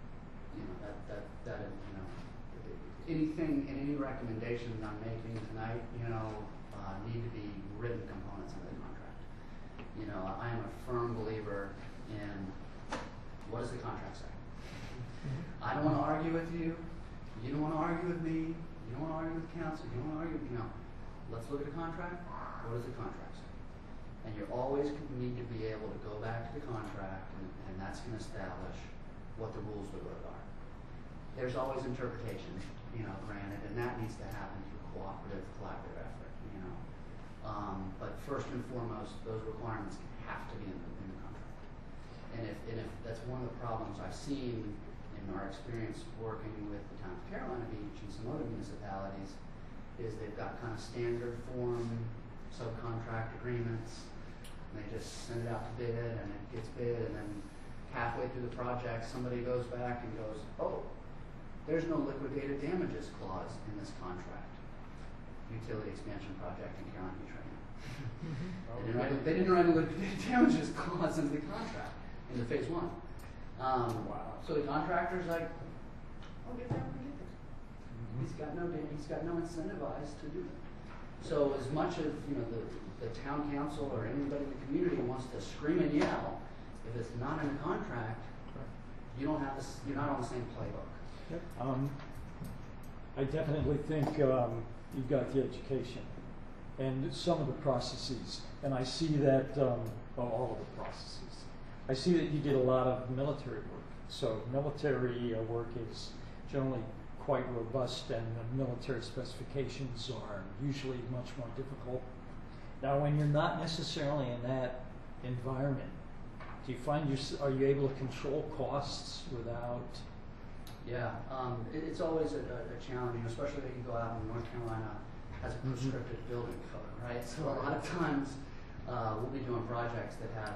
Anything and any recommendations I'm making tonight, need to be written components of the contract. I am a firm believer in what does the contract say? I don't want to argue with you. You don't want to argue with me. You don't want to argue with council. You don't want to argue with Let's look at the contract. What does the contract say? And you always need to be able to go back to the contract, and that's going to establish what the rules of the road are. There's always interpretation, granted, and that needs to happen through cooperative, collaborative effort, but first and foremost, those requirements have to be in the contract. And if that's one of the problems I've seen in our experience working with the town of Carolina Beach and some other municipalities, is they've got kind of standard form subcontract agreements, and they just send it out to bid, and it gets bid, and then halfway through the project, somebody goes back and goes, oh, there's no liquidated damages clause in this contract. Utility expansion project in Carolina Beach right now. They didn't write a liquidated damages clause in the contract, in the phase 1. Wow. So the contractor's like, I'll get that when we get there. He's got no incentivized to do it. So as much as the town council or anybody in the community wants to scream and yell, if it's not in the contract, you don't have this. You're not on the same playbook. I definitely think you've got the education and some of the processes, and I see that all of the processes. I see that you did a lot of military work. So military work is generally quite robust, and the military specifications are usually much more difficult. Now, when you're not necessarily in that environment, do you find are you able to control costs without? Yeah, it's always a challenge, especially when you go out in North Carolina has a prescriptive building code, right? So a lot of times we'll be doing projects that have,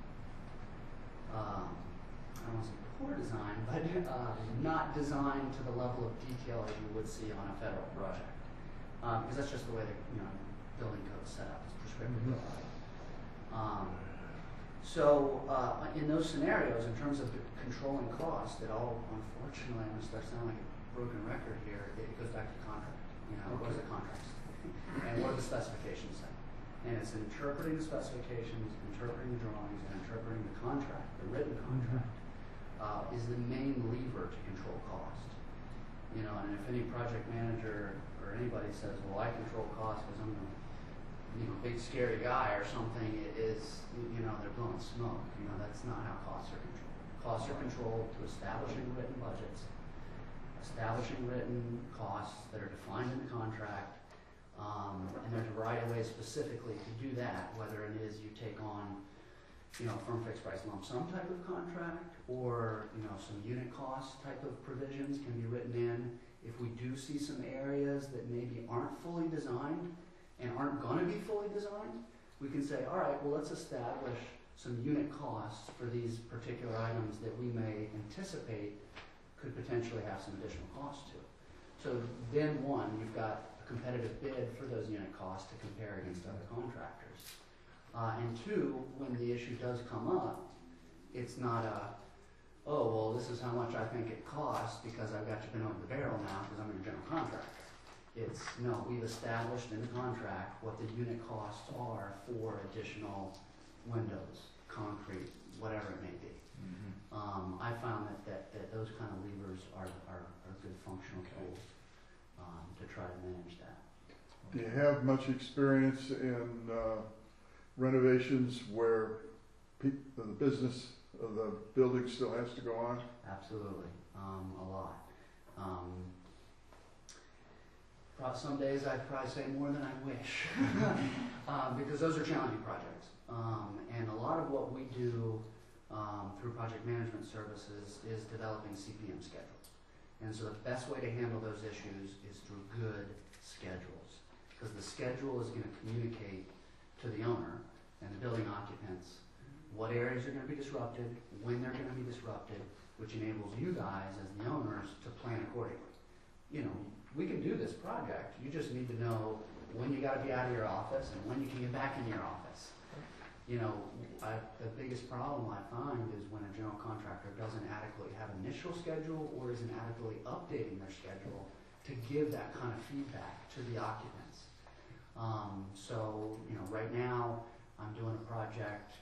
I don't want to say poor design, but not designed to the level of detail as you would see on a federal project, because that's just the way the building code is set up. It's prescriptive. So in those scenarios, in terms of controlling cost, it all, unfortunately, I'm going to start sounding like a broken record here, it goes back to contract. What does the contract say? And what do the specifications say? And it's interpreting the specifications, interpreting the drawings, and interpreting the contract, the written contract, is the main lever to control cost. And if any project manager or anybody says, well, I control cost because I'm a big scary guy or something, it is, they're blowing smoke. That's not how costs are controlled. Costs are controlled through establishing written budgets, establishing written costs that are defined in the contract, and there's a variety of ways specifically to do that, whether it is you take on, firm fixed price lump sum type of contract, or, some unit cost type of provisions can be written in. If we do see some areas that maybe aren't fully designed and aren't going to be fully designed, we can say, all right, well, let's establish some unit costs for these particular items that we may anticipate could potentially have some additional cost to it. So then one, you've got a competitive bid for those unit costs to compare against other contractors. And two, when the issue does come up, it's not oh, well, this is how much I think it costs because I've got you bent over the barrel now because I'm your general contractor. It's, no, we've established in the contract what the unit costs are for additional windows, concrete, whatever it may be. I found that those kind of levers are good functional tools to try to manage that. Do you have much experience in renovations where the business of the building still has to go on? Absolutely, a lot. Some days I'd probably say more than I wish, because those are challenging projects. And a lot of what we do through project management services is developing CPM schedules. And so the best way to handle those issues is through good schedules, because the schedule is going to communicate to the owner and the building occupants what areas are going to be disrupted, when they're going to be disrupted, which enables you guys as the owners to plan accordingly. We can do this project. You just need to know when you got to be out of your office and when you can get back in your office. The biggest problem I find is when a general contractor doesn't adequately have an initial schedule or isn't adequately updating their schedule to give that kind of feedback to the occupants. So, right now I'm doing a project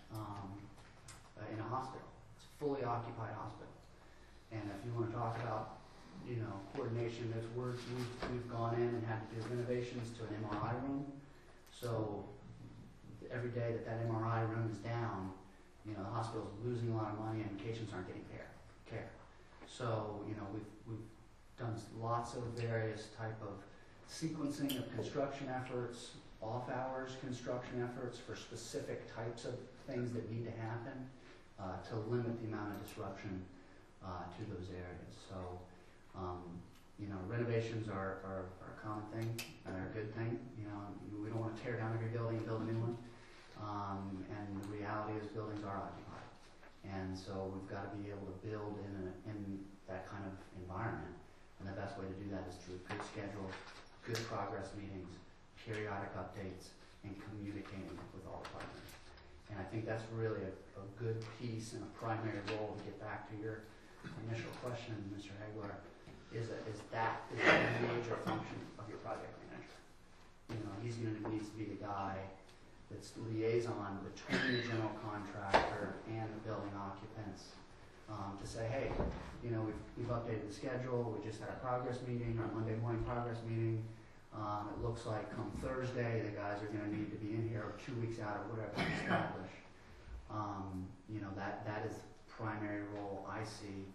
in a hospital. It's a fully occupied hospital. And if you want to talk about coordination, we've gone in and had to do renovations to an MRI room. So every day that MRI room is down, the hospital's losing a lot of money and patients aren't getting care. So, we've done lots of various type of sequencing of construction efforts, off-hours construction efforts for specific types of things that need to happen to limit the amount of disruption to those areas. So, renovations are a common thing, and they're a good thing. We don't want to tear down every building and build a new one. And the reality is buildings are occupied. And so we've got to be able to build in that kind of environment. And the best way to do that is through good schedules, good progress meetings, periodic updates, and communicating with all the partners. And I think that's really a good piece and a primary role to get back to your initial question, Mr. Heglar, is that a major function of your project manager. He's going to need to be the guy that's the liaison between the general contractor and the building occupants to say, hey, we've updated the schedule, we just had a progress meeting, our Monday morning progress meeting. It looks like come Thursday, the guys are going to need to be in here, or 2 weeks out, or whatever we establish. That is the primary role I see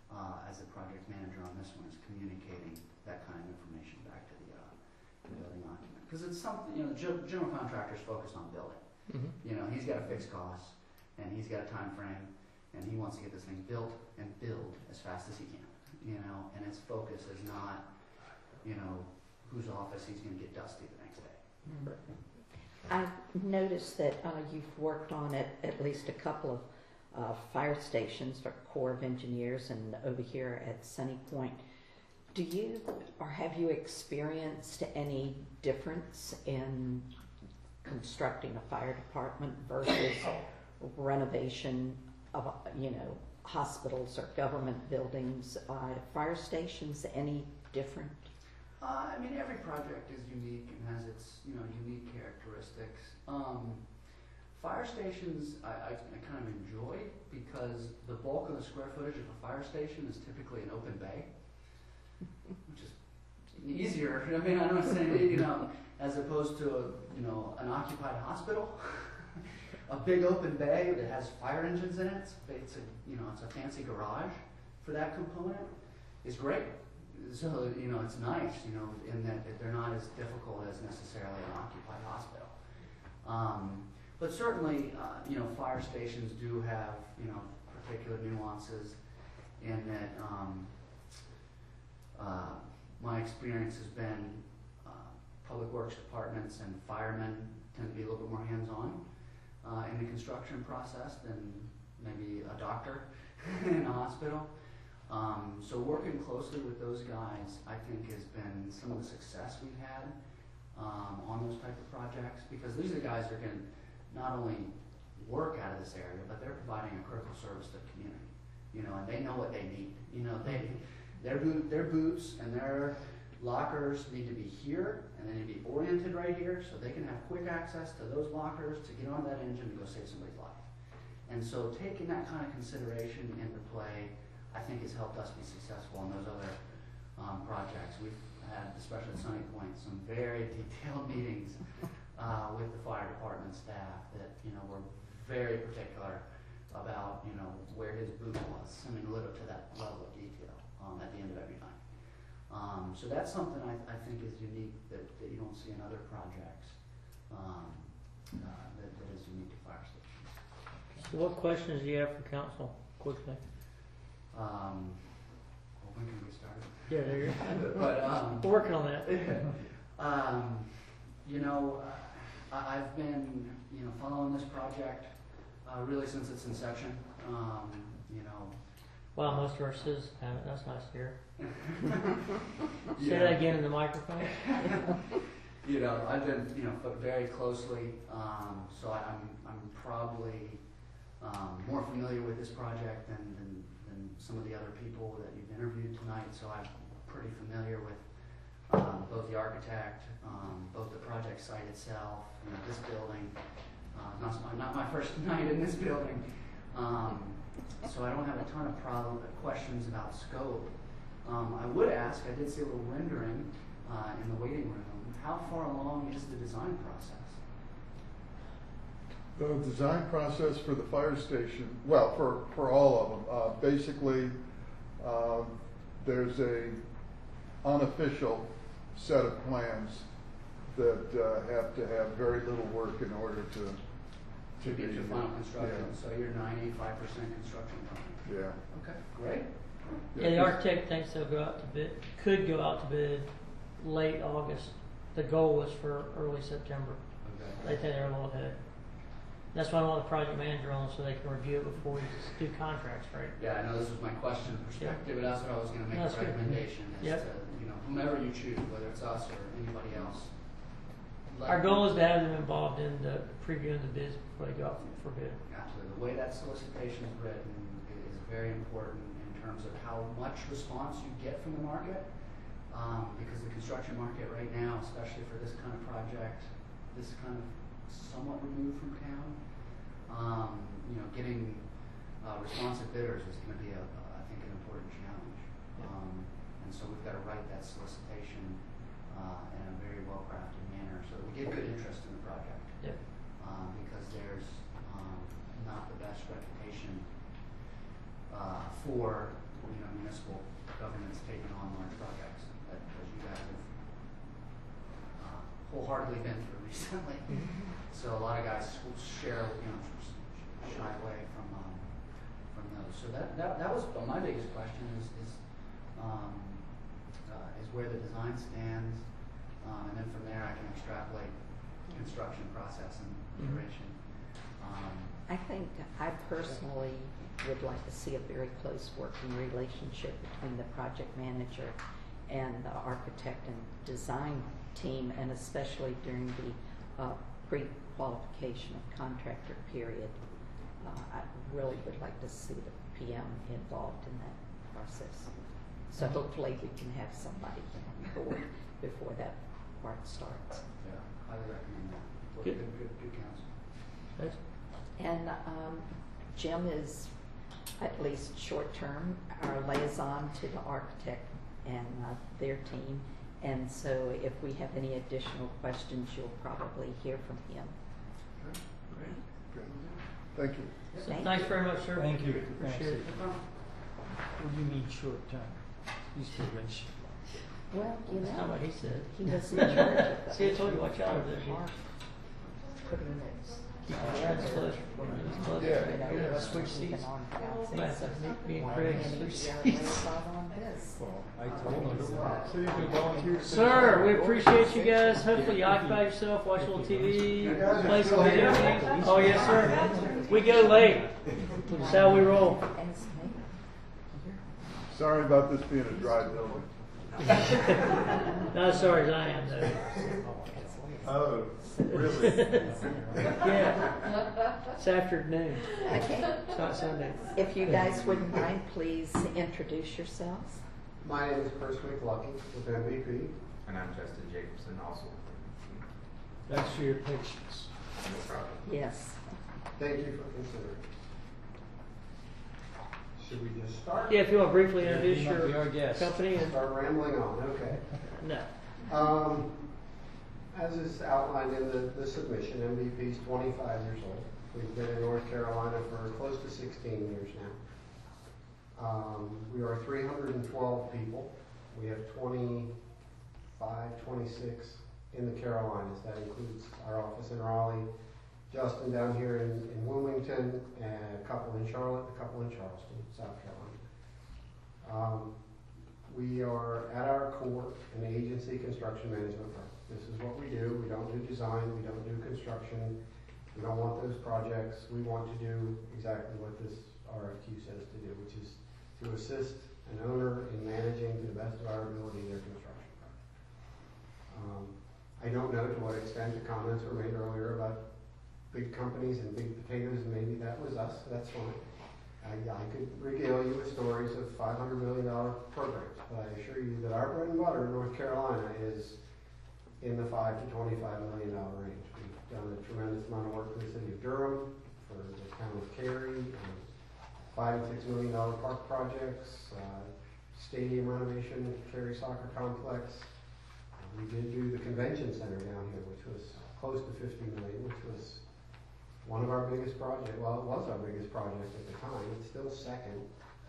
as the project manager on this one, is communicating that kind of information back to the building occupant. Because it's something, you know, the general contractor's focused on building. Mhm. You know, he's got a fixed cost, and he's got a time frame, and he wants to get this thing built and build as fast as he can. You know, and his focus is not, you know, whose office he's going to get dusty the next day. I noticed that you've worked on at least a couple of fire stations for Corps of Engineers and over here at Sunny Point. Do you or have you experienced any difference in constructing a fire department versus renovation of, you know, hospitals or government buildings? Fire stations any different? I mean, every project is unique and has its, you know, unique characteristics. Fire stations I kind of enjoy because the bulk of the square footage of a fire station is typically an open bay, which is easier. I mean, I'm not saying, you know, as opposed to, you know, an occupied hospital. A big open bay that has fire engines in it. It's a, you know, it's a fancy garage for that component. Is great. So, you know, it's nice, you know, in that they're not as difficult as necessarily an occupied hospital. But certainly, you know, fire stations do have, you know, particular nuances in that my experience has been public works departments and firemen tend to be a little bit more hands-on in the construction process than maybe a doctor in a hospital. So working closely with those guys, I think, has been some of the success we've had on those type of projects, because these are the guys that are going to not only work out of this area, but they're providing a critical service to the community. You know, and they know what they need. You know, their boots and their lockers need to be here, and they need to be oriented right here, so they can have quick access to those lockers to get on that engine to go save somebody's life. And so taking that kind of consideration into play, I think, has helped us be successful in those other projects. We've had, especially at Sunny Point, some very detailed meetings with the fire department staff that, you know, were very particular about, you know, where his boot was. I mean, literally to that level of detail at the end of every night. So that's something I think is unique that you don't see in other projects that is unique to fire stations. So what questions do you have for council, quickly? Well, when can we get started? Yeah, there you go. But we're working on that. You know, I've been, you know, following this project really since its inception. You know. Wow, most of our citizens haven't. That's nice to hear. Yeah. Say that again in the microphone. You know, I've been, you know, very closely. So I'm probably more familiar with this project than some of the other people that you've interviewed tonight. So I'm pretty familiar with both the architect, both the project site itself, you know, this building. Not my first night in this building. So I don't have a ton of questions about scope. I would ask, I did see a little rendering in the waiting room. How far along is the design process? The design process for the fire station, well, for all of them, basically there's a unofficial set of plans that have to have very little work in order to get to final construction. Yeah. So you're 95% construction done. Yeah. Okay, great. Yeah, the architect thinks they'll go out to bid, could go out to bid late August. The goal was for early September. Okay. They think they're a little ahead. That's why I want the project manager on, so they can review it before we just do contracts, right? Yeah, I know this was my question perspective, but that's what I was going to make That's a good. recommendation is Yep. to, you know, whomever you choose, whether it's us or anybody else. Our goal is to have them involved in the previewing the bids before they go out for bid. Absolutely. The way that solicitation is written is very important in terms of how much response you get from the market, because the construction market right now, especially for this kind of project, this kind of somewhat removed from town, you know, getting responsive bidders is going to be, I think, an important challenge. And so we've got to write that solicitation in a very well-crafted manner so that we get good interest in the project. Yep. Because there's not the best reputation for municipal governments taking on large projects, as you guys have wholeheartedly been through recently. So a lot of guys will share, shy away from those. So that was my biggest question is where the design stands, and then from there I can extrapolate construction process and iteration. I think I personally would like to see a very close working relationship between the project manager and the architect and design team, and especially during the pre-qualification of contractor period. I really would like to see the PM involved in that process. So hopefully we can have somebody on board before that part starts. Yeah, highly recommend that. Good counsel. Thanks. And Jim is, at least short term, our liaison to the architect and their team. And so if we have any additional questions, you'll probably hear from him. Good. Thank you. Thanks very much, sir. Thank you. Appreciate it. What do you mean short term? He's duration. Well, That's not what he said. he was in charge of that. See, I told you, watch out over there. Put him in. Keep your hands close. Yeah, That's what she can on Me and Craig switch seats. Well, I told him. So you can volunteer. Sir, we appreciate you guys. Hopefully you occupy yourself, watch a little TV, play some video games. Oh, yes, sir. We go late. That's how we roll. Sorry about this being a dry building. Not as sorry as I am, though. Oh, really? Yeah. It's afternoon. Okay. It's not Sunday. If you guys wouldn't mind, please introduce yourselves. My name is Chris McLucky with MVP. And I'm Justin Jacobson, also. Thanks for your patience. No problem. Yes. Thank you for considering. Should we just start? Yeah, if you want to briefly introduce You might be our your guest. company. And, Start rambling on, okay. no. As is outlined in the submission, MVP is 25 years old. We've been in North Carolina for close to 16 years now. We are 312 people. We have 25, 26 in the Carolinas. That includes our office in Raleigh, Justin down here in Wilmington, and a couple in Charlotte, a couple in Charleston, South Carolina. We are at our core an agency construction management firm. This is what we do. We don't do design. We don't do construction. We don't want those projects. We want to do exactly what this RFQ says to do, which is to assist an owner in managing to the best of our ability their construction project. I don't know to what extent the comments were made earlier about big companies and big potatoes, and maybe that was us. That's fine. I could regale you with stories of $500 million programs, but I assure you that our bread and butter in North Carolina is in the $5 to $25 million range. We've done a tremendous amount of work for the city of Durham, for the town of Cary, $5 and $6 million park projects, stadium renovation at the Cary Soccer Complex. We did do the convention center down here, which was close to $50 million, which was one of our biggest projects. Well, it was our biggest project at the time. It's still second.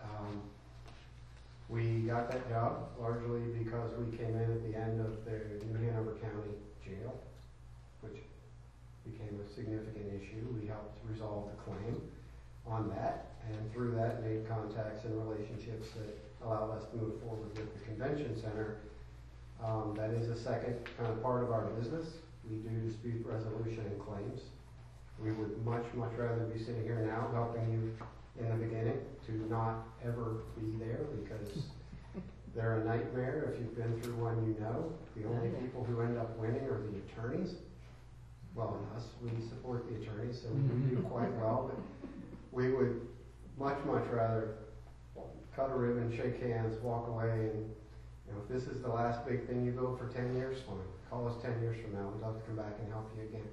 We got that job largely because we came in at the end of the New Hanover County Jail, which became a significant issue. We helped resolve the claim on that, and through that made contacts and relationships that allowed us to move forward with the convention center. That is a second kind of part of our business. We do dispute resolution and claims. We would much, much rather be sitting here now helping you in the beginning to not ever be there, because they're a nightmare. If you've been through one, you know. The only people who end up winning are the attorneys. Well, and us, we support the attorneys, so we do quite well, but we would much, much rather cut a ribbon, shake hands, walk away, and if this is the last big thing you build for 10 years, fine. Call us 10 years from now. We'd love to come back and help you again.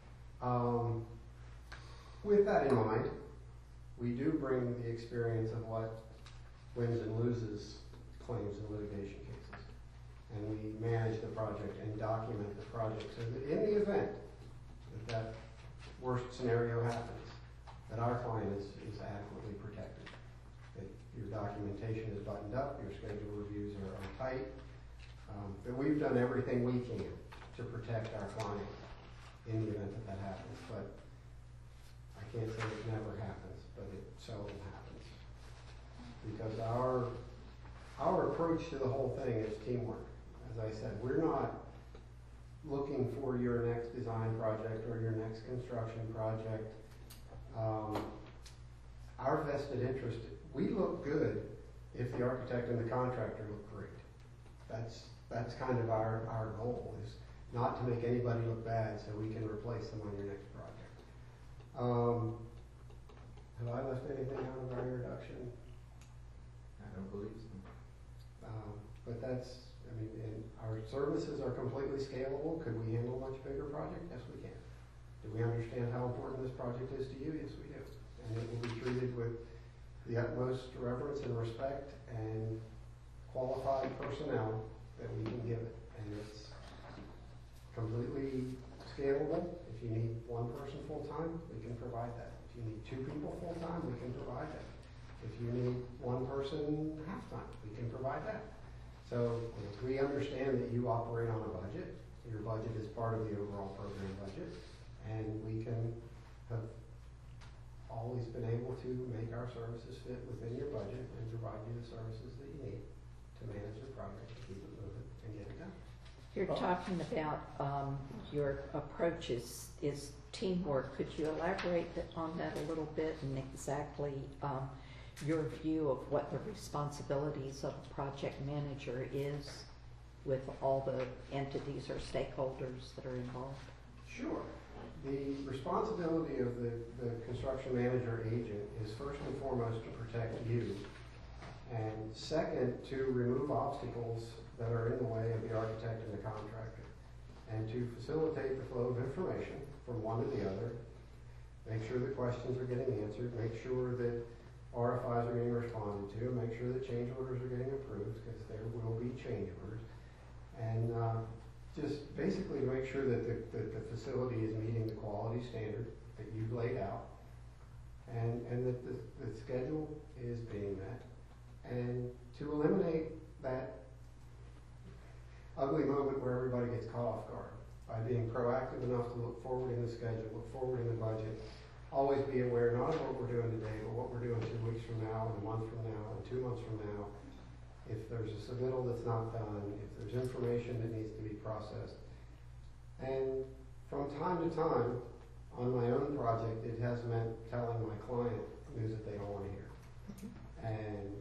With that in mind, we do bring the experience of what wins and loses claims and litigation cases. And we manage the project and document the project so that in the event that worst scenario happens, that our client is adequately protected. That your documentation is buttoned up, your schedule reviews are tight. But we've done everything we can to protect our client in the event that that happens. But I can't say it never happens, but it seldom happens. Because our approach to the whole thing is teamwork. As I said, we're not looking for your next design project or your next construction project. Our vested interest, we look good if the architect and the contractor look great. That's kind of our goal, is not to make anybody look bad so we can replace them on your next project. Have I left anything out of our introduction? I don't believe so. But that's, I mean, and our services are completely scalable. Could we handle a much bigger project? Yes, we can. Do we understand how important this project is to you? Yes, we do. And it will be treated with the utmost reverence and respect and qualified personnel that we can give it. And it's completely scalable. If you need one person full-time, we can provide that. If you need two people full-time, we can provide that. If you need one person half-time, we can provide that. So we understand that you operate on a budget. Your budget is part of the overall program budget. And we have always been able to make our services fit within your budget and provide you the services that you need to manage the project, to keep it moving, and get it done. You're talking about your approach is teamwork. Could you elaborate on that a little bit and exactly your view of what the responsibilities of a project manager is with all the entities or stakeholders that are involved? Sure. The responsibility of the construction manager agent is first and foremost to protect you, and second, to remove obstacles that are in the way of the architect and the contractor, and to facilitate the flow of information from one to the other, make sure the questions are getting answered, make sure that RFIs are getting responded to, make sure that change orders are getting approved, because there will be change orders, and just basically to make sure that the facility is meeting the quality standard that you've laid out, and that the schedule is being met, and to eliminate that ugly moment where everybody gets caught off guard by being proactive enough to look forward in the schedule, look forward in the budget, always be aware not of what we're doing today, but what we're doing 2 weeks from now, and a month from now, and 2 months from now. If there's a submittal that's not done, if there's information that needs to be processed. And from time to time, on my own project, it has meant telling my client news that they don't want to hear. And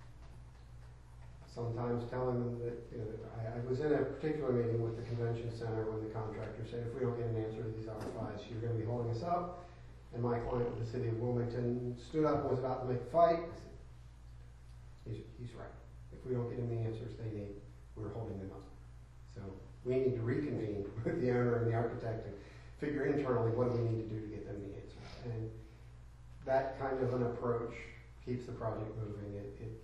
sometimes telling them that, I was in a particular meeting with the convention center when the contractor said, if we don't get an answer to these RFIs, you're going to be holding us up. And my client with the city of Wilmington stood up and was about to make a fight. I said, he's right. If we don't get them the answers they need, we're holding them up. So we need to reconvene with the owner and the architect and figure internally what do we need to do to get them the answers. And that kind of an approach keeps the project moving.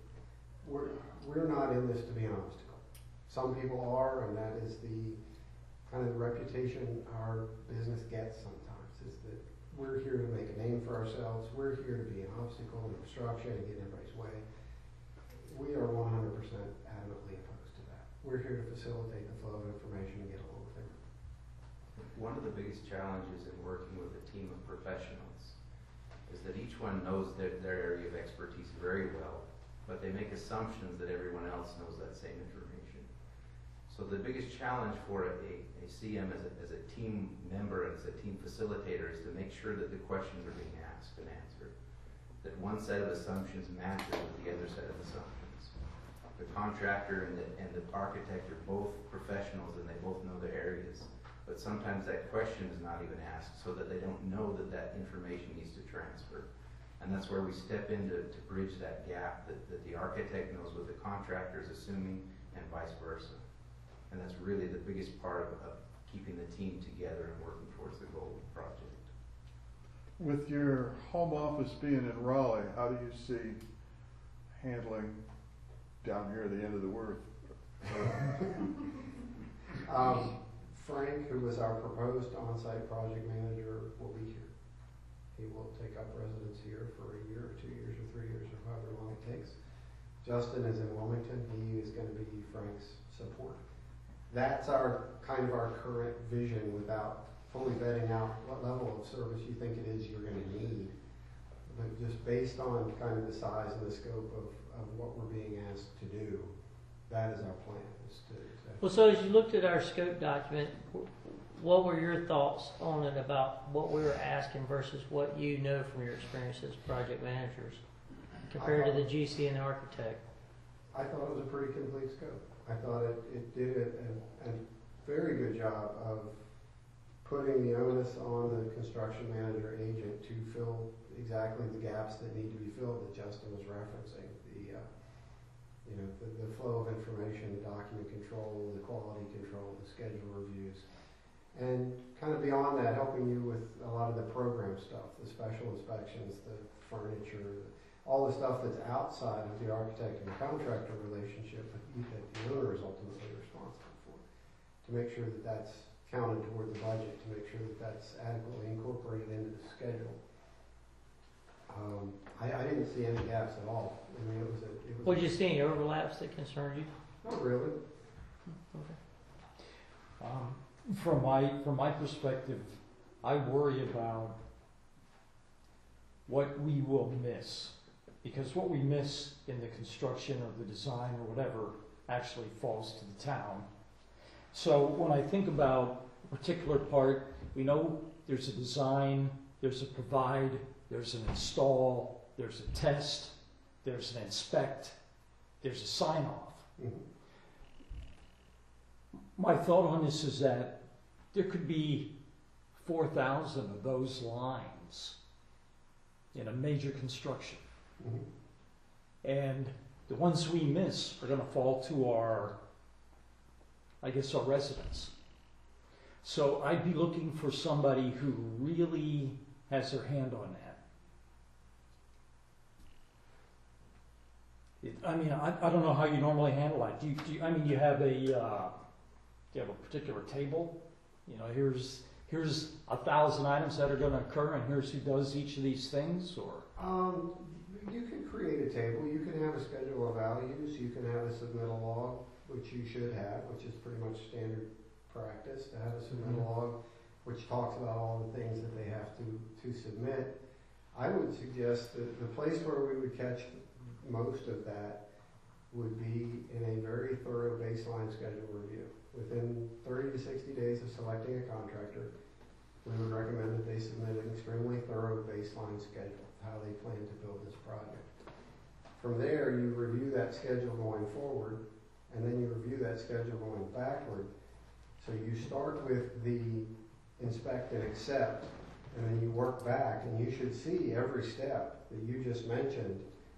We're not in this to be an obstacle. Some people are, and that is the kind of the reputation our business gets sometimes, is that we're here to make a name for ourselves. We're here to be an obstacle and obstruction and get in everybody's way. We are 100% adamantly opposed to that. We're here to facilitate the flow of information and get along with it. One of the biggest challenges in working with a team of professionals is that each one knows their area of expertise very well, but they make assumptions that everyone else knows that same information. So the biggest challenge for a CM as a team member, as a team facilitator, is to make sure that the questions are being asked and answered, that one set of assumptions matches with the other set of assumptions. The contractor and the architect are both professionals and they both know their areas, but sometimes that question is not even asked so that they don't know that information needs to transfer. And that's where we step in to bridge that gap, that the architect knows what the contractor is assuming and vice versa. And that's really the biggest part of keeping the team together and working towards the goal of the project. With your home office being in Raleigh, how do you see handling down here at the end of the Worth? Frank, who was our proposed on-site project manager, will be here. He will take up residence here for a year or 2 years or 3 years or however long it takes. Justin is in Wilmington. He is going to be Frank's support. That's our kind of our current vision without fully vetting out what level of service you think it is you're going to need. But just based on kind of the size and the scope of what we're being asked to do, that is our plan. Well, so as you looked at our scope document, what were your thoughts on it about what we were asking versus what you know from your experience as project managers compared to the GC and the architect? I thought it was a pretty complete scope. I thought it did a very good job of putting the onus on the construction manager agent to fill exactly the gaps that need to be filled that Justin was referencing. The flow of information, the document control, the quality control, the schedule reviews. And kind of beyond that, helping you with a lot of the program stuff, the special inspections, the furniture, all the stuff that's outside of the architect and the contractor relationship that the owner is ultimately responsible for. To make sure that that's counted toward the budget, to make sure that that's adequately incorporated into the schedule. I didn't see any gaps at all. I mean, it was. Did you see any overlaps that concerned you? Not really. Okay. From my perspective, I worry about what we will miss, because what we miss in the construction or the design or whatever actually falls to the town. So when I think about a particular part, we know there's a design, there's a provide, there's an install, there's a test, there's an inspect, there's a sign-off. Mm-hmm. My thought on this is that there could be 4,000 of those lines in a major construction. Mm-hmm. And the ones we miss are going to fall to our residents. So I'd be looking for somebody who really has their hand on that. I don't know how you normally handle that. Do you have a particular table? Here's 1,000 items that are going to occur, and here's who does each of these things, or? You can create a table. You can have a schedule of values. You can have a submittal log, which you should have, which is pretty much standard practice to have a submittal log, which talks about all the things that they have to submit. I would suggest that the place where we would catch most of that would be in a very thorough baseline schedule review. Within 30 to 60 days of selecting a contractor, we would recommend that they submit an extremely thorough baseline schedule, how they plan to build this project. From there, you review that schedule going forward, and then you review that schedule going backward. So you start with the inspect and accept, and then you work back, and you should see every step that you just mentioned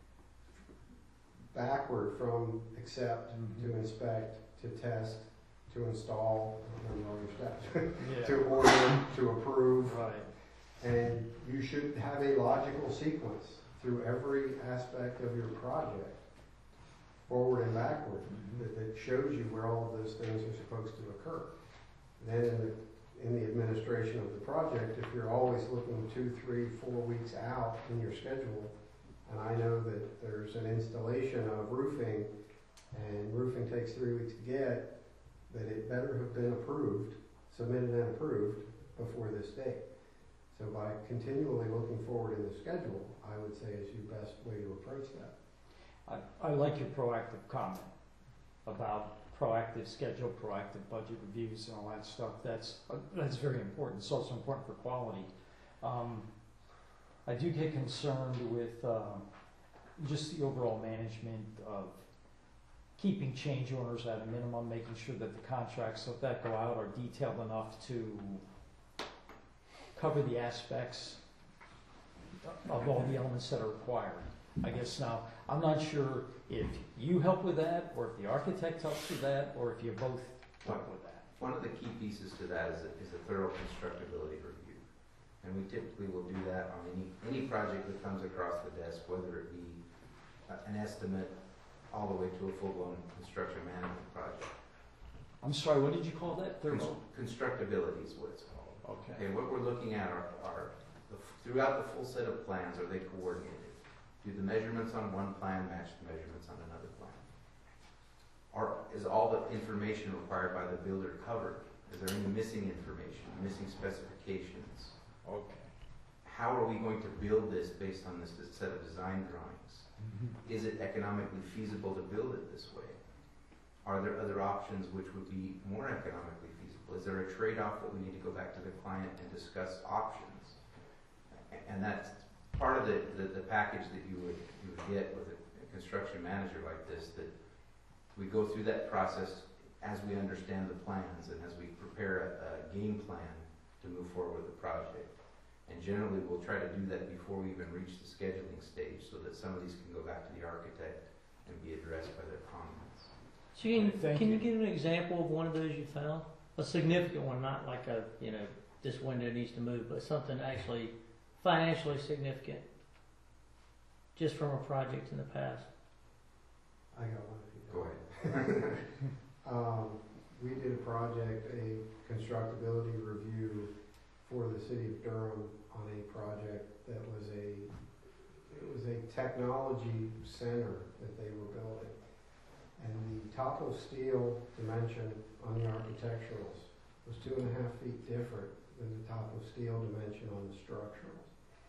backward from accept to inspect to test to install, I don't remember all your steps, to order, to approve. Right. And you should have a logical sequence through every aspect of your project, forward and backward, that shows you where all of those things are supposed to occur. Then in the administration of the project, if you're always looking 2, 3, 4 weeks out in your schedule, and I know that there's an installation of roofing, and roofing takes 3 weeks to get, that it better have been approved, submitted and approved before this date. So by continually looking forward in the schedule, I would say is your best way to approach that. I like your proactive comment about proactive schedule, proactive budget reviews, and all that stuff. That's very important. It's also important for quality. I do get concerned with just the overall management of keeping change orders at a minimum, making sure that the contracts that go out are detailed enough to cover the aspects of all the elements that are required. I guess now, I'm not sure if you help with that, or if the architect helps with that, or if you both help with that. One of the key pieces to that is a thorough constructability review. And we typically will do that on any project that comes across the desk, whether it be an estimate all the way to a full-blown construction management project. I'm sorry, what did you call that? Constructability is what it's called. Okay. And what we're looking at are throughout the full set of plans, are they coordinated? Do the measurements on one plan match the measurements on another plan? Is all the information required by the builder covered? Is there any missing information, missing specifications? Okay. How are we going to build this based on this set of design drawings? Is it economically feasible to build it this way? Are there other options which would be more economically feasible? Is there a trade-off that we need to go back to the client and discuss options? And that's part of the package that you would get with a construction manager like this, that we go through that process as we understand the plans and as we prepare a game plan to move forward with the project. And generally, we'll try to do that before we even reach the scheduling stage, so that some of these can go back to the architect and be addressed by their comments. So can you give an example of one of those you found? A significant one, not like a, this window needs to move, but something actually financially significant, just from a project in the past. I got one. Go ahead. We did a project, a constructability review for the city of Durham on a project that was a technology center that they were building. And the topo steel dimension on the architecturals was 2.5 feet different than the topo steel dimension on the structurals.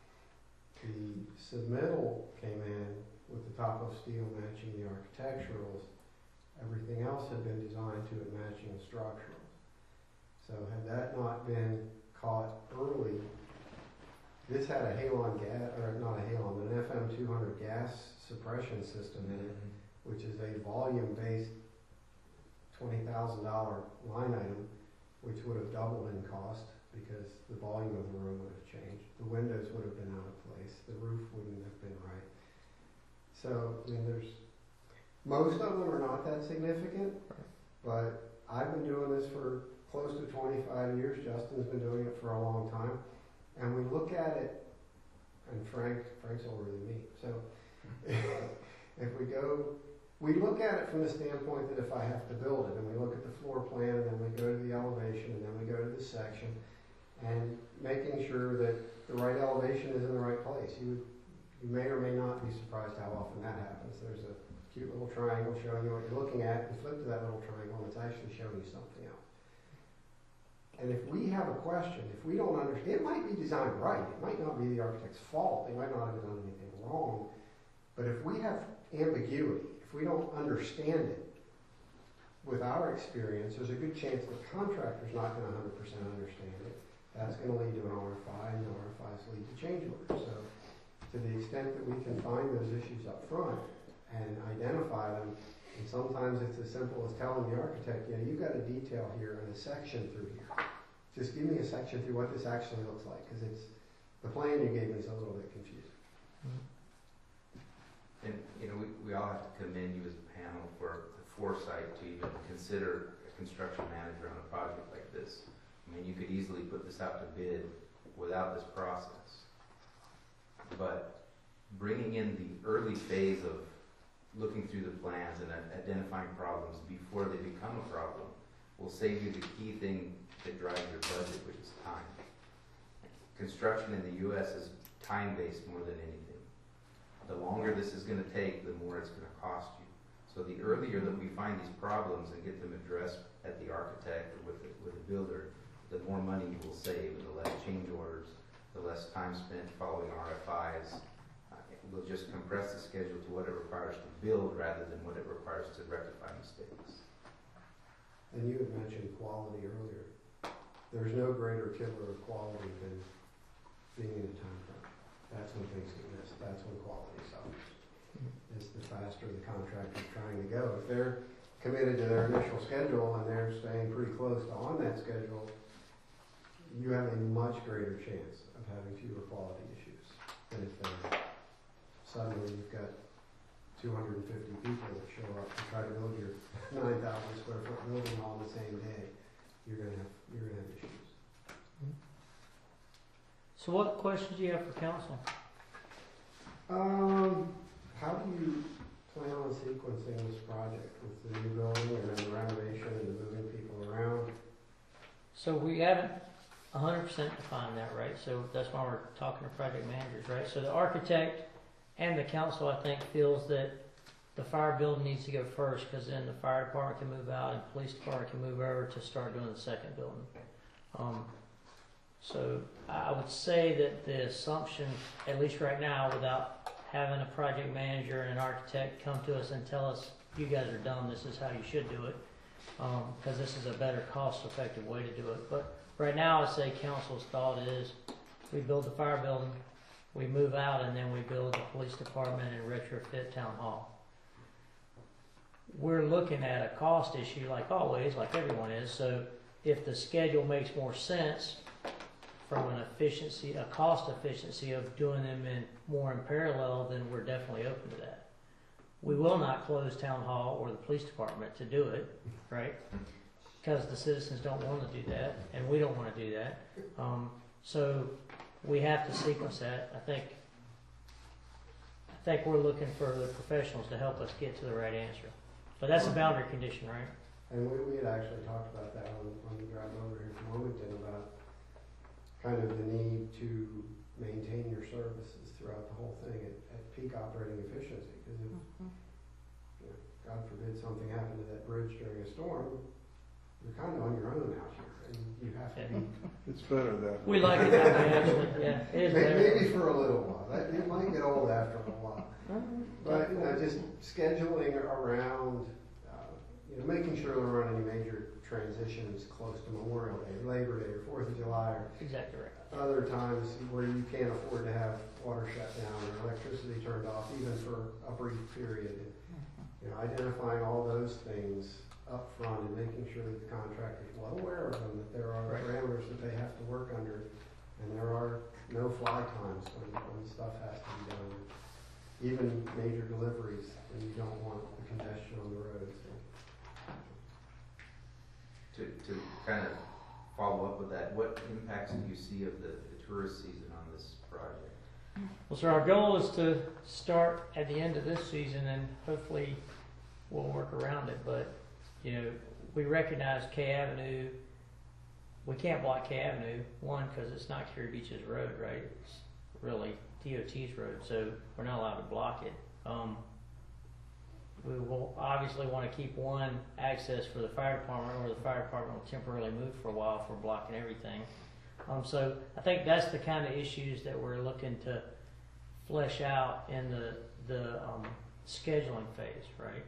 The submittal came in with the topo steel matching the architecturals. Everything else had been designed to it matching the structurals. So had that not been caught early, this had a halon gas, or not a halon, but an FM200 gas suppression system in it, which is a volume-based $20,000 line item, which would have doubled in cost because the volume of the room would have changed. The windows would have been out of place. The roof wouldn't have been right. So, most of them are not that significant, but I've been doing this for close to 25 years. Justin's been doing it for a long time. And we look at it, and Frank's older than me, so we look at it from the standpoint that if I have to build it, and we look at the floor plan, and then we go to the elevation, and then we go to the section, and making sure that the right elevation is in the right place. You may or may not be surprised how often that happens. There's a cute little triangle showing you what you're looking at. You flip to that little triangle, and it's actually showing you something else. And if we have a question, if we don't understand, it might be designed right. It might not be the architect's fault. They might not have done anything wrong. But if we have ambiguity, if we don't understand it, with our experience, there's a good chance the contractor's not going to 100% understand it. That's going to lead to an RFI, and the RFIs lead to change orders. So to the extent that we can find those issues up front and identify them, and sometimes it's as simple as telling the architect, you've got a detail here and a section through here. Just give me a section through what this actually looks like, because the plan you gave me is a little bit confusing. And, we all have to commend you as a panel for the foresight to even consider a construction manager on a project like this. You could easily put this out to bid without this process. But bringing in the early phase of looking through the plans and identifying problems before they become a problem will save you the key thing that drives your budget, which is time. Construction in the U.S. is time-based more than anything. The longer this is going to take, the more it's going to cost you. So the earlier that we find these problems and get them addressed at the architect or with the builder, the more money you will save, and the less change orders, the less time spent following RFIs. We'll just compress the schedule to what it requires to build rather than what it requires to rectify mistakes. And you had mentioned quality earlier. There's no greater killer of quality than being in a time crunch. That's when things get missed. That's when quality suffers. It's the faster the contractor's trying to go. If they're committed to their initial schedule and they're staying pretty close to on that schedule, you have a much greater chance of having fewer quality issues than if suddenly you've got 250 people that show up to try to build your 9,000 square foot building all on the same day. You're gonna have issues. So what questions do you have for council? How do you plan on sequencing this project with the new building and then the renovation and the moving people around? So we haven't 100% define that, right? So that's why we're talking to project managers, right? So the architect and the council, I think, feels that the fire building needs to go first, because then the fire department can move out and police department can move over to start doing the second building. So I would say that the assumption, at least right now, without having a project manager and an architect come to us and tell us, you guys are dumb, this is how you should do it, because this is a better cost-effective way to do it. But right now, I'd say council's thought is we build the fire building, we move out, and then we build the police department and retrofit town hall. We're looking at a cost issue, like always, like everyone is. So if the schedule makes more sense from an efficiency, a cost efficiency of doing them more in parallel, then we're definitely open to that. We will not close town hall or the police department to do it, right? Because the citizens don't want to do that, and we don't want to do that. So we have to sequence that. I think we're looking for the professionals to help us get to the right answer. But that's a boundary condition, right? And we had actually talked about that on the drive over here from Wilmington, about kind of the need to maintain your services throughout the whole thing at peak operating efficiency. Because if, you know, God forbid something happened to that bridge during a storm, you're kind of on your own out here, and you have to be. It's better that way. We like it that way, actually. Yeah, it is better. Maybe for a little while. It might get old after a while. But you know, just scheduling around, you know, making sure there aren't any major transitions close to Memorial Day, Labor Day, or 4th of July, or exactly right. Other times where you can't afford to have water shut down or electricity turned off, even for a brief period. You know, identifying all those things up front and making sure that the contractor is well aware of them, that there are parameters that they have to work under, and there are no fly times when stuff has to be done. Even major deliveries, when you don't want the congestion on the roads. To kind of follow up with that, what impacts do you see of the tourist season on this project? Well, so our goal is to start at the end of this season, and hopefully we'll work around it. But, you know, we recognize K Avenue. We can't block K Avenue, one, because it's not Cary Beach's road, right? It's really DOT's road, so we're not allowed to block it. We will obviously want to keep one access for the fire department, or the fire department will temporarily move for a while if we're blocking everything. So I think that's the kind of issues that we're looking to flesh out in the scheduling phase, right?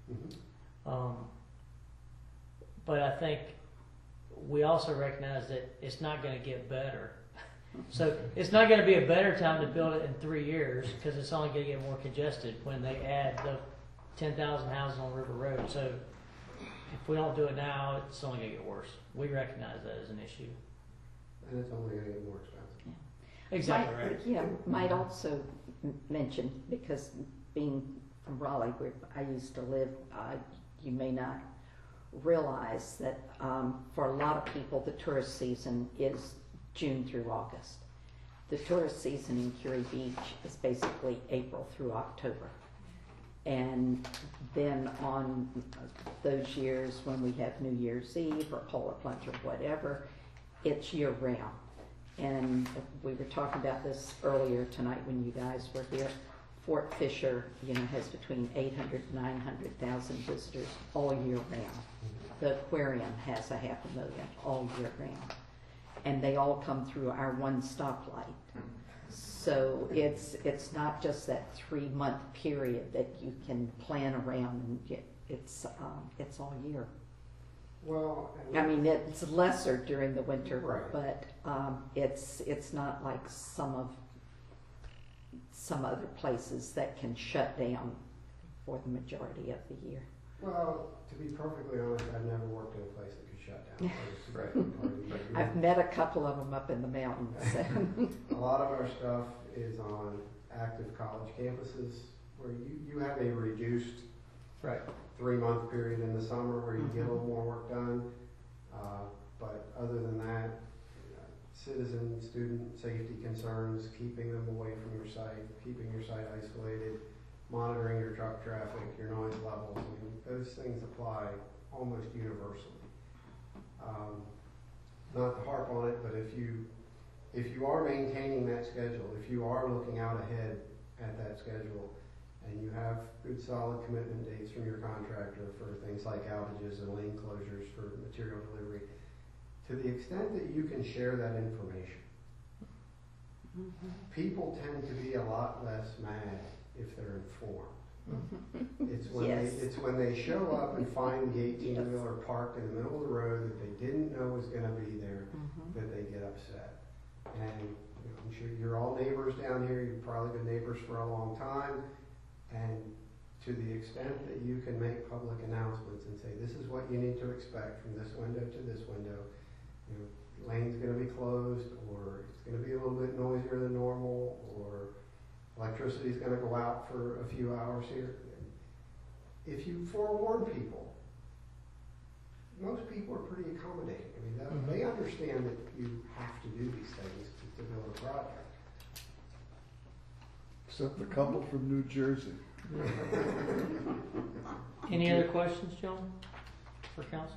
But I think we also recognize that it's not going to get better. So it's not going to be a better time to build it in 3 years, because it's only going to get more congested when they add the 10,000 houses on River Road. So if we don't do it now, it's only going to get worse. We recognize that as an issue. And it's only going to get more expensive. Yeah. Exactly right. Yeah, might also mention, because being from Raleigh, where I used to live, you may not realize that for a lot of people, the tourist season is June through August. The tourist season in Cary Beach is basically April through October. And then on those years when we have New Year's Eve or Polar Plunge or whatever, it's year round. And we were talking about this earlier tonight when you guys were here. Fort Fisher, you know, has between 800 and 900,000 visitors all year round. The aquarium has 500,000 all year round. And they all come through our one stoplight. So it's not just that 3-month period that you can plan around, and it's all year. Well, I mean, it's lesser during the winter, right. But it's not like some other places that can shut down for the majority of the year. Well, to be perfectly honest, I've never worked in a place that could shut down. Right. I've met a couple of them up in the mountains. A lot of our stuff is on active college campuses where you have a reduced 3-month period in the summer where you get a little more work done. But other than that, citizen, student safety concerns, keeping them away from your site, keeping your site isolated, monitoring your truck traffic, your noise levels, I mean, those things apply almost universally. not to harp on it, but if you are maintaining that schedule, if you are looking out ahead at that schedule, and you have good solid commitment dates from your contractor for things like outages and lane closures for material delivery, to the extent that you can share that information, people tend to be a lot less mad if they're informed. It's when they show up and find the 18-wheeler parked in the middle of the road that they didn't know was going to be there that they get upset. And I'm sure you're all neighbors down here. You've probably been neighbors for a long time. And to the extent that you can make public announcements and say, this is what you need to expect from this window to this window, you know, lane's going to be closed, or it's going to be a little bit noisier than normal, or electricity is going to go out for a few hours here. If you forewarn people, most people are pretty accommodating. I mean, they understand that you have to do these things to build a project. Except the couple from New Jersey. Any other questions, John, for council?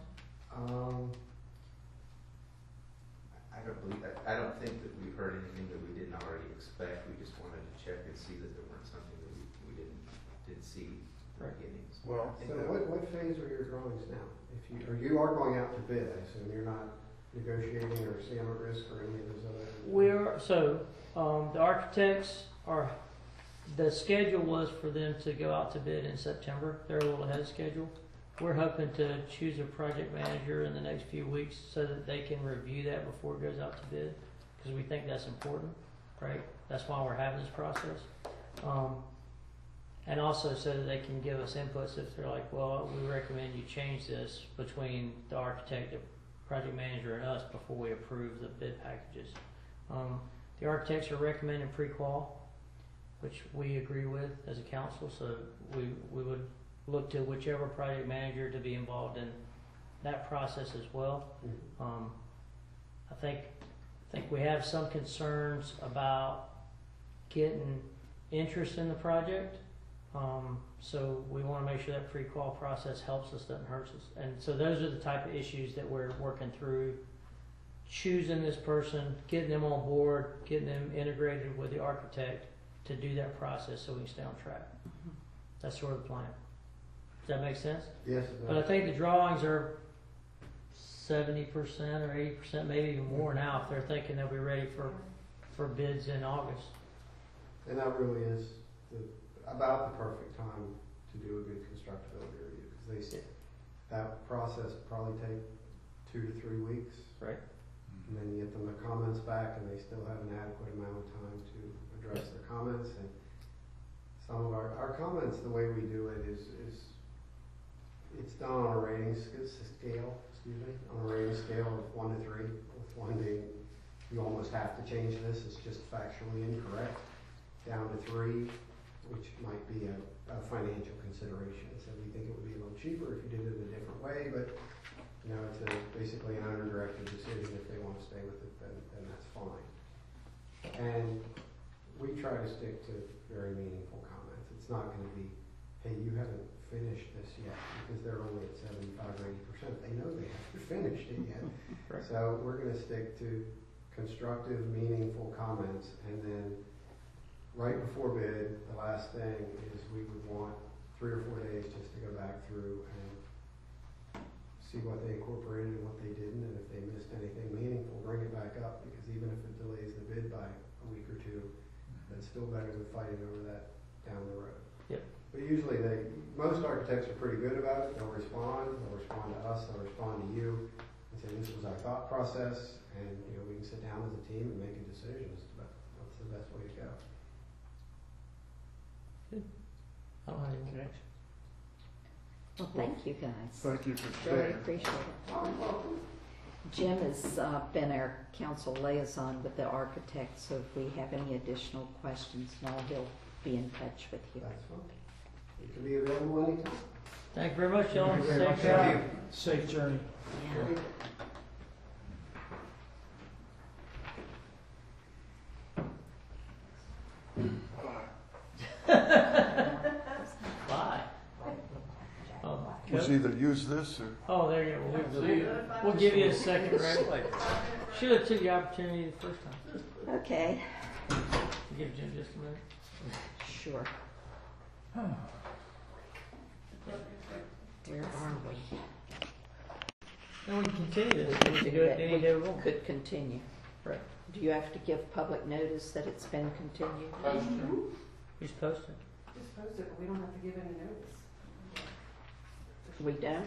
I don't think that we've heard anything that we didn't already expect. We just wanted to check and see that there weren't something that we didn't see at the beginning. Well, so what phase are your drawings now? You are going out to bid, I assume. You're not negotiating or seeing at risk or any of those other. The architects are. The schedule was for them to go out to bid in September. They're a little ahead of schedule. We're hoping to choose a project manager in the next few weeks so that they can review that before it goes out to bid, because we think that's important, right? That's why we're having this process. And also so that they can give us inputs if they're like, well, we recommend you change this between the architect, the project manager, and us before we approve the bid packages. The architects are recommending pre-qual, which we agree with as a council, so we would look to whichever project manager to be involved in that process as well. I think we have some concerns about getting interest in the project, so we want to make sure that pre-qual process helps us, doesn't hurt us. And so those are the type of issues that we're working through, choosing this person, getting them on board, getting them integrated with the architect to do that process so we can stay on track. That's sort of the plan. Does that make sense? Yes, it does. But I think the drawings are 70% or 80%, maybe even more now, if they're thinking they'll be ready for bids in August. And that really is about the perfect time to do a good constructability review, because that process probably take 2 to 3 weeks. Right. And then you get them the comments back, and they still have an adequate amount of time to address their comments. And some of our comments, the way we do it is it's done on a rating scale, on a rating scale of 1 to 3, with 1 being you almost have to change this, it's just factually incorrect, down to 3, which might be a financial consideration. So we think it would be a little cheaper if you did it a different way, but you know, it's basically an owner-directed decision. If they want to stay with it, then that's fine. And we try to stick to very meaningful comments. It's not going to be, hey, you haven't finished this yet, because they're only at 75 or 80%. They know they haven't finished it yet. Right. So we're going to stick to constructive, meaningful comments. And then right before bid, the last thing is we would want 3 or 4 days just to go back through and see what they incorporated and what they didn't, and if they missed anything meaningful, bring it back up, because even if it delays the bid by a week or 2, that's still better than fighting over that down the road. Yep. But usually most architects are pretty good about it. They'll respond to us, they'll respond to you, and say this was our thought process, and you know, we can sit down as a team and make a decision as to what's the best way to go. Good. I don't have any more. Well, thank you guys. Thank you for Really staying. appreciate it. Jim has been our council liaison with the architect, so if we have any additional questions, he'll be in touch with you. That's fine. You can be available anytime. Thank you very much, gentlemen. Thank you very much. Safe job. Safe journey. Yeah. Bye. Was either use this or. Oh, there you go. We'll give you a second, right? Should have took the opportunity the first time. Okay, Give Jim just a minute. sure. Where are we? And we can continue this. We can do it any day we want. Could continue. Right. Do you have to give public notice that it's been continued? You're supposed to. Just post it, but we don't have to give any notice. We don't?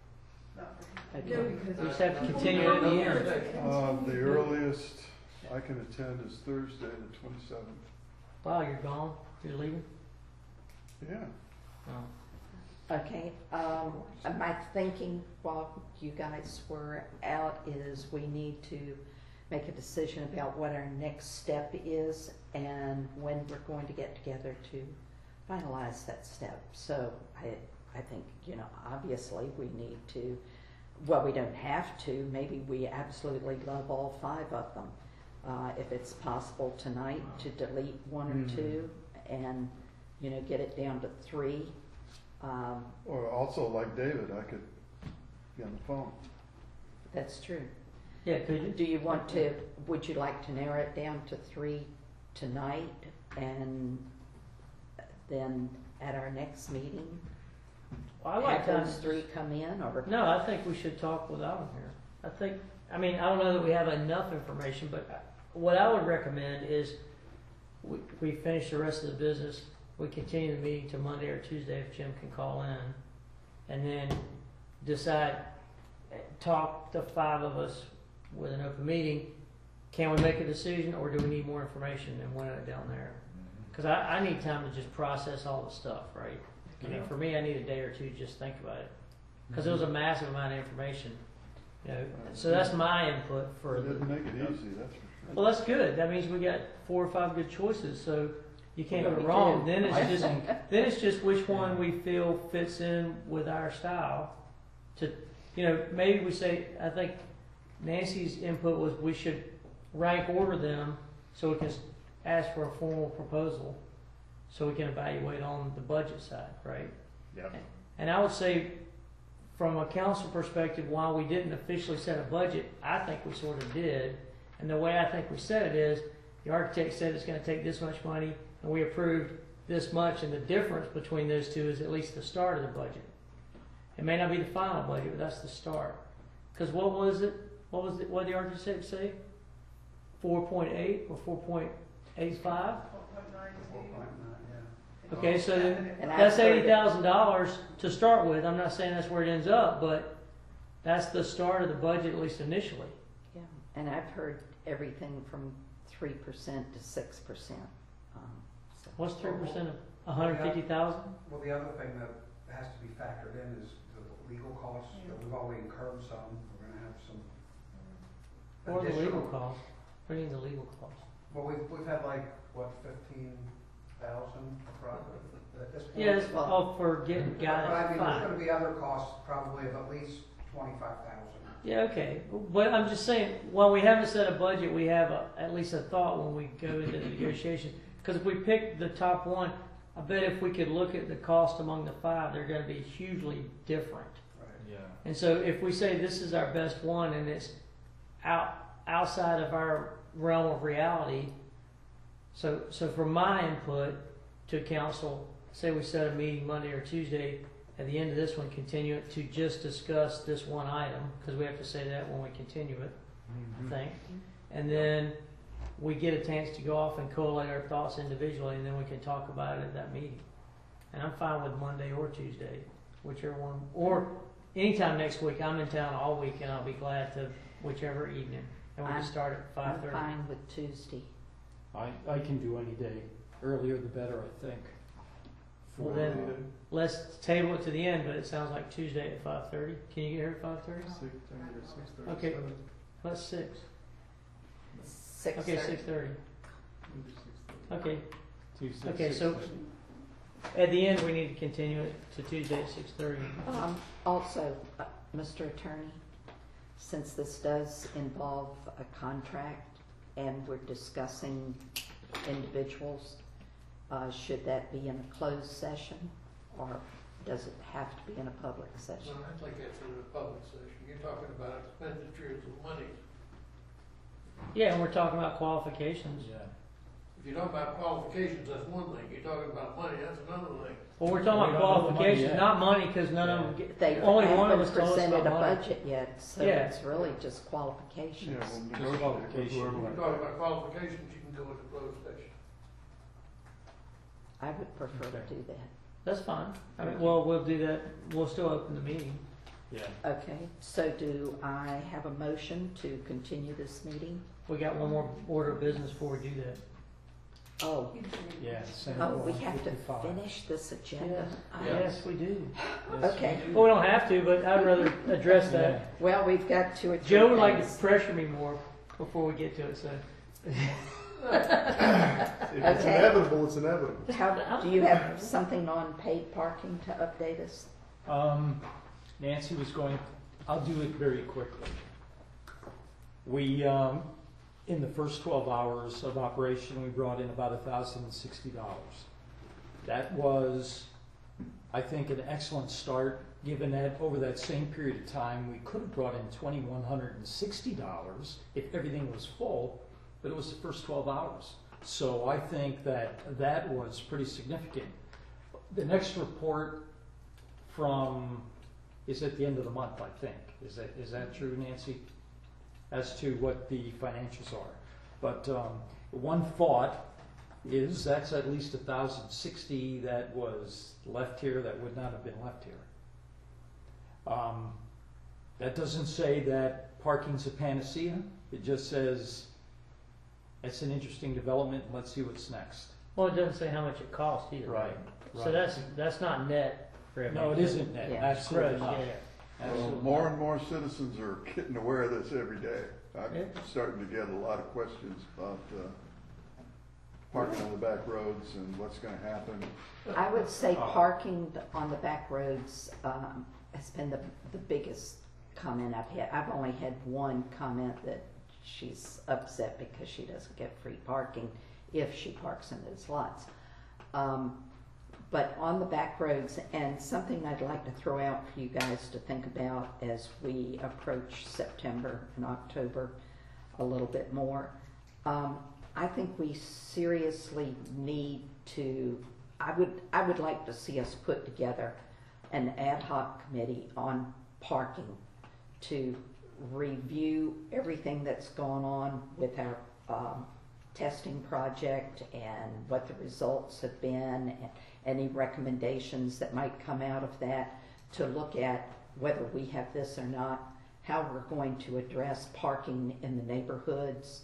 Okay. No, because. We just have to continue at the end. The earliest I can attend is Thursday, the 27th. Wow, you're gone? You're leaving? Yeah. Oh. Okay, my thinking while you guys were out is we need to make a decision about what our next step is and when we're going to get together to finalize that step. So I think, obviously we need to, well, we don't have to, maybe we absolutely love all 5 of them. If it's possible tonight to delete 1 or 2 and, get it down to 3. Or also, like David, I could be on the phone. That's true. Yeah, could you? Do you want to, would you like to narrow it down to 3 tonight and then at our next meeting? Well, I like have those 3 come in or? No, I think we should talk without them here. I don't know that we have enough information, but what I would recommend is we finish the rest of the business. We continue the meeting to Monday or Tuesday if Jim can call in, and then decide, talk the 5 of us with an open meeting. Can we make a decision, or do we need more information and win it down there? Because I need time to just process all the stuff, right? I mean, for me, I need a day or 2 to just think about it, because it was a massive amount of information. So that's my input for It didn't make it easy, that's for sure. Well, that's good. That means we got 4 or 5 good choices, so you can't go We wrong. do. Then it's just which one we feel fits in with our style. To maybe we say, I think Nancy's input was we should rank order them so we can ask for a formal proposal, so we can evaluate on the budget side, right? Yep. And I would say, from a council perspective, while we didn't officially set a budget, I think we sort of did. And the way I think we set it is, the architect said it's going to take this much money, and we approved this much, and the difference between those 2 is at least the start of the budget. It may not be the final budget, but that's the start. Because what was it? What did the architect say? 4.8 or 4.85? 4.9, yeah. Okay, so then And that's I've heard $80,000 to start with. I'm not saying that's where it ends up, but that's the start of the budget, at least initially. Yeah, and I've heard everything from 3% to 6%. So. What's 3% of 150,000? Well, the other thing that has to be factored in is the legal costs. We've already incurred some. We're going to have some. Or the legal costs? What do you mean the legal costs? Well, we've had 15,000 at this point. Yes, for getting But guys. I mean, there's Fine. going to be other costs probably of at least 25,000. Yeah, okay. But I'm just saying, while we haven't set a budget, we have at least a thought when we go into the negotiations. Because if we pick the top one, I bet if we could look at the cost among the 5, they're going to be hugely different. Right. Yeah. And so if we say this is our best one and it's outside of our realm of reality, so from my input to council, say we set a meeting Monday or Tuesday, at the end of this one, continue it to just discuss this one item, because we have to say that when we continue it, I think. And then we get a chance to go off and collate our thoughts individually, and then we can talk about it at that meeting. And I'm fine with Monday or Tuesday, whichever one, or anytime next week. I'm in town all week, and I'll be glad to whichever evening. And we can start at 5:30. I'm fine with Tuesday. I can do any day. Earlier the better, I think. Well, then let's table it to the end, but it sounds like Tuesday at 5:30. Can you get here at 5:30? 6:30. Okay, let's 6. 6:30. Okay, 6:30. Okay. Tuesday, Okay, so 6:30. at the end we need to continue it to Tuesday at 6:30. Also, Mr. Attorney, since this does involve a contract and we're discussing individuals, should that be in a closed session or does it have to be in a public session? No, I think that's in a public session. You're talking about expenditures of money. Yeah, and we're talking about qualifications. Yeah. If you're talking about qualifications, that's one thing. You're talking about money, that's another thing. Well, we're talking about qualifications, not money, because none of them get, They only one of haven't us told us presented about a money. budget yet, so Yeah. it's really just qualifications. Yeah, Just we'll negotiate qualification. with If whoever. you're talking about qualifications, you can go into closed session. I would prefer to Okay. do that. That's fine. I mean, well, we'll do that. We'll still open the meeting. Yeah. Okay, so do I have a motion to continue this meeting? We got one more order of business before we do that. Oh, Yeah. Senate oh, we Bill have to 55. finish this agenda. Yes, we do. Yes, Okay. we do. Well, we don't have to, but I'd rather address that. Yeah. Well, we've got 2 or 3 Joe would like to things. pressure me more before we get to it, so. If it's Okay. inevitable, it's inevitable. How, do you have something on paid parking to update us? Nancy was going, I'll do it very quickly. We, in the first 12 hours of operation, we brought in about $1,060. That was, I think, an excellent start, given that over that same period of time, we could have brought in $2,160 if everything was full, but it was the first 12 hours. So I think that that was pretty significant. The next report is at the end of the month, I think. Is that true, Nancy? As to what the financials are. But one thought is that's at least 1,060 that was left here that would not have been left here. That doesn't say that parking's a panacea. It just says it's an interesting development. Let's see what's next. Well, it doesn't say how much it costs either. Right. So that's not net revenue. No, it isn't net. Yeah. Absolutely Gross, not. yeah. Well, Absolutely more not. and more citizens are getting aware of this every day. I'm Yeah. starting to get a lot of questions about parking on the back roads and what's going to happen. I would say parking on the back roads has been the biggest comment I've had. I've only had one comment that she's upset because she doesn't get free parking if she parks in those lots. But on the back roads, and something I'd like to throw out for you guys to think about as we approach September and October a little bit more, I think we seriously need to, I would like to see us put together an ad hoc committee on parking to review everything that's gone on with our testing project and what the results have been, and any recommendations that might come out of that, to look at whether we have this or not, how we're going to address parking in the neighborhoods,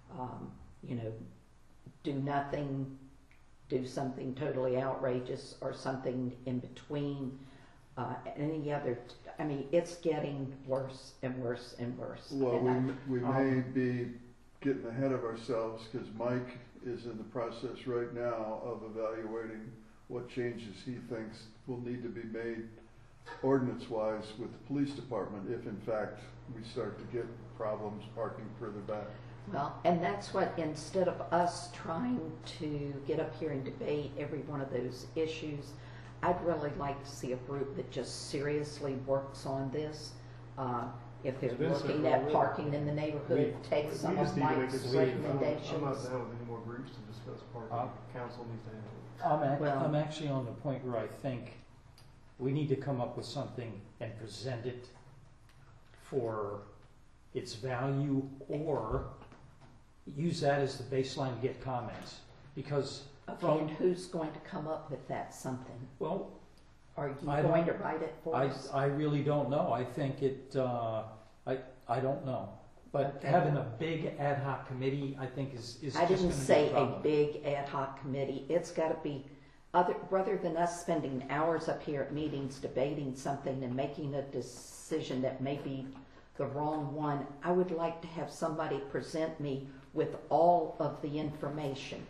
do nothing, do something totally outrageous, or something in between. Any other, it's getting worse and worse and worse. Well, And we may be getting ahead of ourselves because Mike is in the process right now of evaluating what changes he thinks will need to be made ordinance-wise with the police department if in fact we start to get problems parking further back. Well, and that's what, instead of us trying to get up here and debate every one of those issues, I'd really like to see a group that just seriously works on this. If they're It's been looking said at already. parking in the neighborhood, take some We of just need to make a Mike's decision. recommendations. I'm not down with any more groups to discuss parking. Council needs to handle it. I'm actually on the point where I think we need to come up with something and present it for its value, or use that as the baseline to get comments. Because Okay, and who's going to come up with that something? well, Are you I going to don't- write it for us? I really don't know. I think I don't know. But Okay. having a big ad hoc committee, I think is I just going didn't to be say a a problem. big ad hoc committee. It's got to be, rather than us spending hours up here at meetings debating something and making a decision that may be the wrong one, I would like to have somebody present me with all of the information.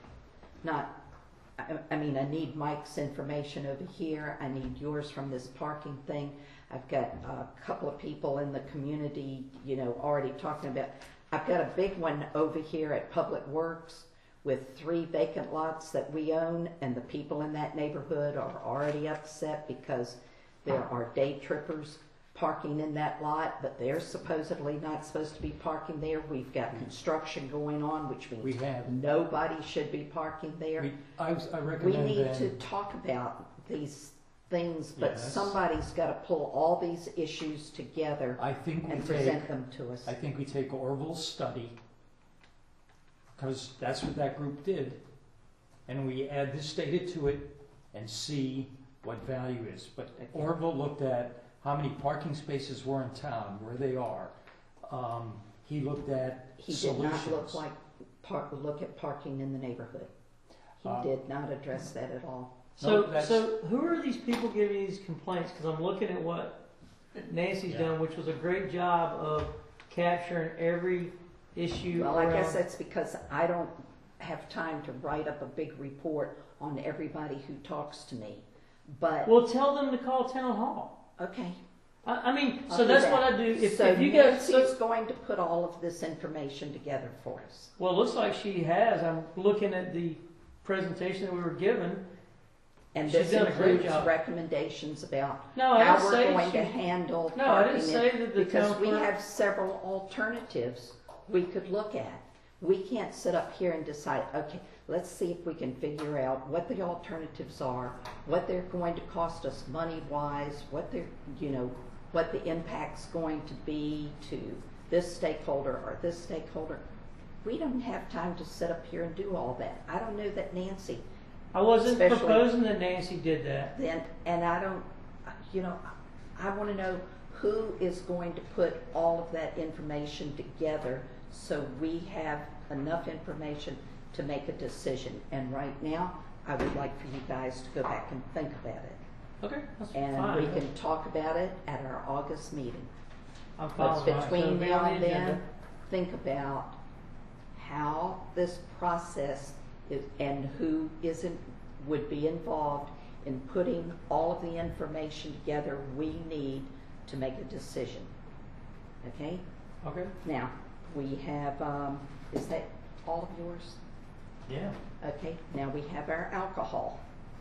I need Mike's information over here. I need yours from this parking thing. I've got a couple of people in the community, already talking about. I've got a big one over here at Public Works with 3 vacant lots that we own, and the people in that neighborhood are already upset because there are day trippers parking in that lot, but they're supposedly not supposed to be parking there. We've got construction going on, which means nobody should be parking there. I We recommend need then- to talk about these things, but Yes. somebody's got to pull all these issues together and present them to us. I think we take Orville's study, because that's what that group did, and we add this data to it and see what value is. But Orville looked at how many parking spaces were in town, where they are. He looked at He solutions. did not look at parking in the neighborhood. He did not address that at all. So who are these people giving these complaints? Because I'm looking at what Nancy's done, which was a great job of capturing every issue. Well, I guess that's because I don't have time to write up a big report on everybody who talks to me. But well, tell them to call town hall. Okay. I mean, I'll so do that's that. what I do. If you Nancy's guys, going to put all of this information together for us. well, it looks like she has. I'm looking at the presentation that we were given. And She's this done a great includes job. recommendations about No, I how didn't we're say going to she- handle No, I parking didn't say that the because town we clerk- have several alternatives we could look at. We can't sit up here and decide, okay, let's see if we can figure out what the alternatives are, what they're going to cost us money-wise, what they're, what the impact's going to be to this stakeholder or this stakeholder. We don't have time to sit up here and do all that. I don't know that Nancy. I wasn't especially proposing that Nancy did that. Then, and I don't, I want to know who is going to put all of that information together so we have enough information to make a decision. And right now, I would like for you guys to go back and think about it. Okay, that's And fine. we can talk about it at our August meeting. I'm But fine with that. So between it'll be now on the and then, agenda. think about how this process is, and who would be involved in putting all of the information together we need to make a decision. Okay? Okay. Now, we have, is that all of yours? Yeah. Okay, now we have our alcohol.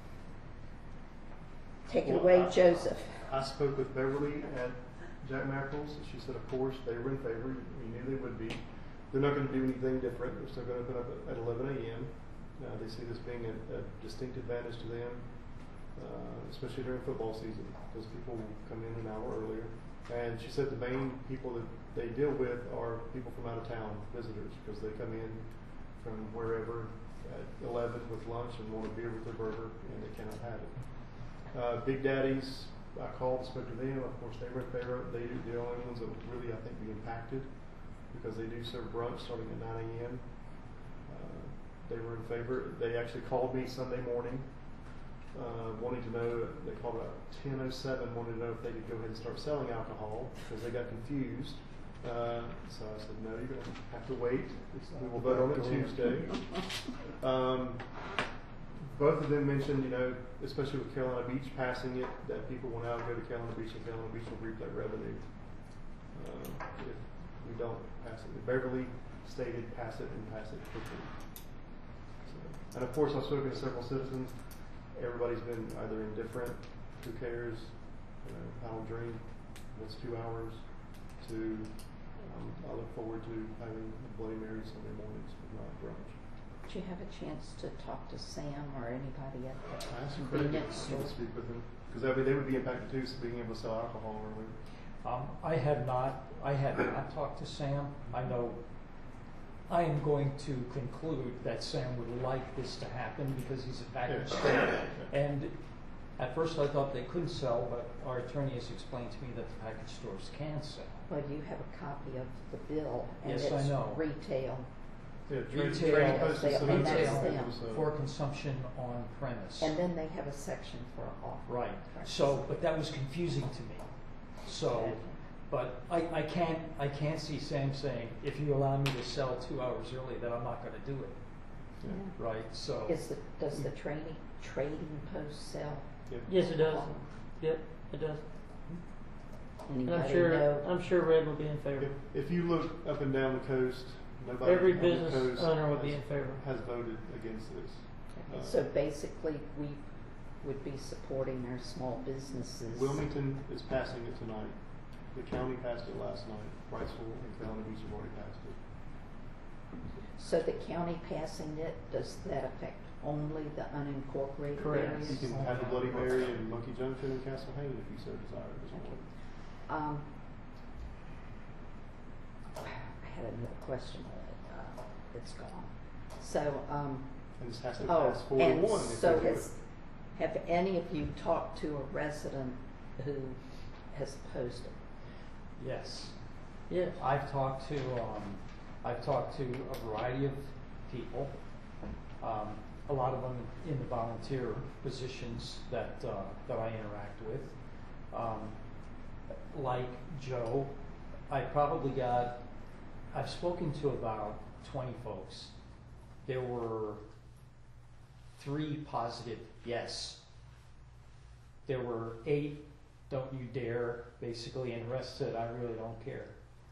Take it Well, away, Joseph. I spoke with Beverly at Jack Mackerel's, and she said, of course, they were in favor. We knew they would be. They're not going to do anything different. They're still going to open up at 11 a.m. They see this being a distinct advantage to them, especially during football season, because people will come in an hour earlier. And she said the main people that they deal with are people from out of town, visitors, because they come in from wherever at 11 with lunch and want a beer with their burger, and they cannot have it. Big Daddy's, I called and spoke to them. Of course, they were in favor. They're the only ones that would really, I think, be impacted because they do serve brunch starting at 9 a.m. They were in favor. They actually called me Sunday morning, wanting to know. They called about 10:07, wanted to know if they could go ahead and start selling alcohol because they got confused. So I said, no, you're going to have to wait. We will vote on it Tuesday. Both of them mentioned, especially with Carolina Beach passing it, that people will now go to Carolina Beach and Carolina Beach will reap that revenue if we don't pass it. Beverly stated pass it and pass it quickly. So, and of course, I've spoken to several citizens. Everybody's been either indifferent, who cares, I don't drink, what's 2 hours, to I look forward to having Bloody Mary Sunday mornings, but not brunch. Did you have a chance to talk to Sam or anybody at the I asked Craig convenience store? to speak with them because they would be impacted too, so being able to sell alcohol early. I have not talked to Sam. I know I am going to conclude that Sam would like this to happen because he's a package store. And at first I thought they couldn't sell, but our attorney has explained to me that the package stores can sell. Well, you have a copy of the bill, and Yes, it's I know. retail. Yeah, Retail for consumption on premise. And then they have a section for off. Right. So, but that was confusing to me. So, but I can't see Sam saying, if you allow me to sell 2 hours early, then I'm not going to do it. Yeah. Right. So. Does the trading post sell? Yes, it does. Yep, it does. Anybody I'm sure. know? I'm sure Red will be in favor. If you look up and down the coast, Nobody Every on the business coast owner would be in favor. Has voted against this. So basically, we would be supporting our small businesses. Wilmington is passing it tonight. The county passed it last night. Wrightsville and Calhoun Beach have already passed it. So the county passing it, does that affect only the unincorporated Correct. areas? You can have the Bloody Mary and Monkey Junction and Castle Hayne if you so desire as well. I had another question, it's gone. So, And this has to pass 4-1 if so they do it. have any of you talked to a resident who has opposed it? Yes. Yes. I've talked to a variety of people, a lot of them in the volunteer positions that I interact with. Like Joe, I've spoken to about 20 folks. There were 3 positive yes. There were 8 don't you dare, basically, and the rest said I really don't care.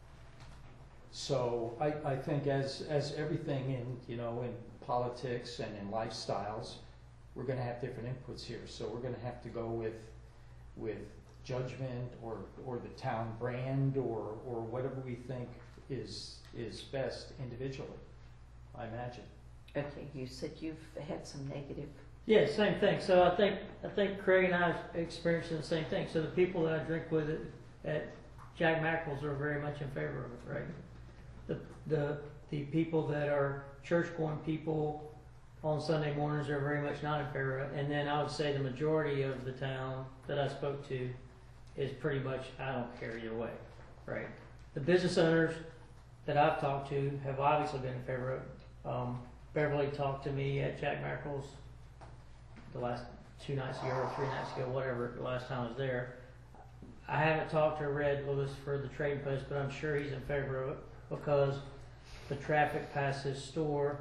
So I think as everything in in politics and in lifestyles, we're going to have different inputs here. So we're going to have to go with judgment or the town brand or whatever we think is best individually, I imagine. Okay, you said you've had some negative. Yeah, same thing. So I think Craig and I are experiencing the same thing. So the people that I drink with at Jack Mackerel's are very much in favor of it, right? The people that are church-going people on Sunday mornings are very much not in favor of it. And then I would say the majority of the town that I spoke to is pretty much, I don't care either way, right? The business owners that I've talked to have obviously been in favor of it. Beverly talked to me at Jack Mackerel's the last 2 nights ago or 3 nights ago, whatever, the last time I was there. I haven't talked to Red Lewis for the Trading Post, but I'm sure he's in favor of it because the traffic past his store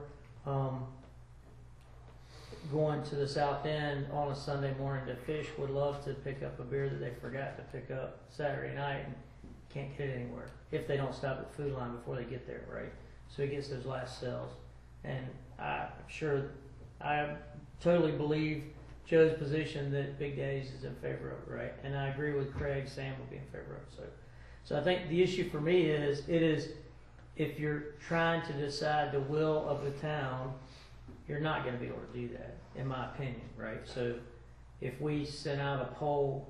going to the South End on a Sunday morning to fish would love to pick up a beer that they forgot to pick up Saturday night and can't get it anywhere if they don't stop at Food Line before they get there, right? So he gets those last sales. And I'm sure, I totally believe Joe's position that Big Daddy's is in favor of it, right? And I agree with Craig, Sam will be in favor of it. So I think the issue for me is, if you're trying to decide the will of the town, you're not going to be able to do that, in my opinion, right? So if we sent out a poll,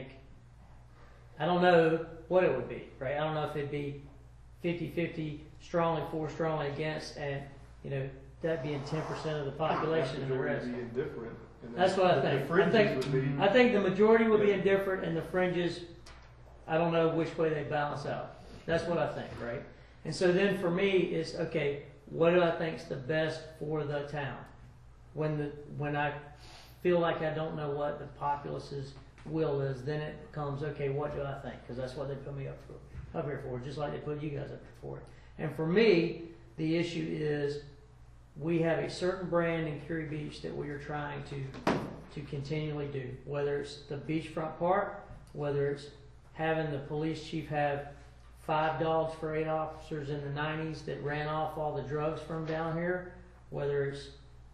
I don't know what it would be, right? I don't know if it'd be 50-50, strongly for, strongly against, and that being 10% of the population and the rest. Be indifferent. That's what I think. I think the majority would be indifferent, and the fringes, I don't know which way they balance out. That's what I think, right? And so then for me, it's okay. What do I think is the best for the town? When I feel like I don't know what the populace's will is, then it becomes okay. What do I think? Because that's what they put me up here for, just like they put you guys up here for it. And for me, the issue is we have a certain brand in Curie Beach that we are trying to continually do. Whether it's the beachfront park, whether it's having the police chief have 5 dogs for 8 officers in the 90s that ran off all the drugs from down here, whether it's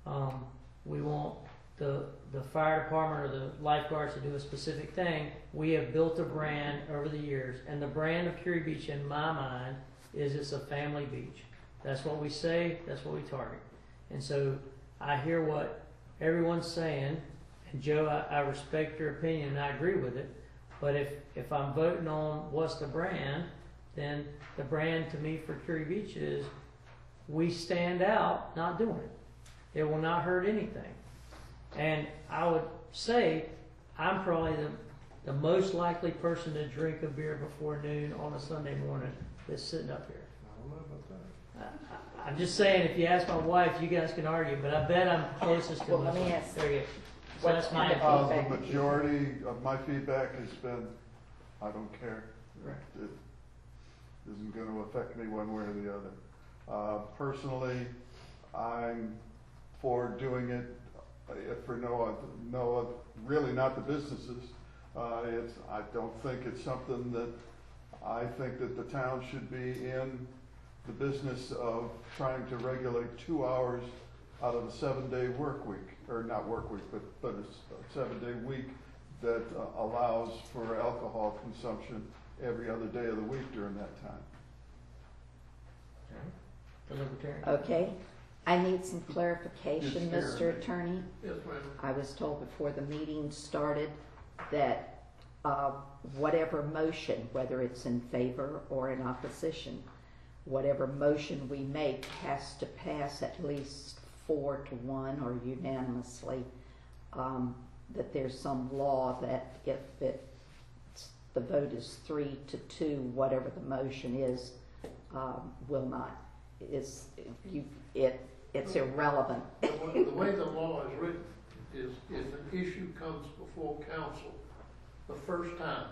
we want the fire department or the lifeguards to do a specific thing. We have built a brand over the years, and the brand of Curie Beach in my mind is it's a family beach. That's what we say, that's what we target. And so I hear what everyone's saying, and Joe, I respect your opinion and I agree with it, but if I'm voting on what's the brand, then the brand to me for Curie Beach is we stand out not doing it. It will not hurt anything. And I would say I'm probably the most likely person to drink a beer before noon on a Sunday morning that's sitting up here. I don't know about that. I'm just saying, if you ask my wife, you guys can argue, but I bet I'm closest to Well, let me ask. There you go. So that's my The majority of my feedback has been, I don't care. Right. It isn't going to affect me one way or the other. Personally, I'm for doing it for really not the businesses. I don't think it's something that I think that the town should be in the business of trying to regulate 2 hours out of a 7-day work week, or not work week, but a 7-day week that allows for alcohol consumption every other day of the week during that time. Okay, I need some clarification, Yes, Mr. Attorney. Yes, ma'am. I was told before the meeting started that whatever motion, whether it's in favor or in opposition, whatever motion we make has to pass at least 4-1 or unanimously. That there's some law that if the vote is 3-2, whatever the motion is, will not. It's irrelevant. The way the law is written is if an issue comes before council the first time,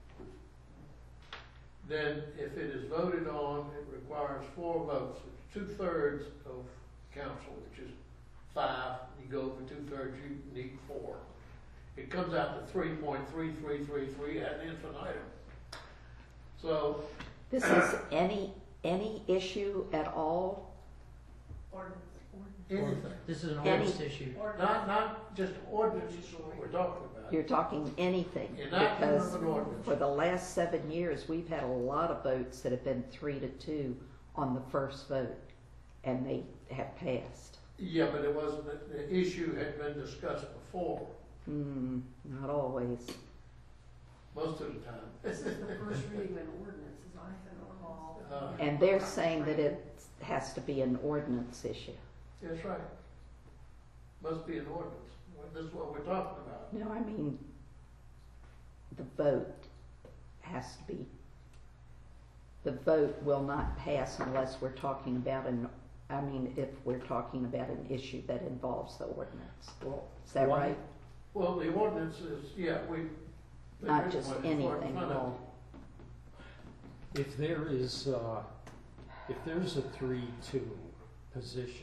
then if it is voted on, it requires 4 votes. It's 2/3 of council, which is 5. You go over 2/3, you need 4. It comes out to 3.3333 ad infinitum. So This is any issue at all? anything. This is an Any- ordinance issue. Not just ordinances we're talking about. You're talking anything, Enactment because of an ordinance. for the last 7 years, we've had a lot of votes that have been 3-2 on the first vote, and they have passed. Yeah, but it wasn't, the issue had been discussed before, Not always. most of the time. This is the first reading of an ordinance, as I can recall. And they're saying that it has to be an ordinance issue. That's right. Must be an ordinance. This is what we're talking about. No, I mean, the vote has to be, the vote will not pass unless we're talking about if we're talking about an issue that involves the ordinance. Is that right? Well, the ordinance is, yeah, Not there's just one in front anything of at you. all. If there is, if there's a 3-2 position,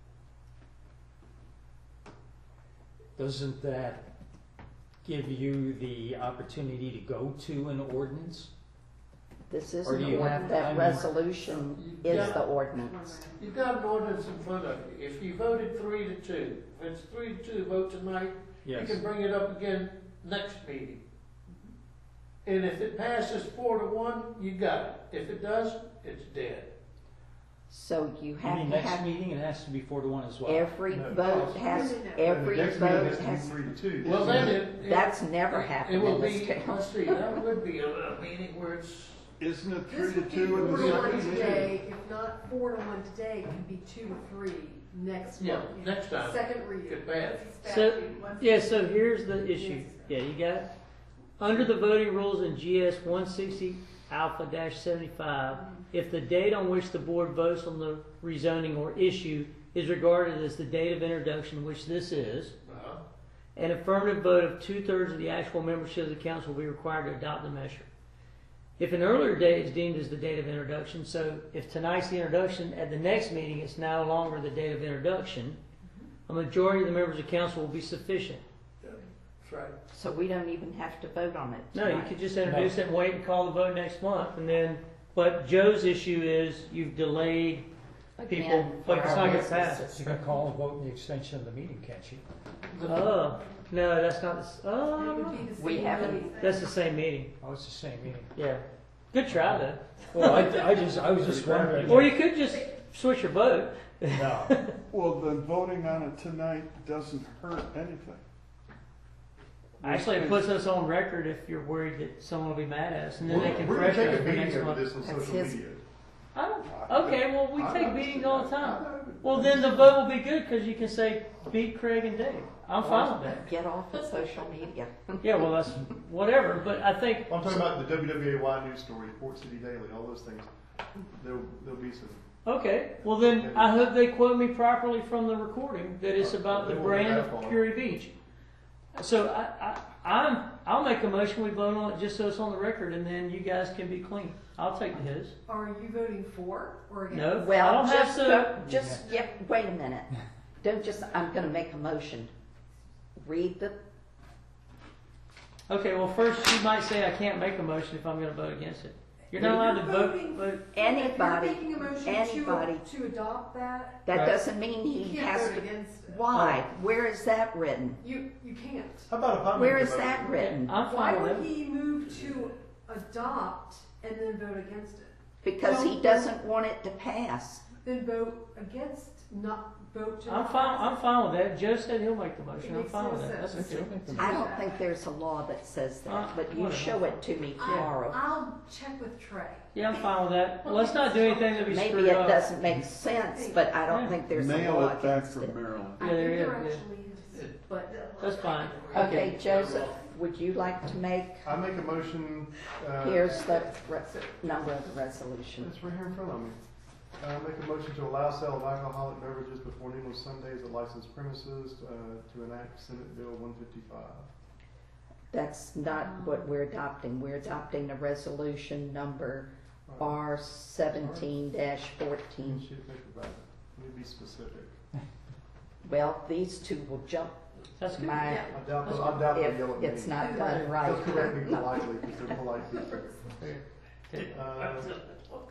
doesn't that give you the opportunity to go to an ordinance? This Or isn't do you the have ord- to- that I mean- resolution is Yeah. the ordinance. You've got an ordinance in front of you. If you voted 3-2, if it's 3-2 vote tonight, you Yes. can bring it up again next meeting. And if it passes 4-1, you got it. If it doesn't, it's dead. So you You have mean to next have, meeting, it has to be 4-1 as well? every No. vote has, No, no, no. every The next vote meeting has to has, be 3-2. Well, then it. that's never happened It will in this be, town. let's see, that would be a meeting where it's, Isn't it This would be 3-2 in the 4-1 second meeting? today, if not 4-1 today, it could be 2-3 next yeah, month. next time. Second reading. Could pass. So, yeah, so here's the issue. Yeah, you got, under the voting rules in GS 160 Alpha-75, if the date on which the board votes on the rezoning or issue is regarded as the date of introduction, which this is, an affirmative vote of 2/3 of the actual membership of the council will be required to adopt the measure. If an earlier date is deemed as the date of introduction, so if tonight's the introduction, at the next meeting it's no longer the date of introduction, a majority of the members of council will be sufficient. That's right. So we don't even have to vote on it No, you tonight. could just introduce it and wait and call the vote next month, and then, but Joe's issue is you've delayed people, Again, but it's for not our gonna pass. businesses. You can call and vote in the extension of the meeting, can't you? Oh, no, that's not, It would be the We same haven't- meeting. that's the same meeting, Oh, it's the same meeting. yeah. Good try though. Well, I was just wondering. Or you could just switch your vote. No. Well, then voting on it tonight doesn't hurt anything. Actually, it puts us on record if you're worried that someone will be mad at us, and then they can We're gonna pressure take us a for next meeting over month. this on That's social his- media. I don't, okay, well, we I take understand. meetings all the time. I know. Well, then the vote will be good, because you can say, beat Craig and Dave. I'm fine with that. Get off of social media. Yeah, well, that's whatever, but I think. I'm talking about the WWAY news story, Port City Daily, all those things. There'll be some. Okay, well then, I hope they quote me properly from the recording, that it's about the They won't brand have of one. Curie Beach. So I'll make a motion, we vote on it just so it's on the record, and then you guys can be clean. I'll take the his. Are you voting for or against? No, I Well, don't have just, to. wait a minute. Don't just, I'm gonna make a motion. Read the, Okay, well first she might say I can't make a motion if I'm gonna vote against it. You're not allowed to vote. voting- vote. Anybody, If you're making a motion anybody. to adopt that, That Right. doesn't mean you he can't has vote to. against it. Why? Where is that written? You can't. How about if I make Where a is motion? that written? I'm Why fine with would it. he move to adopt and then vote against it? Because he No. doesn't want it to pass. Then vote against, not vote to. I'm not fine. pass I'm fine with that. Joe said he'll make the motion. It I'm makes fine no with that. sense. That's okay. I don't think there's a law that says that, but you whatever. show it to me it. tomorrow. I'll check with Trey. Yeah, I'm fine with that. Let's not do anything that we Maybe screw it up. doesn't make sense, but I don't Yeah. think there's a Mail law it back against from it. Maryland. I Yeah, there think is, there yeah. actually is, but. That's fine. Okay, Joseph, would you like to make, I make a motion. here's the number of the resolution. It's right here in front of me. I make a motion to allow sale of alcoholic beverages before noon on Sundays at licensed premises to enact Senate Bill 155. That's not what we're adopting. We're adopting the resolution number R17-14. Sheet of paper back. Let me be specific. Well, these two will jump That's good. my, Yeah. I doubt they'll yell at me. if it's not done right. They'll correct me politely because they're polite people. Let's see.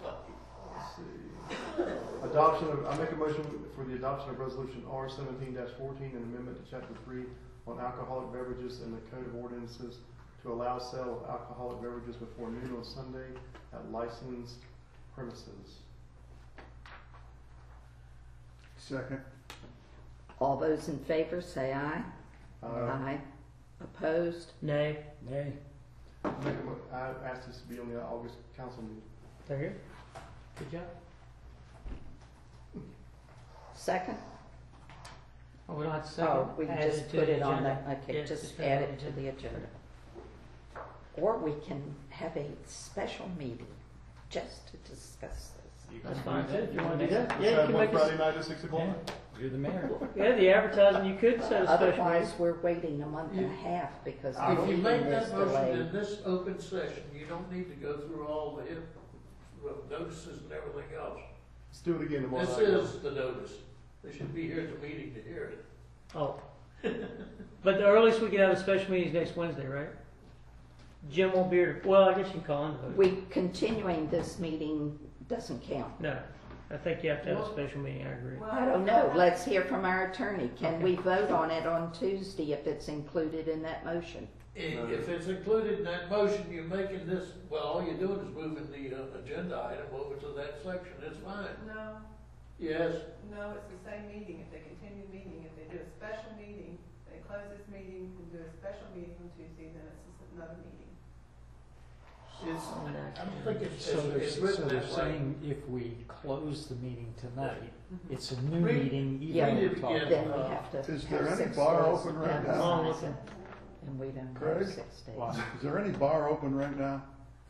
I make a motion for the adoption of resolution R17-14, an amendment to chapter 3 on alcoholic beverages in the Code of Ordinances to allow sale of alcoholic beverages before noon on Sunday at licensed premises. Second. All those in favor say aye. Aye. Opposed? Nay. Nay. I asked this to be on the August council meeting. They're here. Good job. Second? Oh, we don't have to second. Oh, we Add just to put the it on the, agenda. okay, Yeah, just put it add on it the to the agenda. Or we can have a special meeting just to discuss this. That's fine too. If you want to do that. Yeah, you Have can one make Friday it. night at 6 o'clock. You're the mayor. Yeah, the advertising you could set a special Otherwise, meeting. we're waiting a month and a half because the If you meeting make is that motion delayed. in this open session, you don't need to go through all the notices and everything else. Let's do it again tomorrow This night. is the notice. They should be here at the meeting to hear it. Oh. But the earliest we could have a special meeting is next Wednesday, right? Jim won't be here. Well, I guess you can call him. But We, continuing this meeting doesn't count. no, I think you have to have a special meeting. I agree. I don't know. Let's hear from our attorney. Can we vote on it on Tuesday if it's included in that motion? If it's included in that motion, you're making this, well, all you're doing is moving the agenda item over to that section. It's fine. No, Yes. no, it's the same meeting. If they continue meeting, if they do a special meeting, they close this meeting and do a special meeting on Tuesday, then it's just another meeting. It's, I don't think it's, So they're, it's so written they're that way. saying if we close the meeting tonight, Mhm. it's a new Read- meeting even Yeah, though read we're it talking again. Then we about- have to. Is have there any 6 bar days open to right now? advertise it, and we don't Craig? have 6 days. Wow. Is there any bar open right now?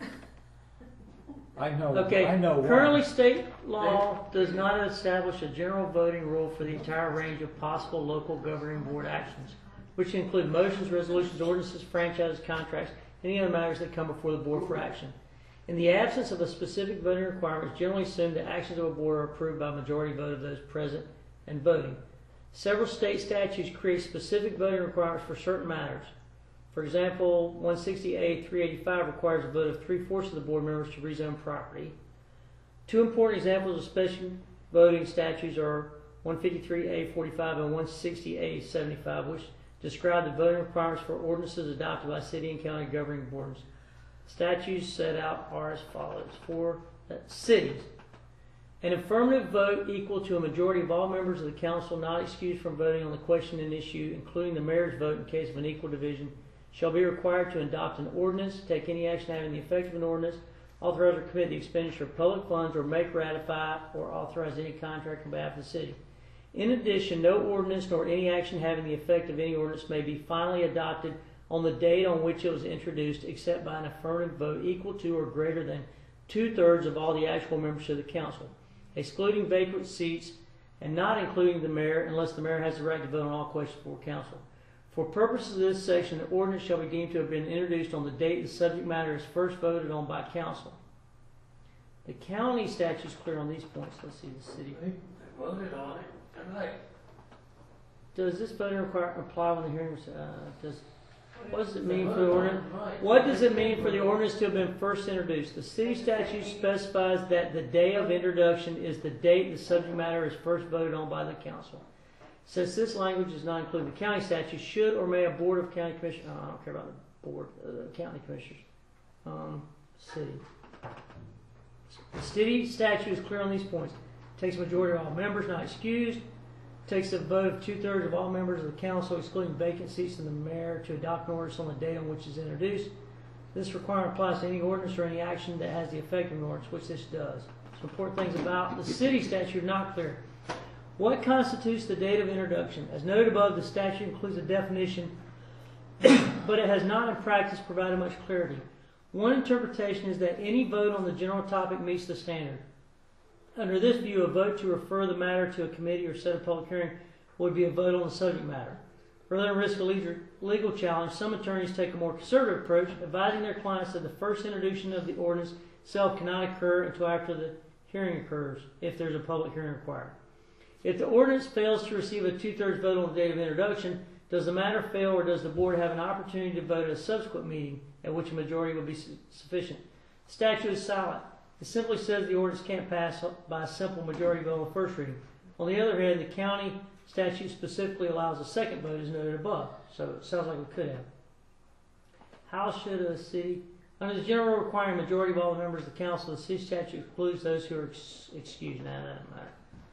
I know. Okay. I know. one. Currently, state law does not establish a general voting rule for the entire range of possible local governing board actions, which include motions, resolutions, ordinances, franchises, contracts, and any other matters that come before the board for action. In the absence of a specific voting requirement, it's generally assumed that actions of a board are approved by a majority vote of those present and voting. Several state statutes create specific voting requirements for certain matters. For example, 160A 385 requires a vote of 3/4 of the board members to rezone property. Two important examples of special voting statutes are 153A 45 and 160A 75, which describe the voting requirements for ordinances adopted by city and county governing boards. Statutes set out are as follows. For cities, an affirmative vote equal to a majority of all members of the council not excused from voting on the question and issue, including the mayor's vote in case of an equal division, shall be required to adopt an ordinance, take any action having the effect of an ordinance, authorize or commit the expenditure of public funds, or make, ratify, or authorize any contract on behalf of the city. In addition, no ordinance nor any action having the effect of any ordinance may be finally adopted on the date on which it was introduced, except by an affirmative vote equal to or greater than 2/3 of all the actual members of the council, excluding vacant seats and not including the mayor, unless the mayor has the right to vote on all questions before council. For purposes of this section, the ordinance shall be deemed to have been introduced on the date the subject matter is first voted on by council. The county statute is clear on these points. Let's see the city. They voted on it tonight. Does this voting requirement apply when the hearing was, does, What does it mean for the ordinance? What does it mean for the ordinance to have been first introduced? The city statute specifies that the day of introduction is the date the subject matter is first voted on by the council. Since this language does not include the county statute, should or may a board of county commissioners, I don't care about the board, county commissioners, city. The city statute is clear on these points. Takes a majority of all members not excused. Takes a vote of 2/3 of all members of the council, excluding vacant seats, and the mayor to adopt an ordinance on the date on which it is introduced. This requirement applies to any ordinance or any action that has the effect of an ordinance, which this does. Some important things about the city statute are not clear. What constitutes the date of introduction? As noted above, the statute includes a definition, but it has not in practice provided much clarity. One interpretation is that any vote on the general topic meets the standard. Under this view, a vote to refer the matter to a committee or set a public hearing would be a vote on the subject matter. Rather than risk a legal challenge, some attorneys take a more conservative approach, advising their clients that the first introduction of the ordinance itself cannot occur until after the hearing occurs, if there's a public hearing required. If the ordinance fails to receive a 2/3 vote on the date of introduction, does the matter fail, or does the board have an opportunity to vote at a subsequent meeting at which a majority would be sufficient? The statute is silent. It simply says the ordinance can't pass by a simple majority vote on first reading. On the other hand, the county statute specifically allows a second vote as noted above, so it sounds like we could have. How should a city, under the general requiring majority of all the members of the council, the city statute excludes those who are excused. Now, that doesn't matter.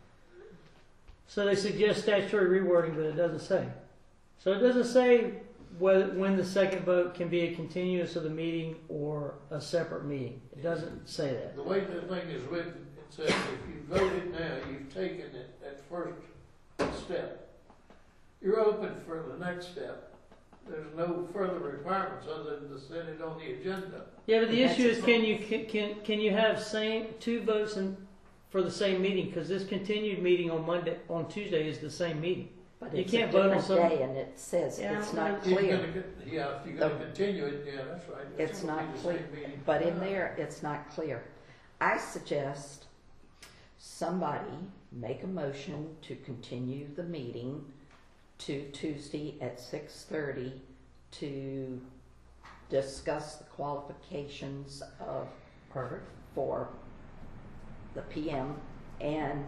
So they suggest statutory rewording, but it doesn't say. So it doesn't say when the second vote can be a continuance of the meeting or a separate meeting. It doesn't say that. The way the thing is written, it says if you voted now, you've taken it at first step. You're open for the next step. There's no further requirements other than to set it on the agenda. Yeah, but the issue is can you have two votes for the same meeting? Because this continued meeting on Tuesday is the same meeting. But you it's can't a vote on different something. day, and it says it's not If you're clear. if you're going to continue it, yeah, that's right. It's gonna not be the clear, same meeting. but in there, it's not clear. I suggest somebody make a motion to continue the meeting to Tuesday at 6:30 to discuss the qualifications of for the PM and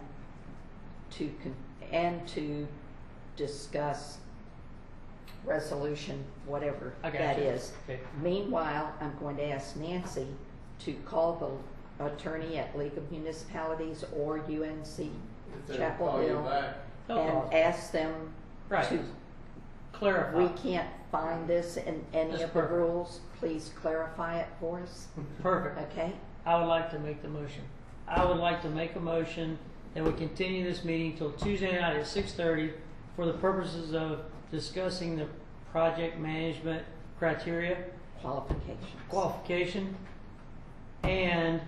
to discuss resolution, whatever that is. Okay. Meanwhile, I'm going to ask Nancy to call the attorney at League of Municipalities or UNC If Chapel call you Hill back. and ask them to clarify. We can't find this in any That's of the perfect. rules. Please clarify it for us. Perfect. Okay? I would like to make the motion. I would like to make a motion that we continue this meeting till Tuesday night at 6:30 for the purposes of discussing the project management criteria, qualification, and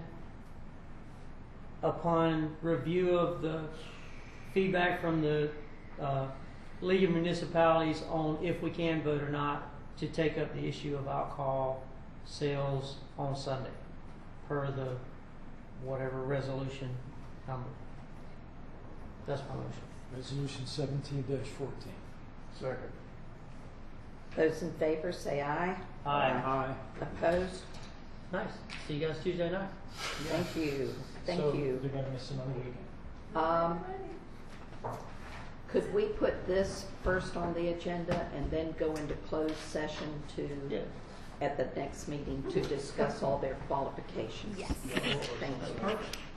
upon review of the feedback from the League of Municipalities on if we can vote or not to take up the issue of alcohol sales on Sunday per the whatever resolution number. That's my motion. Resolution 17-14. Second. Those in favor say aye. Aye. Opposed? Nice. See you guys Tuesday night. Thank you. Thank So you. They're going to miss another weekend. Could we put this first on the agenda and then go into closed session at the next meeting to discuss all their qualifications? Yes. Thank you.